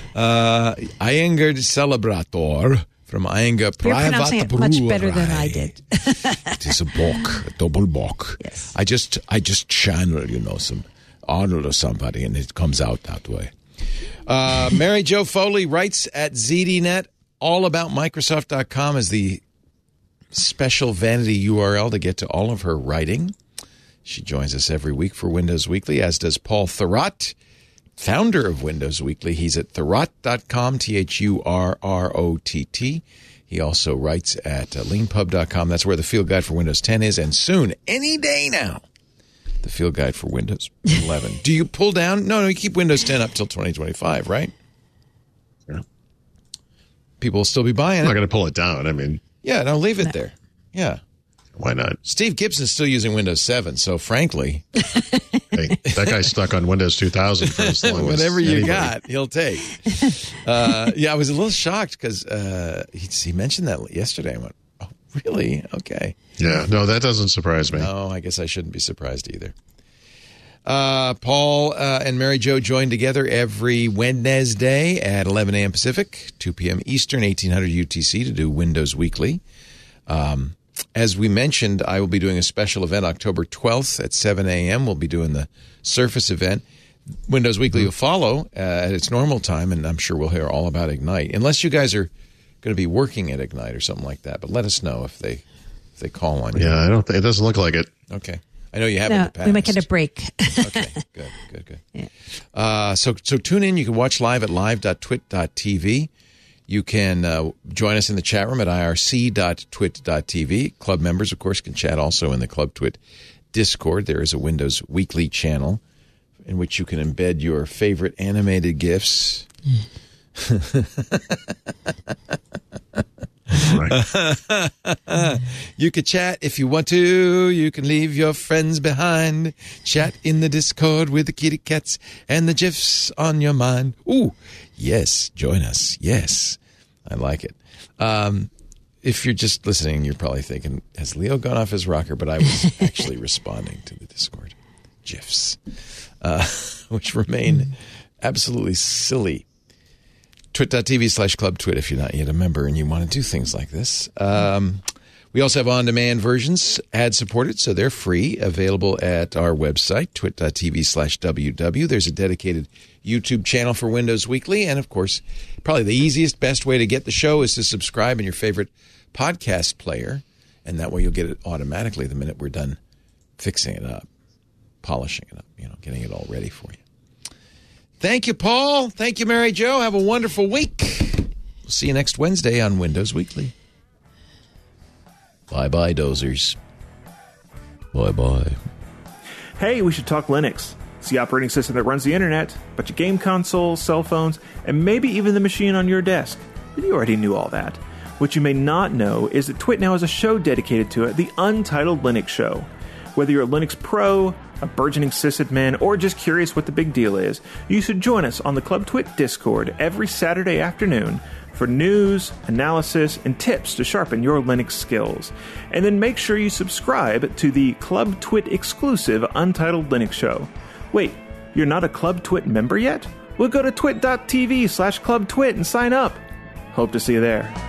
Eyinger Celebrator from Eyinger You're pronouncing Privat it much better than I Brauerei. did. It is a bock, a double bock. Yes. I just channel, some Arnold or somebody, and it comes out that way. Mary Jo Foley writes at ZDNet. All about Microsoft.com is the special vanity URL to get to all of her writing. She joins us every week for Windows Weekly, as does Paul Thurrott, founder of Windows Weekly. He's at Thurrott.com, Thurrott. He also writes at leanpub.com. That's where the field guide for Windows 10 is. And soon, any day now, the field guide for Windows 11. Do you pull down? No, you keep Windows 10 up till 2025, right? Yeah. People will still be buying I'm not it. going to pull it down. I mean, Yeah, no, leave it there. Yeah. why not? Steve Gibson's still using Windows 7, so frankly, Hey, that guy's stuck on Windows 2000 for as long as whatever you anybody. got, he'll take. I was a little shocked because he mentioned that yesterday. I went, oh, really? Okay. Yeah, no, that doesn't surprise me. No, I guess I shouldn't be surprised either. Paul and Mary Jo join together every Wednesday at 11 a.m. Pacific, 2 p.m. Eastern, 1800 UTC to do Windows Weekly. As we mentioned, I will be doing a special event October 12th at 7 a.m. We'll be doing the Surface event. Windows Weekly will follow at its normal time, and I'm sure we'll hear all about Ignite, unless you guys are going to be working at Ignite or something like that. But let us know if they call on you. Yeah, I don't think it doesn't look like it. Okay. I know you have in No, the past. we might get a break. Okay, good. So tune in. You can watch live at live.twit.tv. You can join us in the chat room at irc.twit.tv. Club members, of course, can chat also in the Club Twit Discord. There is a Windows Weekly channel in which you can embed your favorite animated GIFs. You could chat if you want to. You can leave your friends behind. Chat in the Discord with the kitty cats and the GIFs on your mind. Ooh, yes, join us. Yes, I like it. If you're just listening, you're probably thinking, has Leo gone off his rocker? But I was actually responding to the Discord GIFs, which remain absolutely silly. Twit.tv/clubtwit if you're not yet a member and you want to do things like this. We also have on-demand versions, ad-supported, so they're free, available at our website, twit.tv/WW. There's a dedicated YouTube channel for Windows Weekly, and of course, probably the easiest, best way to get the show is to subscribe in your favorite podcast player, and that way you'll get it automatically the minute we're done fixing it up, polishing it up, getting it all ready for you. Thank you, Paul. Thank you, Mary Jo. Have a wonderful week. We'll see you next Wednesday on Windows Weekly. Bye-bye, dozers. Bye-bye. Hey, we should talk Linux. It's the operating system that runs the internet, but your game consoles, cell phones, and maybe even the machine on your desk. You already knew all that. What you may not know is that Twit now has a show dedicated to it, the Untitled Linux Show. Whether you're a Linux pro, a burgeoning sysadmin, or just curious what the big deal is, you should join us on the Club Twit Discord every Saturday afternoon for news, analysis, and tips to sharpen your Linux skills. And then make sure you subscribe to the Club Twit exclusive Untitled Linux Show. Wait, you're not a Club Twit member yet? Well, go to twit.tv/clubtwit and sign up. Hope to see you there.